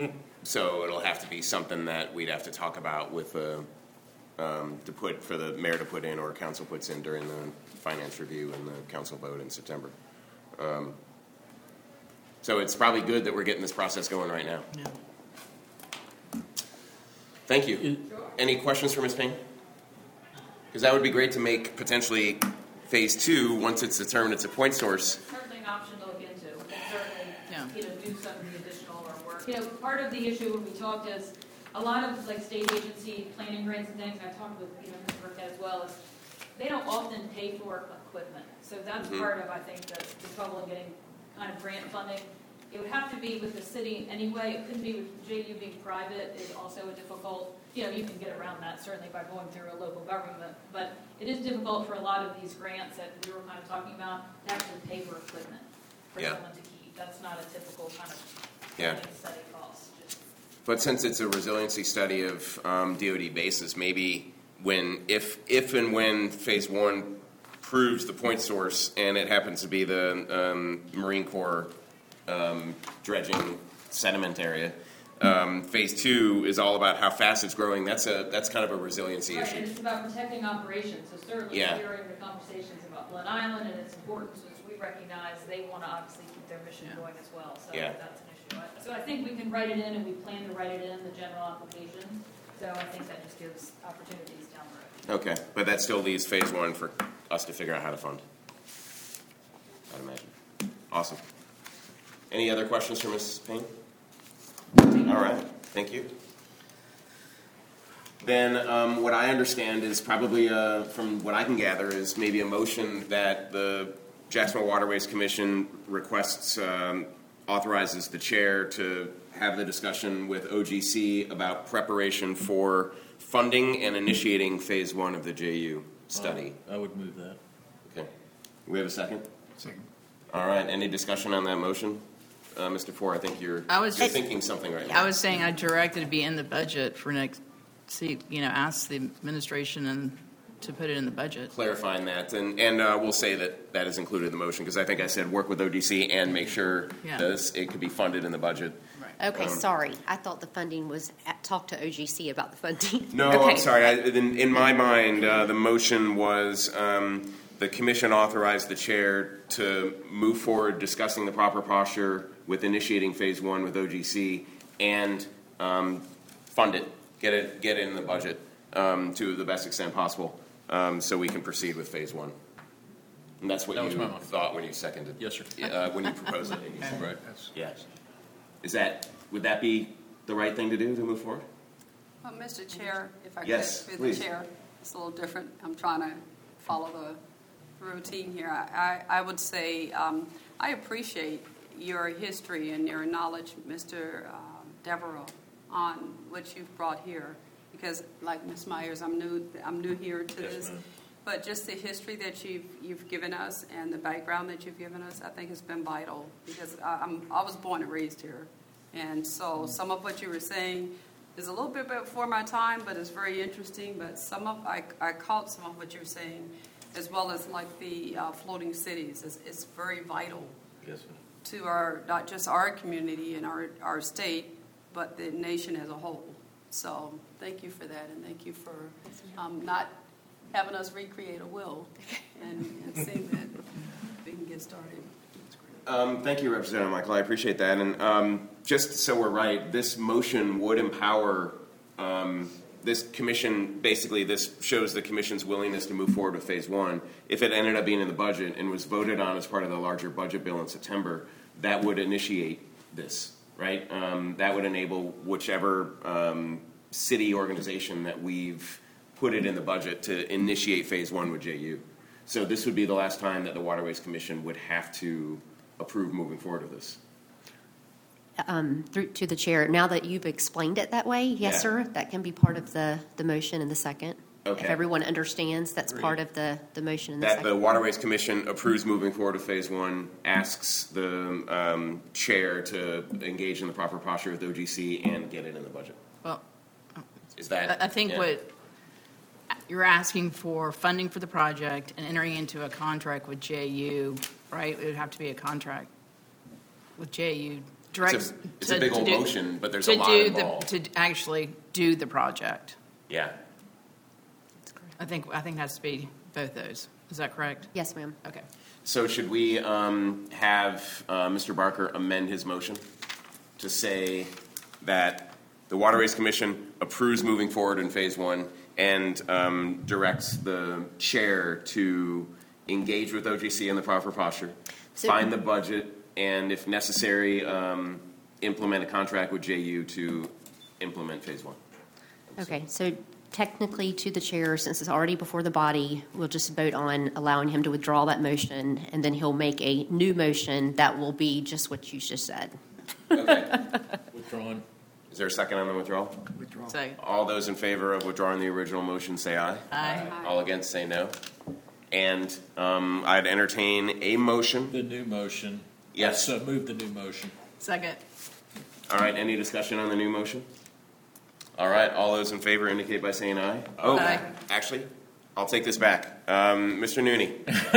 Speaker 4: So it'll have to be something that we'd have to talk about with the, um, to put, for the mayor to put in, or council puts in during the finance review and the council vote in September. Um, So it's probably good that we're getting this process going right now.
Speaker 1: Yeah.
Speaker 4: Thank you. Any questions for Miz Payne? Because that would be great to make potentially phase two, once it's determined it's a point source.
Speaker 18: Certainly an option to look into, and certainly,
Speaker 1: Yeah.
Speaker 18: you know, do some of the additional or work. You know, part of the issue when we talked is, a lot of like state agency planning grants and things, I talked with, you know, Miz Burkett as well, is they don't often pay for equipment. So that's
Speaker 4: Mhm.
Speaker 18: part of, I think, the, the trouble in getting kind of grant funding. It would have to be with the city anyway. It couldn't be with J U being private is also a difficult, you know, you can get around that certainly by going through a local government. But it is difficult for a lot of these grants that we were kind of talking about to actually pay for equipment for
Speaker 4: Yeah.
Speaker 18: someone to keep. That's not a typical kind of
Speaker 4: Yeah.
Speaker 18: any study costs. Just-
Speaker 4: But since it's a resiliency study of um, D O D basis, maybe when, if, if and when phase one proves the point source and it happens to be the um, Marine Corps um, dredging sediment area, um, phase two is all about how fast it's growing. That's a that's kind of a resiliency
Speaker 18: Right,
Speaker 4: issue.
Speaker 18: and it's about protecting operations, so certainly
Speaker 4: Yeah.
Speaker 18: hearing the conversations about Glen Island and its importance, as we recognize, they want to obviously keep their mission going as well, so
Speaker 4: Yeah.
Speaker 18: that's an issue. So I think we can write it in, and we plan to write it in the general application, so I think that just gives opportunities down the road.
Speaker 4: Okay, but that still leaves phase one for us to figure out how to fund. I'd imagine. Awesome. Any other questions for Missus Payne? All right, thank you. Then um, what I understand is probably, uh, from what I can gather, is maybe a motion that the Jacksonville Waterways Commission requests, um, authorizes the chair to have the discussion with O G C about preparation for funding and initiating phase one of the J U study.
Speaker 3: Uh, I would move that.
Speaker 4: Okay. We have a second?
Speaker 7: Second.
Speaker 4: All right, any discussion on that motion? Uh, Mister Four, I think you're,
Speaker 1: I was
Speaker 4: you're
Speaker 1: just-
Speaker 4: thinking something right now.
Speaker 1: I was saying I directed to be in the budget for next, see, you know, ask the administration and to put it in the budget.
Speaker 4: Clarifying that, and, and uh, we'll say that that is included in the motion, because I think I said work with O D C and make sure
Speaker 1: Yeah.
Speaker 4: this, it could be funded in the budget.
Speaker 5: Okay,
Speaker 4: Um,
Speaker 5: sorry. I thought the funding was, at, talk to O G C about the funding.
Speaker 4: No,
Speaker 5: Okay.
Speaker 4: I'm sorry. I, in, in my mind, uh, the motion was um, the commission authorized the chair to move forward discussing the proper posture with initiating phase one with O G C and um, fund it, get it, get it in the budget um, to the best extent possible, um, so we can proceed with phase one. And that's what
Speaker 3: That was
Speaker 4: you
Speaker 3: my motion.
Speaker 4: thought when you seconded.
Speaker 3: Yes, sir.
Speaker 4: Uh, when you proposed it.
Speaker 3: Right.
Speaker 4: Yes. Is that, would that be the right thing to do to move forward?
Speaker 6: Well, Mister Chair, if I
Speaker 4: Yes,
Speaker 6: could, through
Speaker 4: please.
Speaker 6: the chair, it's a little different. I'm trying to follow the routine here. I, I, I would say um, I appreciate your history and your knowledge, Mister Um, Devereaux, on what you've brought here. Because, like Miz Myers, I'm new. I'm new here to
Speaker 4: Yes,
Speaker 6: this.
Speaker 4: ma'am.
Speaker 6: But just the history that you've you've given us and the background that you've given us, I think has been vital. Because I, I'm I was born and raised here, and so some of what you were saying is a little bit before my time, but it's very interesting. But some of I I caught some of what you were saying, as well as like the uh, floating cities. It's, it's very vital
Speaker 4: Yes, ma'am.
Speaker 6: to our not just our community and our our state, but the nation as a whole. So thank you for that, and thank you for um, not having us recreate a will and, and seeing that we can get started.
Speaker 4: Um, thank you, Representative Michael. I appreciate that. And um, just so we're right, this motion would empower um, this commission. Basically, this shows the commission's willingness to move forward with phase one. If it ended up being in the budget and was voted on as part of the larger budget bill in September, that would initiate this, right? Um, that would enable whichever um, city organization that we've put it in the budget to initiate phase one with J U. So this would be the last time that the Waterways Commission would have to approve moving forward with this.
Speaker 5: Um, through to the chair, now that you've explained it that way, yes,
Speaker 4: Yeah.
Speaker 5: sir, that can be part of the, the motion in the second.
Speaker 4: Okay.
Speaker 5: If everyone understands, that's part of the, the motion in the
Speaker 4: That
Speaker 5: second.
Speaker 4: the Waterways Commission approves moving forward with phase one, asks the um, chair to engage in the proper posture with O G C and get it in the budget.
Speaker 1: Well,
Speaker 4: Is that?
Speaker 1: I I think
Speaker 4: yeah.
Speaker 1: what you're asking for funding for the project and entering into a contract with J U, right? It would have to be a contract with J U. Direct
Speaker 4: It's a- it's
Speaker 1: to-
Speaker 4: a big
Speaker 1: to
Speaker 4: old
Speaker 1: do-
Speaker 4: motion, but there's
Speaker 1: to
Speaker 4: a lot
Speaker 1: do the-
Speaker 4: involved.
Speaker 1: To actually do the project.
Speaker 4: Yeah.
Speaker 1: I think, I think it has to be both those. Is that correct?
Speaker 5: Yes, ma'am.
Speaker 1: Okay.
Speaker 4: So should we um, have uh, Mister Barker amend his motion to say that the Waterways Commission approves moving forward in phase one and um, directs the chair to engage with O G C in the proper posture,
Speaker 5: So-
Speaker 4: find the budget, and if necessary, um, implement a contract with J U to implement phase one?
Speaker 5: Okay, so technically to the chair, since it's already before the body, we'll just vote on allowing him to withdraw that motion, and then he'll make a new motion that will be just what you just said.
Speaker 3: Withdrawn.
Speaker 4: Is there a second on the withdrawal?
Speaker 7: Withdraw.
Speaker 1: Second.
Speaker 4: All those in favor of withdrawing the original motion say aye.
Speaker 1: Aye.
Speaker 4: All against say no. And um, I'd entertain a motion.
Speaker 3: The new motion.
Speaker 4: Yes.
Speaker 3: So move the new motion.
Speaker 1: Second.
Speaker 4: All right, any discussion on the new motion? All right, all those in favor indicate by saying aye. Oh,
Speaker 1: Aye.
Speaker 4: actually, I'll take this back. Um, Mister Nooney.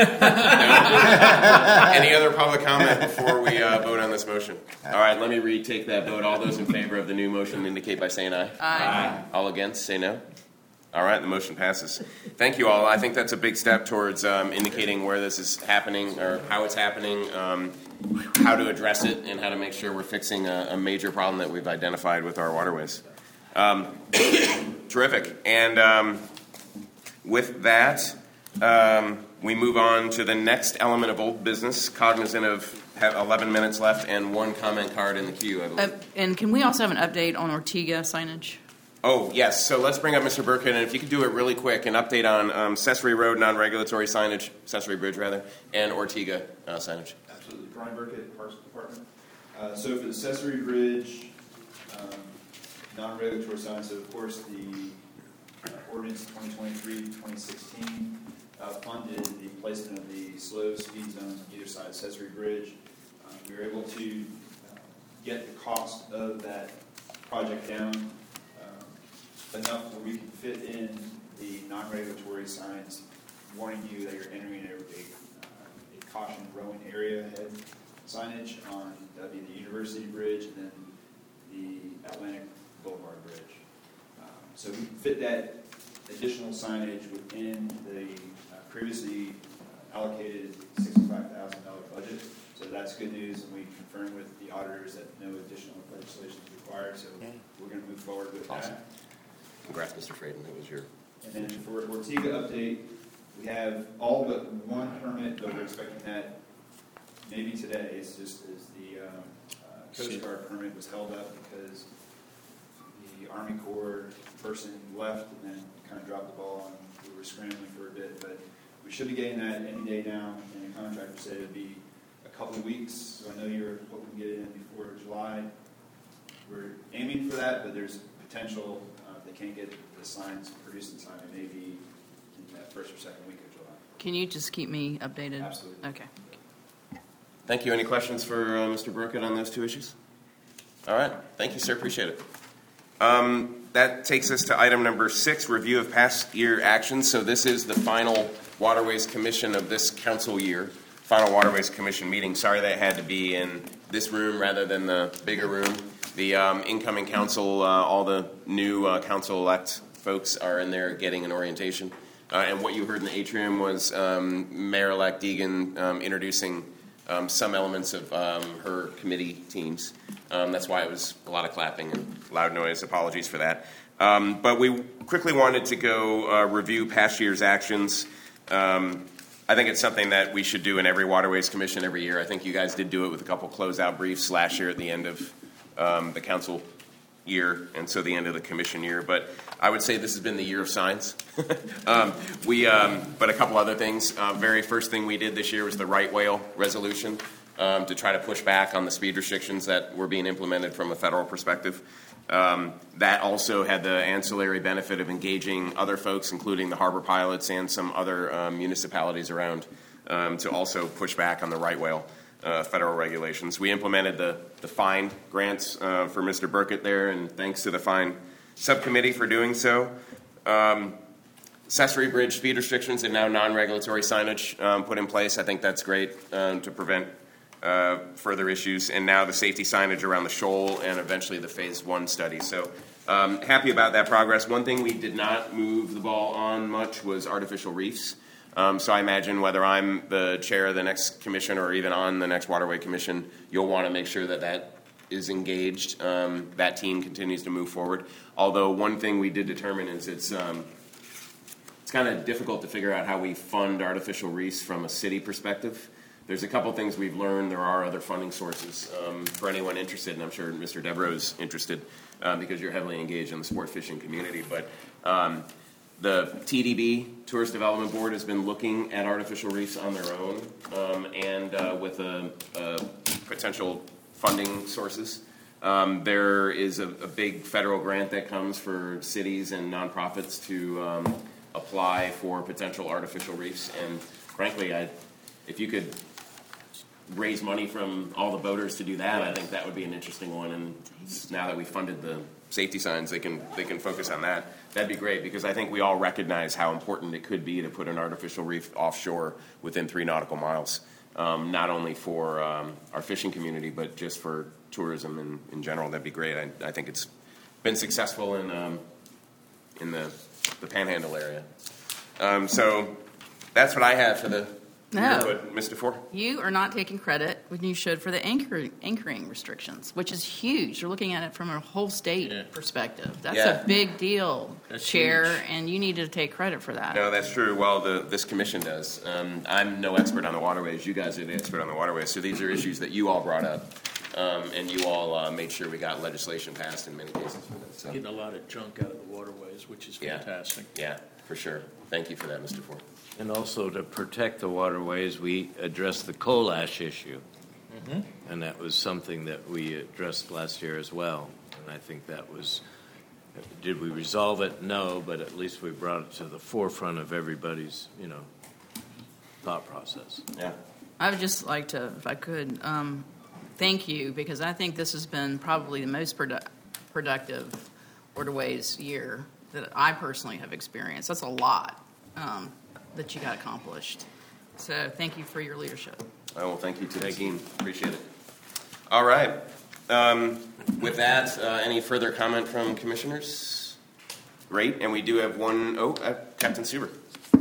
Speaker 4: Any other public comment before we uh, vote on this motion? All right, let me retake that vote. All those in favor of the new motion indicate by saying aye.
Speaker 1: Aye.
Speaker 4: All against, say no. All right, the motion passes. Thank you all. I think that's a big step towards um, indicating where this is happening or how it's happening, um, how to address it, and how to make sure we're fixing a, a major problem that we've identified with our waterways. Um, terrific. And um, with that, um, we move on to the next element of old business, cognizant of have eleven minutes left and one comment card in the queue, I believe.
Speaker 1: Uh, and can we also have an update on Ortega signage?
Speaker 4: Oh, yes. So let's bring up Mister Burkett, and if you could do it really quick, an update on um, Cesare Road non-regulatory signage, Cesare Bridge rather, and Ortega uh, signage.
Speaker 14: Absolutely. Brian Burkett, Parks Department. Uh, so for the Cesare Bridge um, non-regulatory signs, so of course the uh, ordinance twenty twenty-three twenty sixteen uh, funded the placement of the slow speed zones on either side of Cesare Bridge. Uh, we were able to uh, get the cost of that project down enough where we can fit in the non-regulatory signs warning you that you're entering a, a, uh, a caution rowing area ahead signage on, that'd be the University Bridge and then the Atlantic Boulevard Bridge. Um, so we can fit that additional signage within the uh, previously uh, allocated sixty-five thousand dollars budget. So that's good news, and we confirmed with the auditors that no additional legislation is required, so we're going to move forward with
Speaker 4: Awesome.
Speaker 14: that.
Speaker 4: Congrats, Mister Fraden. That was your...
Speaker 14: And then for Ortega update, we have all but one permit, but we're expecting that maybe today. It's just as the um, uh, Coast Guard permit was held up because the Army Corps person left and then kind of dropped the ball, and we were scrambling for a bit. But we should be getting that any day now, and the contractor said it would be a couple of weeks. So I know you're hoping to get it in before July. We're aiming for that, but there's potential. They can't get the signs produced in time. It may be in that first or second week of July.
Speaker 1: Can you just keep me updated?
Speaker 14: Absolutely.
Speaker 1: Okay.
Speaker 4: Thank you. Any questions for uh, Mister Burkett on those two issues? All right. Thank you, sir. Appreciate it. Um, that takes us to item number six, review of past year actions. So this is the final Waterways Commission of this council year, final Waterways Commission meeting. Sorry that it had to be in this room rather than the bigger room. The um, incoming council, uh, all the new uh, council-elect folks are in there getting an orientation. Uh, and what you heard in the atrium was um, Mayor-elect Deegan um, introducing um, some elements of um, her committee teams. Um, that's why it was a lot of clapping and loud noise. Apologies for that. Um, but we quickly wanted to go uh, review past year's actions. Um, I think it's something that we should do in every Waterways Commission every year. I think you guys did do it with a couple closeout briefs last year at the end of Um, the council year, and so the end of the commission year. But I would say this has been the year of signs. um, we, um, but a couple other things. Uh, very first thing we did this year was the right whale resolution um, to try to push back on the speed restrictions that were being implemented from a federal perspective. Um, that also had the ancillary benefit of engaging other folks, including the harbor pilots and some other um, municipalities around, um, to also push back on the right whale Uh, federal regulations. We implemented the, the fine grants uh, for Mister Burkett there, and thanks to the fine subcommittee for doing so. Um, Cesare Bridge speed restrictions and now non-regulatory signage um, put in place. I think that's great um, to prevent uh, further issues. And now the safety signage around the shoal and eventually the phase one study. So um, happy about that progress. One thing we did not move the ball on much was artificial reefs. Um, so I imagine whether I'm the chair of the next commission or even on the next Waterway Commission, you'll want to make sure that that is engaged. Um, that team continues to move forward. Although one thing we did determine is it's um, it's kind of difficult to figure out how we fund artificial reefs from a city perspective. There's a couple things we've learned. There are other funding sources um, for anyone interested, and I'm sure Mister Devereaux's interested um, because you're heavily engaged in the sport fishing community. But um, the T D B, Tourist Development Board, has been looking at artificial reefs on their own um, and uh, with a, a potential funding sources. Um, there is a, a big federal grant that comes for cities and nonprofits to um, apply for potential artificial reefs. And frankly, I, if you could raise money from all the boaters to do that, I think that would be an interesting one. And now that we funded the safety signs, they can they can focus on that. That'd be great, because I think we all recognize how important it could be to put an artificial reef offshore within three nautical miles, um, not only for um, our fishing community, but just for tourism in, in general. That'd be great. I, I think it's been successful in um, in the, the Panhandle area. Um, so that's what I have for the
Speaker 1: No.
Speaker 4: But Mister Four?
Speaker 1: You are not taking credit when you should for the anchor, anchoring restrictions, which is huge. You're looking at it from a whole state
Speaker 3: Yeah.
Speaker 1: perspective. That's
Speaker 4: Yeah.
Speaker 1: a big deal,
Speaker 3: That's
Speaker 1: Chair,
Speaker 3: huge.
Speaker 1: and you need to take credit for that.
Speaker 4: No, that's true. Well, the, this commission does. Um, I'm no expert on the waterways. You guys are the expert on the waterways. So these are issues that you all brought up, um, and you all uh, made sure we got legislation passed in many cases for this. So.
Speaker 3: Getting a lot of junk out of the waterways, which is
Speaker 4: Yeah.
Speaker 3: fantastic.
Speaker 4: Yeah, for sure. Thank you for that, Mister Ford.
Speaker 8: And also to protect the waterways, we addressed the coal ash issue.
Speaker 3: Mhm.
Speaker 8: And that was something that we addressed last year as well. And I think that was, did we resolve it? No, but at least we brought it to the forefront of everybody's, you know, thought process.
Speaker 4: Yeah.
Speaker 1: I would just like to, if I could, um, thank you, because I think this has been probably the most produ- productive waterways year that I personally have experienced. That's a lot um, that you got accomplished. So thank you for your leadership.
Speaker 4: Oh, well, thank you to the team. Appreciate it. All right. Um, with that, uh, any further comment from commissioners? Great. And we do have one, oh, uh, Captain Suber.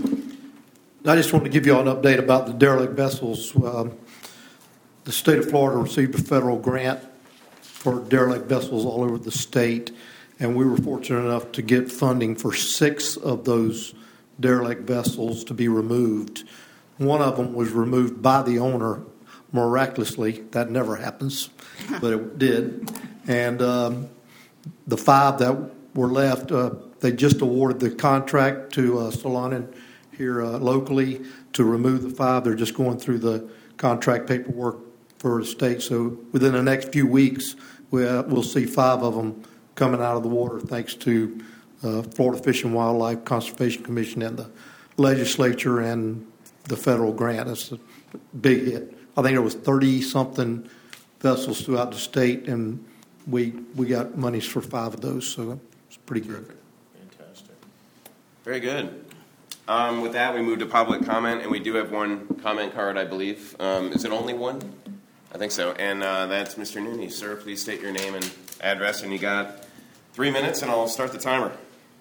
Speaker 13: I just want to give you all an update about the derelict vessels. Um, the state of Florida received a federal grant for derelict vessels all over the state, and we were fortunate enough to get funding for six of those derelict vessels to be removed. One of them was removed by the owner miraculously. That never happens, but it did. And um, the five that were left, uh, they just awarded the contract to uh, Solanin here uh, locally to remove the five. They're just going through the contract paperwork for the state. So within the next few weeks, we, uh, we'll see five of them coming out of the water thanks to uh, Florida Fish and Wildlife Conservation Commission and the legislature and the federal grant. That's a big hit. I think there was thirty-something vessels throughout the state, and we we got monies for five of those, so it's pretty good.
Speaker 3: Fantastic.
Speaker 4: Very good. Um, with that, we move to public comment, and we do have one comment card, I believe. Um, is it only one? I think so. And uh, that's Mister Nooney. Sir, please state your name and address, and you got three minutes, and I'll start the timer.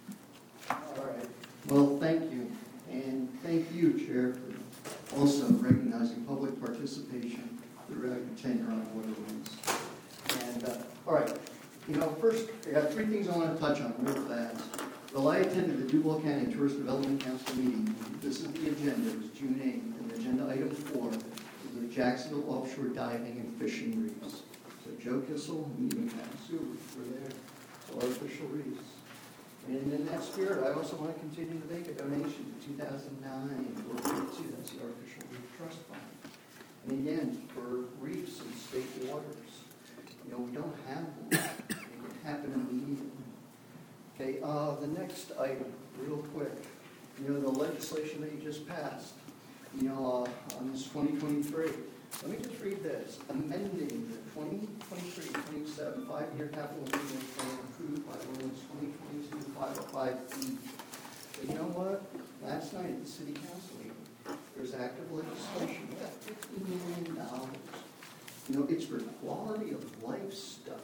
Speaker 16: All right. Well, thank you. And thank you, Chair, for also recognizing public participation throughout your tenure on waterways. And, uh, all right. You know, first, I got three things I want to touch on real fast. Well, I attended the Duval County Tourist Development Council meeting. This is the agenda. It was June eighth. And agenda item four is the Jacksonville offshore diving and fishing reefs. So Joe Kissel, me, and Pat Seward were there. So artificial reefs. And in that spirit, I also want to continue to make a donation to two thousand nine for two. That's the Artificial Reef Trust Fund. And again, for reefs in state waters, you know, we don't have them. It can happen immediately. Okay, uh, the next item, real quick. You know, the legislation that you just passed, you know, uh, on this twenty twenty-three. Let me just read this. Amending the twenty twenty-three twenty-seven five-year capital improvement plan approved by ordinance twenty twenty-two five oh five E. But you know what? Last night at the city council meeting, there's active legislation. We got fifty million dollars. You know, it's for quality of life stuff.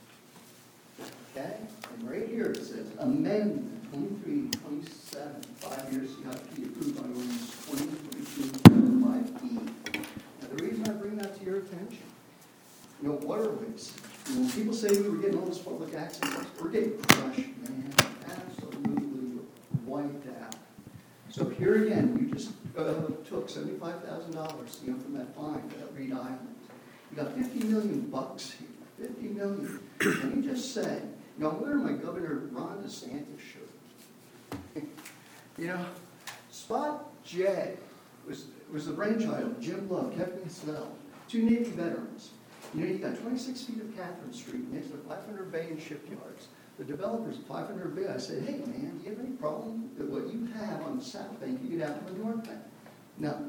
Speaker 16: Okay? And right here it says, amendment twenty-three twenty-seven five-year C I P approved by ordinance twenty twenty-two five oh five E. The reason I bring that to your attention, you know, waterways, you know, when people say we were getting all this public access, we're getting crushed, man, absolutely wiped out. So here again, you just uh, took seventy-five thousand dollars, you know, from that fine for that Reed Island. You got fifty million bucks here, fifty million. Let me just say, you know, I'm wearing my Governor Ron DeSantis shirt. You know, Spot J was was the brainchild of Jim Love, Kevin Snell, two Navy veterans. You know, you got twenty-six feet of Catherine Street next to five hundred Bay and shipyards. The developers of five hundred Bay, I said, hey, man, do you have any problem that what you have on the south bank, you could have on the north bank? No.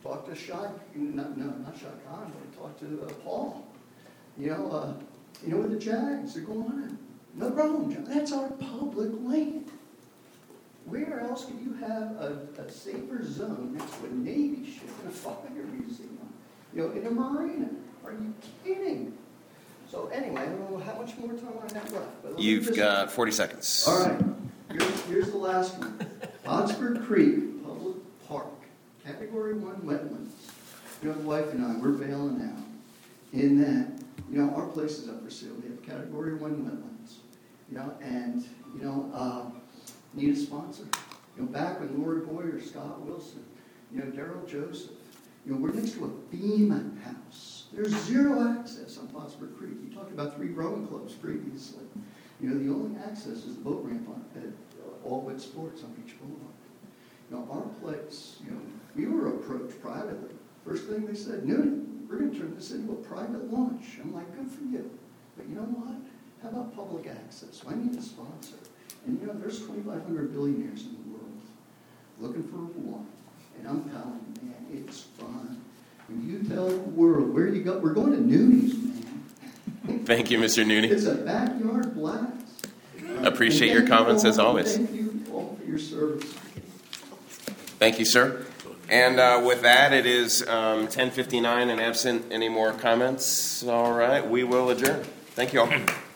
Speaker 16: talk to Shah, not, no, not Shah Khan, but talk to uh, Paul. You know, uh, you know, with the Jags, they're going on. No problem, John. That's our public land. Where else could you have a, a safer zone next to a Navy ship and a fire museum? You know, in a marina? Are you kidding? So anyway, I don't know how much more time I have left. But let me
Speaker 4: You've
Speaker 16: just-
Speaker 4: got forty seconds.
Speaker 16: All right. Here's, here's the last one. Oxford Creek Public Park, Category One wetlands. You know, the wife and I, we're bailing out. In that, you know, our place is up for sale. We have Category One wetlands. You know, and you know, uh, need a sponsor. You know, back when Lori Boyer, Scott Wilson, you know, Daryl Joseph. You know, we're next to a FEMA house. There's zero access on Oxford Creek. You talked about three rowing clubs previously. You know, the only access is the boat ramp on at uh, All Wet Sports on Beach Boulevard. You know, our place, you know, we were approached privately. First thing they said, Noonan, we're going to turn this into a private launch. I'm like, good for you. But you know what? How about public access? So I need a sponsor. And you know, there's twenty-five hundred billionaires in the world looking for one. And I'm telling you, man, it's fun. When you tell the world where you go, we're going to Nooney's, man.
Speaker 4: Thank you, Mister Nooney.
Speaker 16: It's a backyard blast.
Speaker 4: Appreciate
Speaker 16: And
Speaker 4: your
Speaker 16: thank you
Speaker 4: comments
Speaker 16: all-
Speaker 4: as always.
Speaker 16: Thank you all for your service.
Speaker 4: Thank you, sir. And uh, with that, it is um, ten fifty-nine, and absent any more comments, all right, we will adjourn. Thank you all.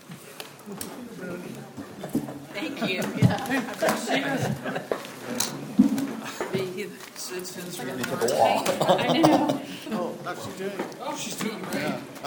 Speaker 1: Thank you. Yeah, I appreciate it. The citizens.
Speaker 13: I know.
Speaker 1: Oh,
Speaker 13: Oh, she's doing great.